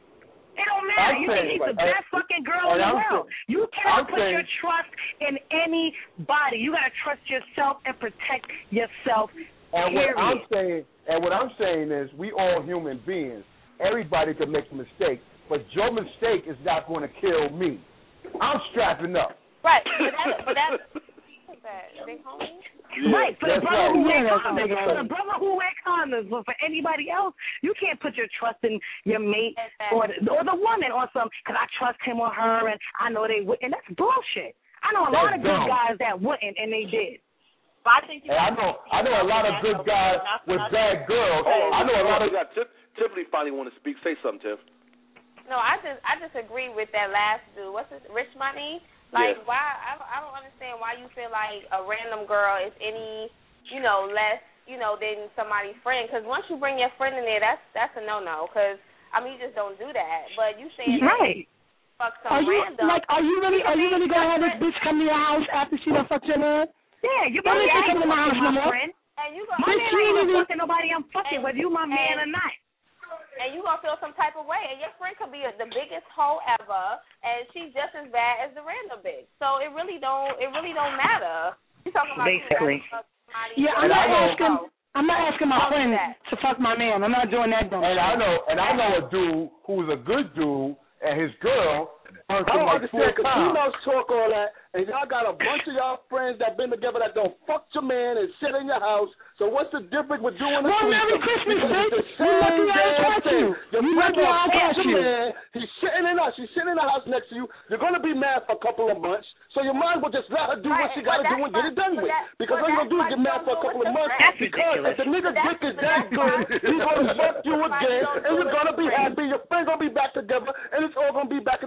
It don't matter. I'm You think saying, she's the like, best fucking girl and in the I'm world. saying- You cannot I'm put saying- your trust in anybody. You gotta trust yourself and protect yourself. And Period. what I'm saying, and what I'm saying is, we all human beings. Everybody can make a mistake, but your mistake is not going to kill me. I'm strapping up. Right, but that's, but that's what's that, big homie? Yeah. Right, for the That's brother right. who wear Yeah, that's condoms, right. for the brother who wear condoms, but for anybody else, you can't put your trust in your mate or the, or the woman or something, because I trust him or her, and I know they would, and that's bullshit. I know a lot That's of good dumb. guys that wouldn't, and they did. But I think you And I know, I know a lot of good guys with bad girls. Hold on, I know a lot of. we got Tiff, Tiffany finally want to speak. Say something, Tiff. No, I just I just agree with that last dude. What's his Rich Money? Like Yeah. why I don't, I don't understand why you feel like a random girl is any you know less you know than somebody's friend. Because once you bring your friend in there, that's that's a no no. Because I mean you just don't do that. But you saying Right. fuck some Are you random. like? Are you really? Are you really gonna have this bitch come to your house after she done fucked your man? Yeah, you Let better me ain't come to my house fucking no my more. friend. and you go My Bitch, man you ain't ain't even even- fucking nobody I'm fucking, and- whether you my man or and- not. and you gonna feel some type of way, and your friend could be a, the biggest hoe ever, and she's just as bad as the random bitch. So it really don't, it really don't matter. You talking about Basically. You know, somebody, Yeah, I'm And not I know- asking. I'm not asking my Don't do friend that. to fuck my man. I'm not doing that dumb And shit. I know, and I know a dude who's a good dude, and his girl fucked I him don't like four understand because times. females talk all that, and y'all got a bunch of y'all friends that been together that don't fuck your man and sit in your house. So what's the difference with doing a Well, Merry threesome? Christmas, Because bitch. it's the You lucky same I ain't damn touch thing. you. Your You friend lucky I gonna ain't fuck touch your you. man. He's sitting in us. She's sitting in the house next to you. You're gonna be mad for a couple of months. So your mind will just let her do what Right, she gotta but do and get it done but with. that- Because but all you're gonna do is that's get why mad you for a don't do couple it of with months. your friends. Because if the nigga's But that's- dick is but that that's good, why- he's gonna fuck you that's why you again, don't and do you're it gonna with be friends. happy. Your friend gonna be back together, and it's all gonna be back in the same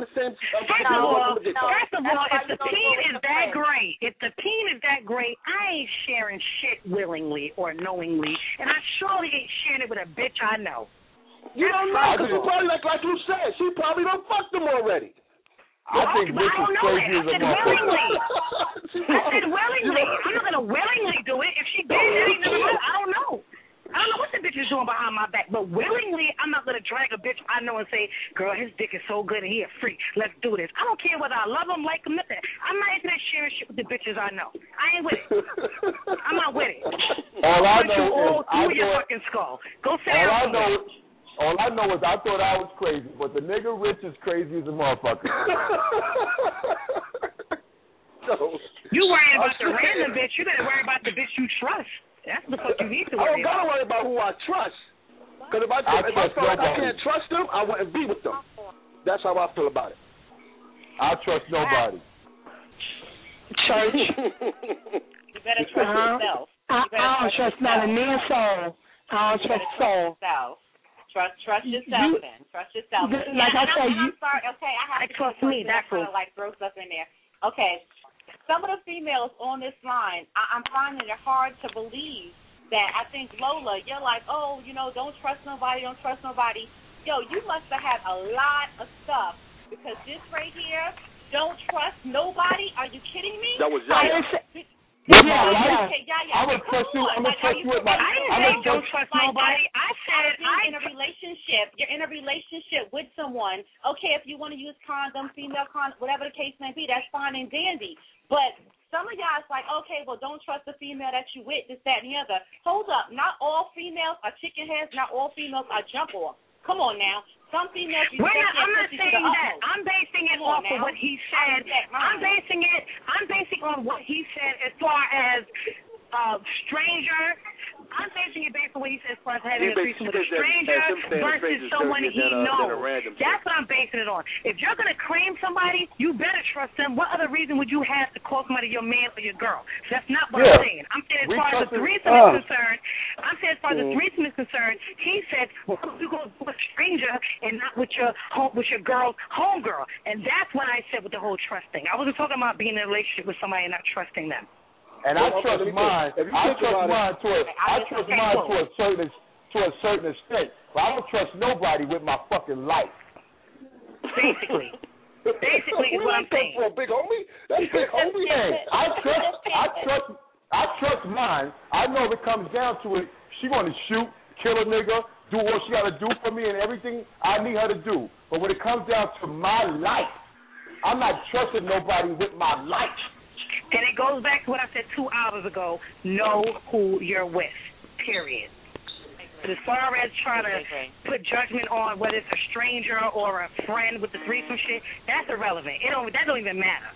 First of all, first of all, if the peen is that great, if the peen is that great, I ain't sharing shit willingly or knowingly, and I surely ain't sharing it with a bitch I know. You don't know, because she probably, like, like you said, she probably done fucked them already. I think Rich is crazy as a motherfucker. I said willingly. I'm not going to willingly do it. If she did, that ain't never, I don't know. I don't know what the bitch is doing behind my back, but willingly, I'm not going to drag a bitch I know and say, girl, his dick is so good and he a freak. Let's do this. I don't care whether I love him, like him, nothing. I'm not into that sharing shit with the bitches I know. I ain't with it. I'm not with it. All I know you all is through I your thought, fucking skull. Go say all I know, all I know is I thought I was crazy, but the nigga Rich is crazy as a motherfucker. So, you worrying about the random bitch. You better worry about the bitch you trust. That's the fuck you need to worry about. I don't got to worry about who I trust. Because if I, I, if I feel like I nobody. can't trust them, I wouldn't be with them. That's how I feel about it. I trust nobody. Church. You better trust uh-huh. yourself. I, You I don't trust not a near soul. I don't you trust trust soul. yourself. Trust, trust yourself, You, then. Trust yourself. Like yeah, I and said, I'm, you. I'm sorry. Okay, I have I to trust me. That's kind of like throw stuff in there. Okay, some of the females on this line, I, I'm finding it hard to believe that. I think Lola, you're like, oh, you know, don't trust nobody, don't trust nobody. Yo, you must have had a lot of stuff because this right here, don't trust nobody. Are you kidding me? That was Yaya. Yeah, yeah, yeah, okay, yeah, yeah. I would trust you. I'm gonna trust you with my. I didn't I'm say gonna don't trust. trust nobody. I said I I in a relationship. You're in a relationship with someone. Okay, if you want to use condom, female condom, whatever the case may be, that's fine and dandy. But some of y'all is like, okay, well, don't trust the female that you with, this, that, and the other. Hold up. Not all females are chicken heads. Not all females are jump off. Come on now. Some females, you We're not, I'm not to saying the that. utmost. I'm basing it Come on off now. of what he said. I'm basing it. I'm basing on what he said as far as uh, stranger. I'm basing it based on what he said as far as having He a bas- threesome he with a based that- stranger that him saying versus stranger's someone dirtier he than a- than a knows. random That's what I'm basing it on. If you're gonna claim somebody, you better trust them. What other reason would you have to call somebody your man or your girl? That's not what Yeah. I'm saying. I'm saying as We far as the trust it. threesome Uh. is concerned, I'm saying as far as the Mm. threesome is concerned, he said, well, you go with a stranger and not with your home, with your girl's homegirl, and that's what I said with the whole trust thing. I wasn't talking about being in a relationship with somebody and not trusting them. And I Well, okay, trust let me mine. think. If you I think trust about it- mine to a. I just- trust okay, mine cool. to a certain to a certain extent. But I don't trust nobody with my fucking life. Basically. Basically is what I'm saying. For a big homie? That's big homie. Hey, I trust. I trust. I trust mine. I know if it comes down to it, she want to shoot, kill a nigga, do what she got to do for me, and everything I need her to do. But when it comes down to my life, I'm not trusting nobody with my life. And it goes back to what I said two hours ago. Know who you're with, period. But as far as trying to put judgment on whether it's a stranger or a friend with the threesome shit, that's irrelevant. It don't, that don't even matter.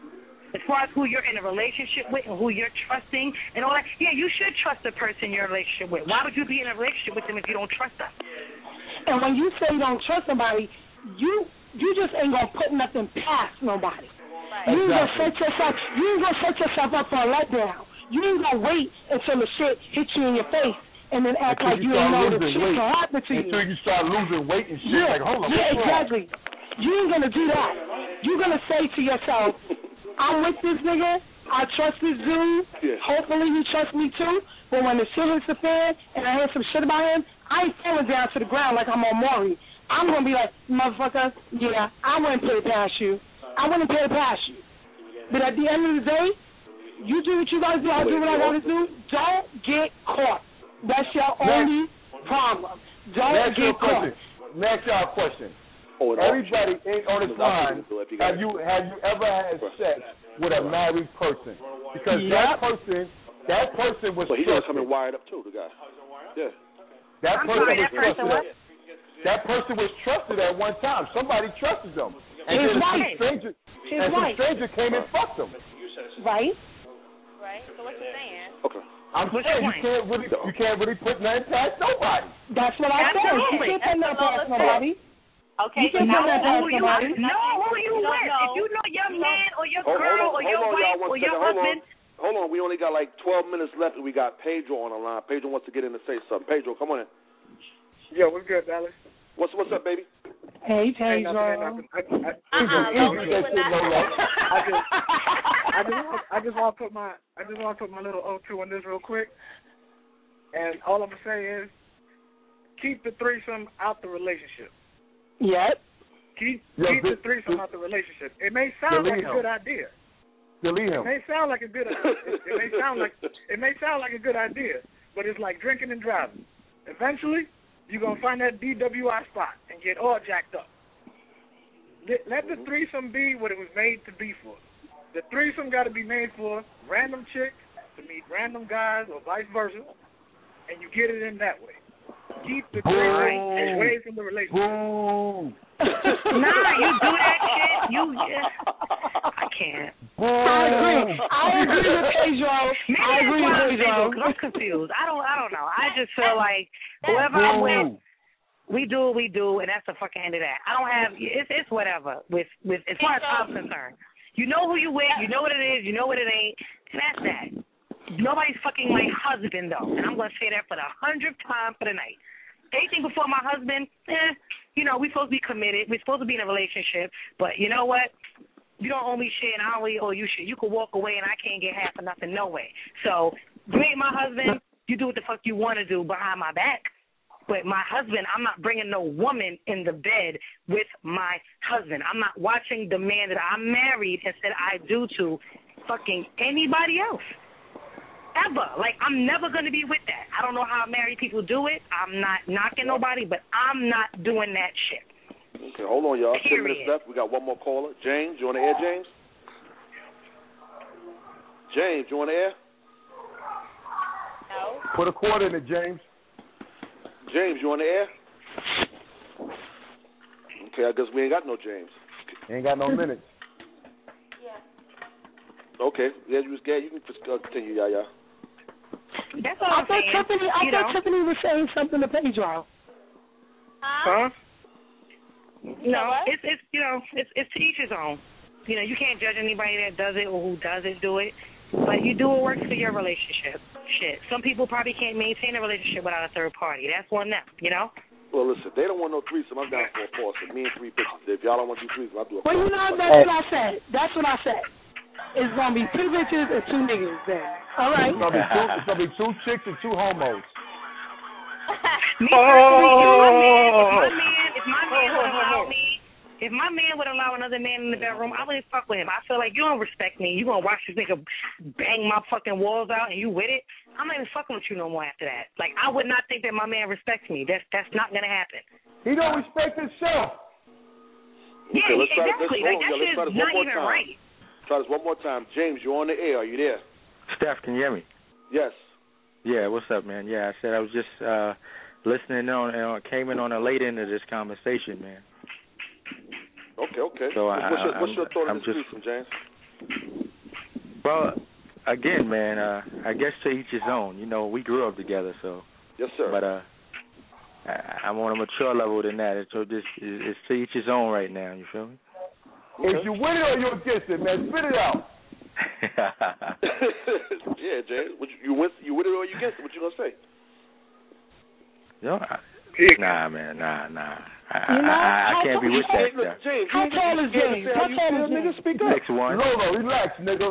As far as who you're in a relationship with and who you're trusting and all that, yeah, you should trust the person you're in a relationship with. Why would you be in a relationship with them if you don't trust them? And when you say you don't trust somebody, you you just ain't gonna put nothing past nobody. You ain't gonna set yourself you ain't gonna set yourself up for a letdown. You ain't gonna wait until the shit hits you in your face and then act Until like you you ain't start know the losing shit weight. can happen to you. Until you start losing weight and shit. Yeah, Like, hold on, yeah, what's wrong? exactly. You ain't gonna do that. You're gonna say to yourself, I'm with this nigga, I trust this dude, Yeah. hopefully he trusts me too, but when the shit hits the fan and I hear some shit about him, I ain't falling down to the ground like I'm on Maury. I'm gonna be like, motherfucker, yeah, I wouldn't put it past you. I wouldn't put it past you. But at the end of the day, you do what you gotta do, I do what I gotta do. Don't get caught. That's your only problem. Don't Next get caught. question. Next y'all question. Oh, Everybody in, on this line, So if you got have you have you ever had sex with a married person? Because Yep. that person, that person was But he's gonna trusted. come in wired up too, the guy. Yeah. That I'm person sorry, was that person trusted. what? At, that person was trusted at one time. Somebody trusted them, and His then some wife. stranger, His and some wife. stranger came and fucked them. Right? Right? So what you saying? Okay. I'm What's saying your you point? can't really you can't really put nothing past nobody. That's what I said. You Absolutely. can't put nothing past nobody. Okay, You but can now put that past Who you, somebody. no, who you You don't with? know. If you know your man or your Hold, girl hold on, or your hold on, wife y'all. One or your second. Hold husband, on. Hold on. We only got like twelve minutes left, and we got Pedro on the line. Pedro wants to get in and say something. Pedro, come on in. Yo, what's good, Dallas? What's what's up, baby? Hey, Hey, Pedro. nothing, nothing. I, I, Uh-uh, Lola, you would not. I just, I just, want, I just want to put my, I just want to put my little O two on this real quick. And all I'm gonna say is, keep the threesome out the relationship. Yep. Keep, Yo, keep this, the threesome this, out the relationship. It may sound like a him. good idea. Delete him. It may sound like a good, it, it may sound like, it may sound like a good idea, but it's like drinking and driving. Eventually, you're gonna find that D W I spot and get all jacked up. Let, let the threesome be what it was made to be for. The threesome got to be made for random chicks to meet random guys or vice versa, and you get it in that way. Keep the threesome away from the relationship. Boom. Nah, you do that shit. You, yeah. I can't. I agree. I agree with Pedro. Maybe I agree with that's why I'm Pedro. single, 'cause I'm confused. I don't. I don't know. I just feel like whoever I'm with, we do what we do, and that's the fucking end of that. I don't have. It's it's whatever. With with as far as I'm concerned, you know who you with. You know what it is. You know what it ain't. And that's that. Nobody's fucking my husband though, and I'm gonna say that for the hundredth time for the night. Anything before my husband, eh, you know, we're supposed to be committed. We're supposed to be in a relationship. But you know what? You don't owe me shit, and I don't really owe you shit. You can walk away, and I can't get half of nothing, no way. So you ain't my husband. You do what the fuck you want to do behind my back. But my husband, I'm not bringing no woman in the bed with my husband. I'm not watching the man that I married and said I do to fucking anybody else. Ever. Like, I'm never going to be with that. I don't know how married people do it. I'm not knocking nobody, but I'm not doing that shit. Okay, hold on, y'all. Ten Period. minutes left. We got one more caller. James, you on the air, James? James, you on the air? No. Put a quarter in it, James. James, you on the air? Okay, I guess we ain't got no James. Ain't got no minutes. Okay, yeah, you was Gad. You can uh, continue, yeah, yeah. That's all I I'm thought saying. Tiffany, I you thought know? Tiffany was saying something to Pedro. Huh? No, it's it's you know it's it's to each his own. You know, you can't judge anybody that does it or who doesn't do it, but you do what works for your relationship. Shit, some people probably can't maintain a relationship without a third party. That's one them, you know. Well, listen, they don't want no threesome. I'm down for a foursome. Me and three bitches. If y'all don't want to do threesome, I'll do a Well, you know, that's what I said. That's what I said. It's gonna be two bitches and two niggas then. All right. It's gonna be two, it's gonna be two chicks and two homos. Me personally, if my man, if my man, if my man would allow me, if my man would allow another man in the bedroom, I wouldn't fuck with him. I feel like you don't respect me. You gonna watch this nigga bang my fucking walls out and you with it? I'm not even fucking with you no more after that. Like, I would not think that my man respects me. That's that's not gonna happen. He don't respect himself. Yeah, Okay, let's try this. exactly. Let's, Like, hold on, that y'all. Let's try this shit is one not more even time. right. Try this one more time. James, you're on the air. Are you there? Steph, can you hear me? Yes. Yeah, what's up, man? Yeah, I said I was just uh, listening on and uh, came in on the late end of this conversation, man. Okay, okay. So what's, I, what's, your, what's your thought I'm on this just, threesome, James? Well, again, man, uh, I guess to each his own. You know, we grew up together, so. Yes, sir. But uh, I, I'm on a mature level than that. It's, so just, it's to each his own right now, you feel me? Okay. If you win it or you against it, man, spit it out. Yeah, James. What you, you win? You win it or you against it? What you gonna say? No, I, nah, man, nah, nah. I, You know, I, I, I can't be with that Hey, look, stuff. James, How you ain't tall gonna is be scared to James? say How you tall feel, is nigga? James? Speak up. Six one. No, no, relax, nigga.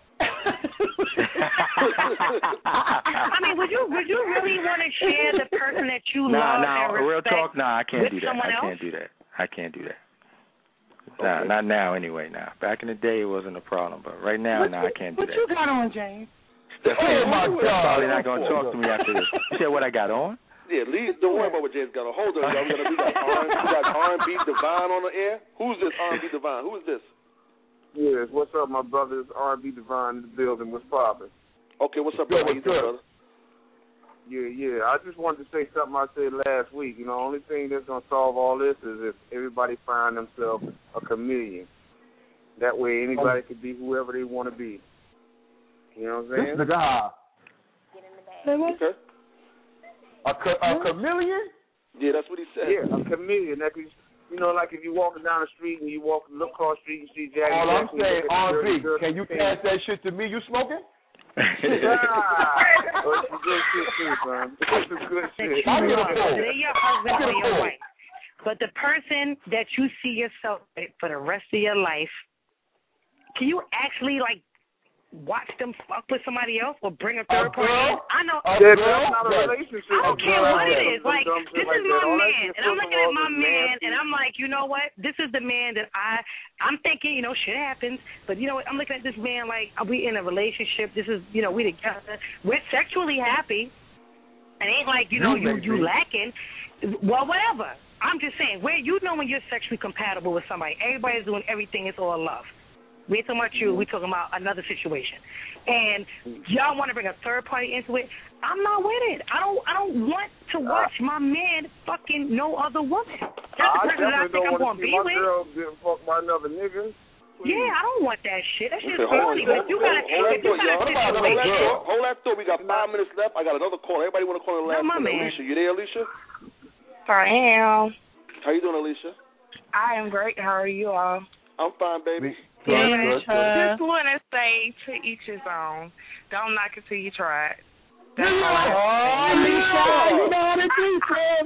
I mean, would you would you really want to share the person that you Nah, love nah, and real respect talk. Nah, I can't with do that. someone I else? can't do that. I can't do that. Nah, Okay. not now anyway. Now, back in the day, it wasn't a problem, but right now, What, nah, I can't do what that. you got on, James? That's Oh, my That's God. probably not gonna talk to me after this. You said what I got on? Yeah, leave, don't worry about what James got on. Hold on, y'all. We got, we got R and B, we got R and B Divine on the air. Who's this R and B Divine? Who is this? Yes, what's up, my brothers? R and B Divine in the building. What's poppin'? Okay, what's up, Yo, brother? How you what's doing, up? brother? Yeah, yeah. I just wanted to say something I said last week. You know, only thing that's gonna solve all this is if everybody find themselves a chameleon. That way, anybody can be whoever they want to be. You know what I'm saying? This nigga high. Okay. A, ca- a chameleon? Yeah, that's what he said. Yeah, a chameleon. That is, you know, like if you're walking down the street and you walk, look across the street, you see Jack. All I'm Jackson, saying, you look at R the and B, girl, can you pass that shit to me? You smoking? Ah, oh, it's some good shit too, son. It's some good shit. I get a pull. They're your husband I get or a your pull. wife. But the person that you see yourself with for the rest of your life, can you actually, like, watch them fuck with somebody else or bring a third party in? I know. Yeah, that's not a relationship. I don't care what it is. Like, this like is that. my All that man, shit, and I'm first of looking at all, my is man, nasty. and I'm like, you know what? This is the man that I, I'm thinking, you know, shit happens, but you know what? I'm looking at this man like, are we in a relationship? This is, you know, we together. We're sexually happy. It ain't like, you know, you, you lacking. Well, whatever. I'm just saying, where you know when you're sexually compatible with somebody. Everybody's doing everything. It's all love. We ain't talking about you. We talking about another situation. And y'all want to bring a third party into it. I'm not with it. I don't. I don't want to watch uh, my man fucking no other woman. That's the person that I think I'm going to be my with. Girl getting fucked by another nigga. Please. Yeah, I don't want that shit. That shit's Okay, hold funny. on, But you gotta. hold that thought, y'all. Hold that thought. Hold that thought. We got five minutes left. I got another call. Everybody want to call in the last my minute. man. Alicia, you there, Alicia? I am. How you doing, Alicia? I am great. How are you all? I'm fine, baby. Good, good, good. Just want to say to each his own. Don't knock it till you try it. That's all I have to say. You know how to do, Sam.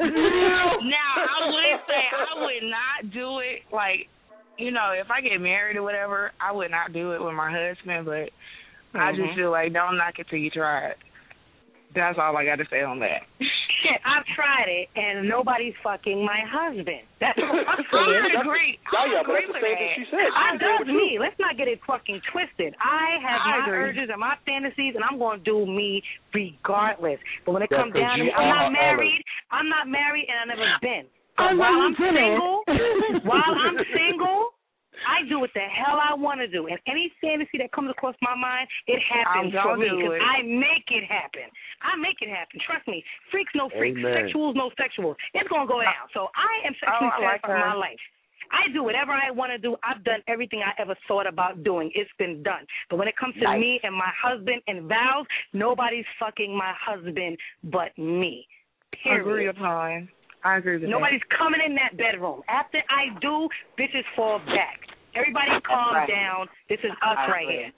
Now, I would say I would not do it, like, you know, if I get married or whatever, I would not do it with my husband, but mm-hmm. I just feel like don't knock it till you try it. That's all I got to say on that. Shit, I've tried it, and nobody's fucking my husband. That's what I'm saying. I agree. Yeah, yeah, but that's the same thing she said. I does me. Let's not get it fucking twisted. I have I my agree. urges and my fantasies, and I'm going to do me regardless. But when it That's comes down to it, I'm not married. I'm not married, and I've never been. But while I'm single, while I'm single, I do what the hell I want to do. And any fantasy that comes across my mind, it happens for me because I make it happen. I make it happen. Trust me. Freaks, no freaks. Amen. Sexuals, no sexuals. It's going to go down. So I am sexually Oh, I like satisfied in my her. life. I do whatever I want to do. I've done everything I ever thought about doing. It's been done. But when it comes to Nice. me and my husband and vows, nobody's fucking my husband but me. Period. Agree upon. I agree with Nobody's coming in that bedroom. After I do, bitches fall back. Everybody calm right. down. This is us I right agree. here.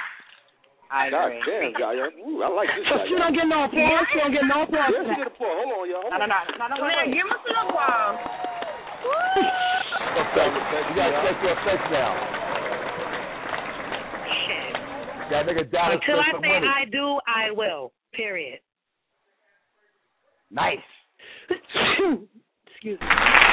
I God agree. damn, guy. Ooh, I like this So guy. she don't get no applause. She don't get no applause. Yes, she get applause. Hold on, y'all. Hold No, no, on. no, no, no, no, no. Give us an applause. Okay, you gotta check your effects now. Shit. That nigga Dallas Until I spent some say money. I do, I will. Period. Nice. Excuse me.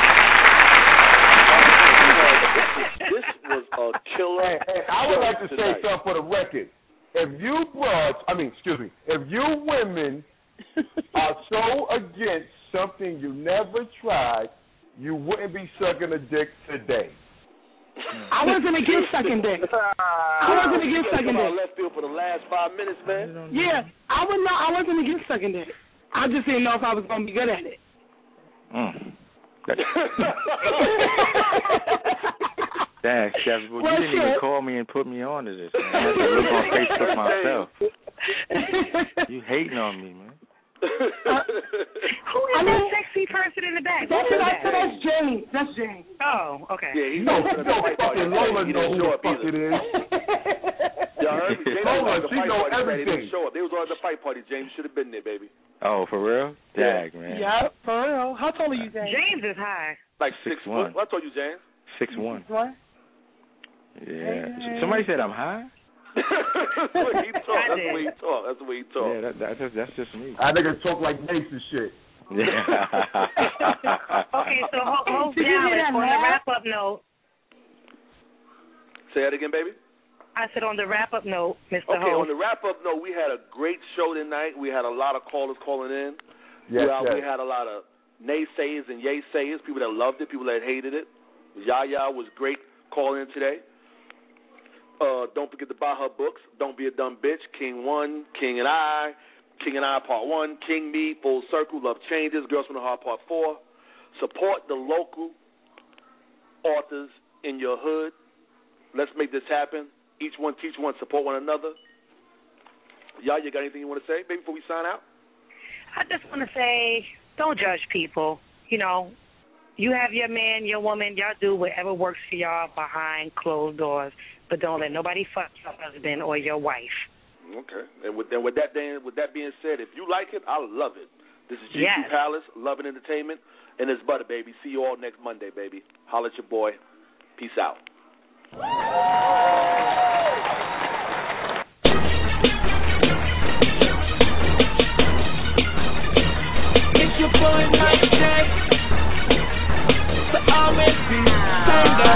This was a killer. Hey, hey, I would like to tonight. say something for the record. If you broads, I mean, excuse me, if you women are so against something you never tried, you wouldn't be sucking a dick today. I wasn't against sucking dick. I wasn't against sucking Come on, dick. left field for the last five minutes, man. Yeah, I was not. I wasn't against sucking dick. I just didn't know if I was gonna be good at it. Mm. Dang, Chef, well, Well, you didn't even shit. call me and put me on to this, man. I had to look on Facebook myself. You hating on me, man. Who is that sexy person in the back? That's, Who is that's, that? that's James. That's James. Oh, okay. Yeah, he's No, not no, the fight party. fucking Lola He know didn't who show the up fuck either. it is. Y'all heard me? James Lola, was at the she fight know party, man. He everything. didn't show up. They was all at the fight party, James. You should have been there, baby. Oh, for real? Dag, man. Yeah, for real. How tall are you, James? James is high. Like six, Six one. foot. I told you, James. Six one. What? Yeah. Somebody said I'm high? That's the way he talk. That's the way he talk. That's the way he talk. Yeah, that, that's just that's just me. That nigga talk like Mason shit. Yeah. Okay, so hold, hold Did you down hear that on the laugh? wrap-up note. Say that again, baby. I said on the wrap-up note, Mister Okay, Ho. on the wrap-up note, we had a great show tonight. We had a lot of callers calling in. Yes, we, uh, yes. we had a lot of naysayers and yay-sayers, people that loved it, people that hated it. Yaya was great calling in today. Uh, don't forget to buy her books. Don't Be a Dumb Bitch. King One, King and I, King and I Part One, King Me, Full Circle, Love Changes, Girls from the Heart Part Four. Support the local authors in your hood. Let's make this happen. Each one teach one, support one another. Y'all, you got anything you want to say, baby, before we sign out? I just want to say, don't judge people. You know, you have your man, your woman. Y'all do whatever works for y'all behind closed doors, but don't let nobody fuck your husband or your wife. Okay. And with, and with that being, with that being said, if you like it, I love it. This is G Q Yes. Palace, Love and Entertainment, and it's Butter, baby. See you all next Monday, baby. Holla at your boy. Peace out. It's your boy Mike J. The R and B singer.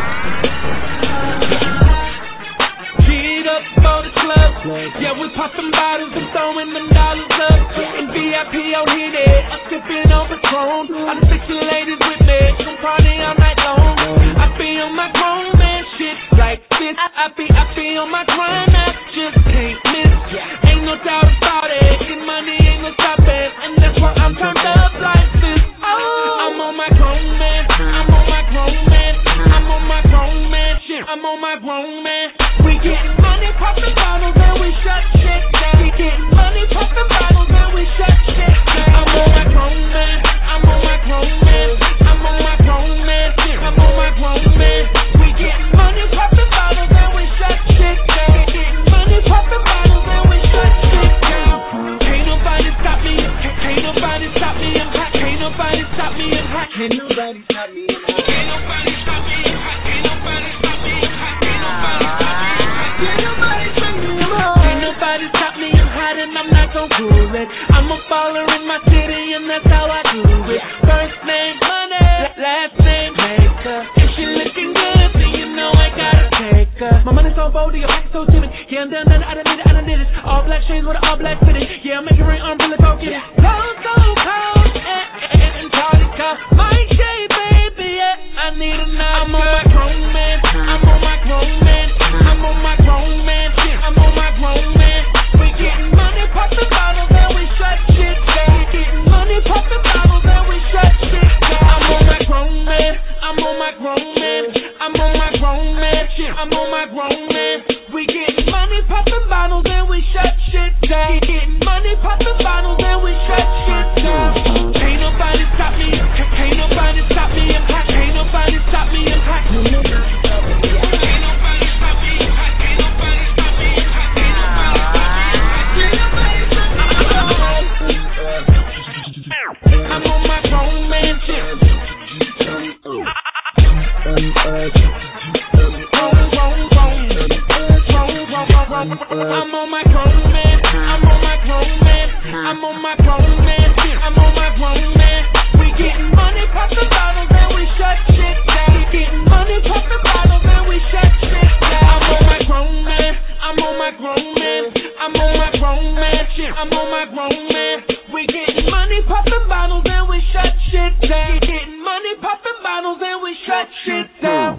Get up for the club. Yeah, we popping bottles and throwing them dollars up. In V I P, I'll hit it. I'm sipping on Patron. I'm sexy ladies with me. Some party all night long. I be on my grown man shit like this. I be, I be on my grind. I just can't miss. Ain't no doubt about it. Get money ain't no stopping. And that's why I'm turned up like this. Oh, I'm on my grown man. I'm on my grown man. I'm on my grown man shit. I'm on my grown man. We getting money, popping bottles, and we shut shit down. We getting money, popping bottles, and we shut shit down. I'm on my grown man. I'm on my grown man. I'm on my grown man shit. I'm on my grown man. We getting money, popping bottles, and we shut shit down. We getting money, popping bottles, and we shut shit down. Can't nobody stop me. Can't, can't nobody stop me. I'm hot. Can't nobody stop me. I'm hot. Can't nobody stop me. I'm hot. Can't nobody stop me. I'm hot. Can't nobody stop me. I'm hot. Can't nobody stop me. Can't nobody stop me. I'm hot. Can't nobody stop me. I'm hot and I'm not gon' cool it. I'm a baller in my city and that's how I do it. First name money, last name maker. If she looking good, then you know I gotta take her. My money's so bold, your back so timid. Yeah, I'm done, done, I done did it, I done did it. All black shades with an all black fitted. Yeah, I'm making rain, umbrella, go get it. Cold, so cold, and, and, and party car. My shade, baby, yeah, I need a night. I'm on my grown man, I'm on my grown man. I'm on my grown man, shit, I'm on my grown man. We getting money, popping bottles, and we shut shit down. We getting money, popping bottles, and we shut shit down. I'm on my grown man, I'm on my grown man. I'm on my grown man, shit, I'm on my grown man. We getting money, popping bottles, and we shut shit down. We getting money, popping bottles, and we shut shit down. Can't nobody stop me, can't, can't nobody stop me, I'm hot. Can't nobody stop me, I'm hot. Can't nobody stop me, I'm hot. Can't nobody stop me, I'm hot. Can't nobody stop me, I'm hot. Can't nobody stop me, I'm hot. I'm on my grown man shit. I'm on my grown man. I'm on my grown man. I'm on my grown man shit. I'm on my grown man. We getting money, popping bottles, and we shut shit down. We getting money, popping bottles, and we shut shit down. I'm on my grown man. I'm on my grown man. I'm on my grown man shit. I'm on my grown man. We getting money, popping bottles, and we shut shit down. We getting money, popping bottles, and we shut shit down.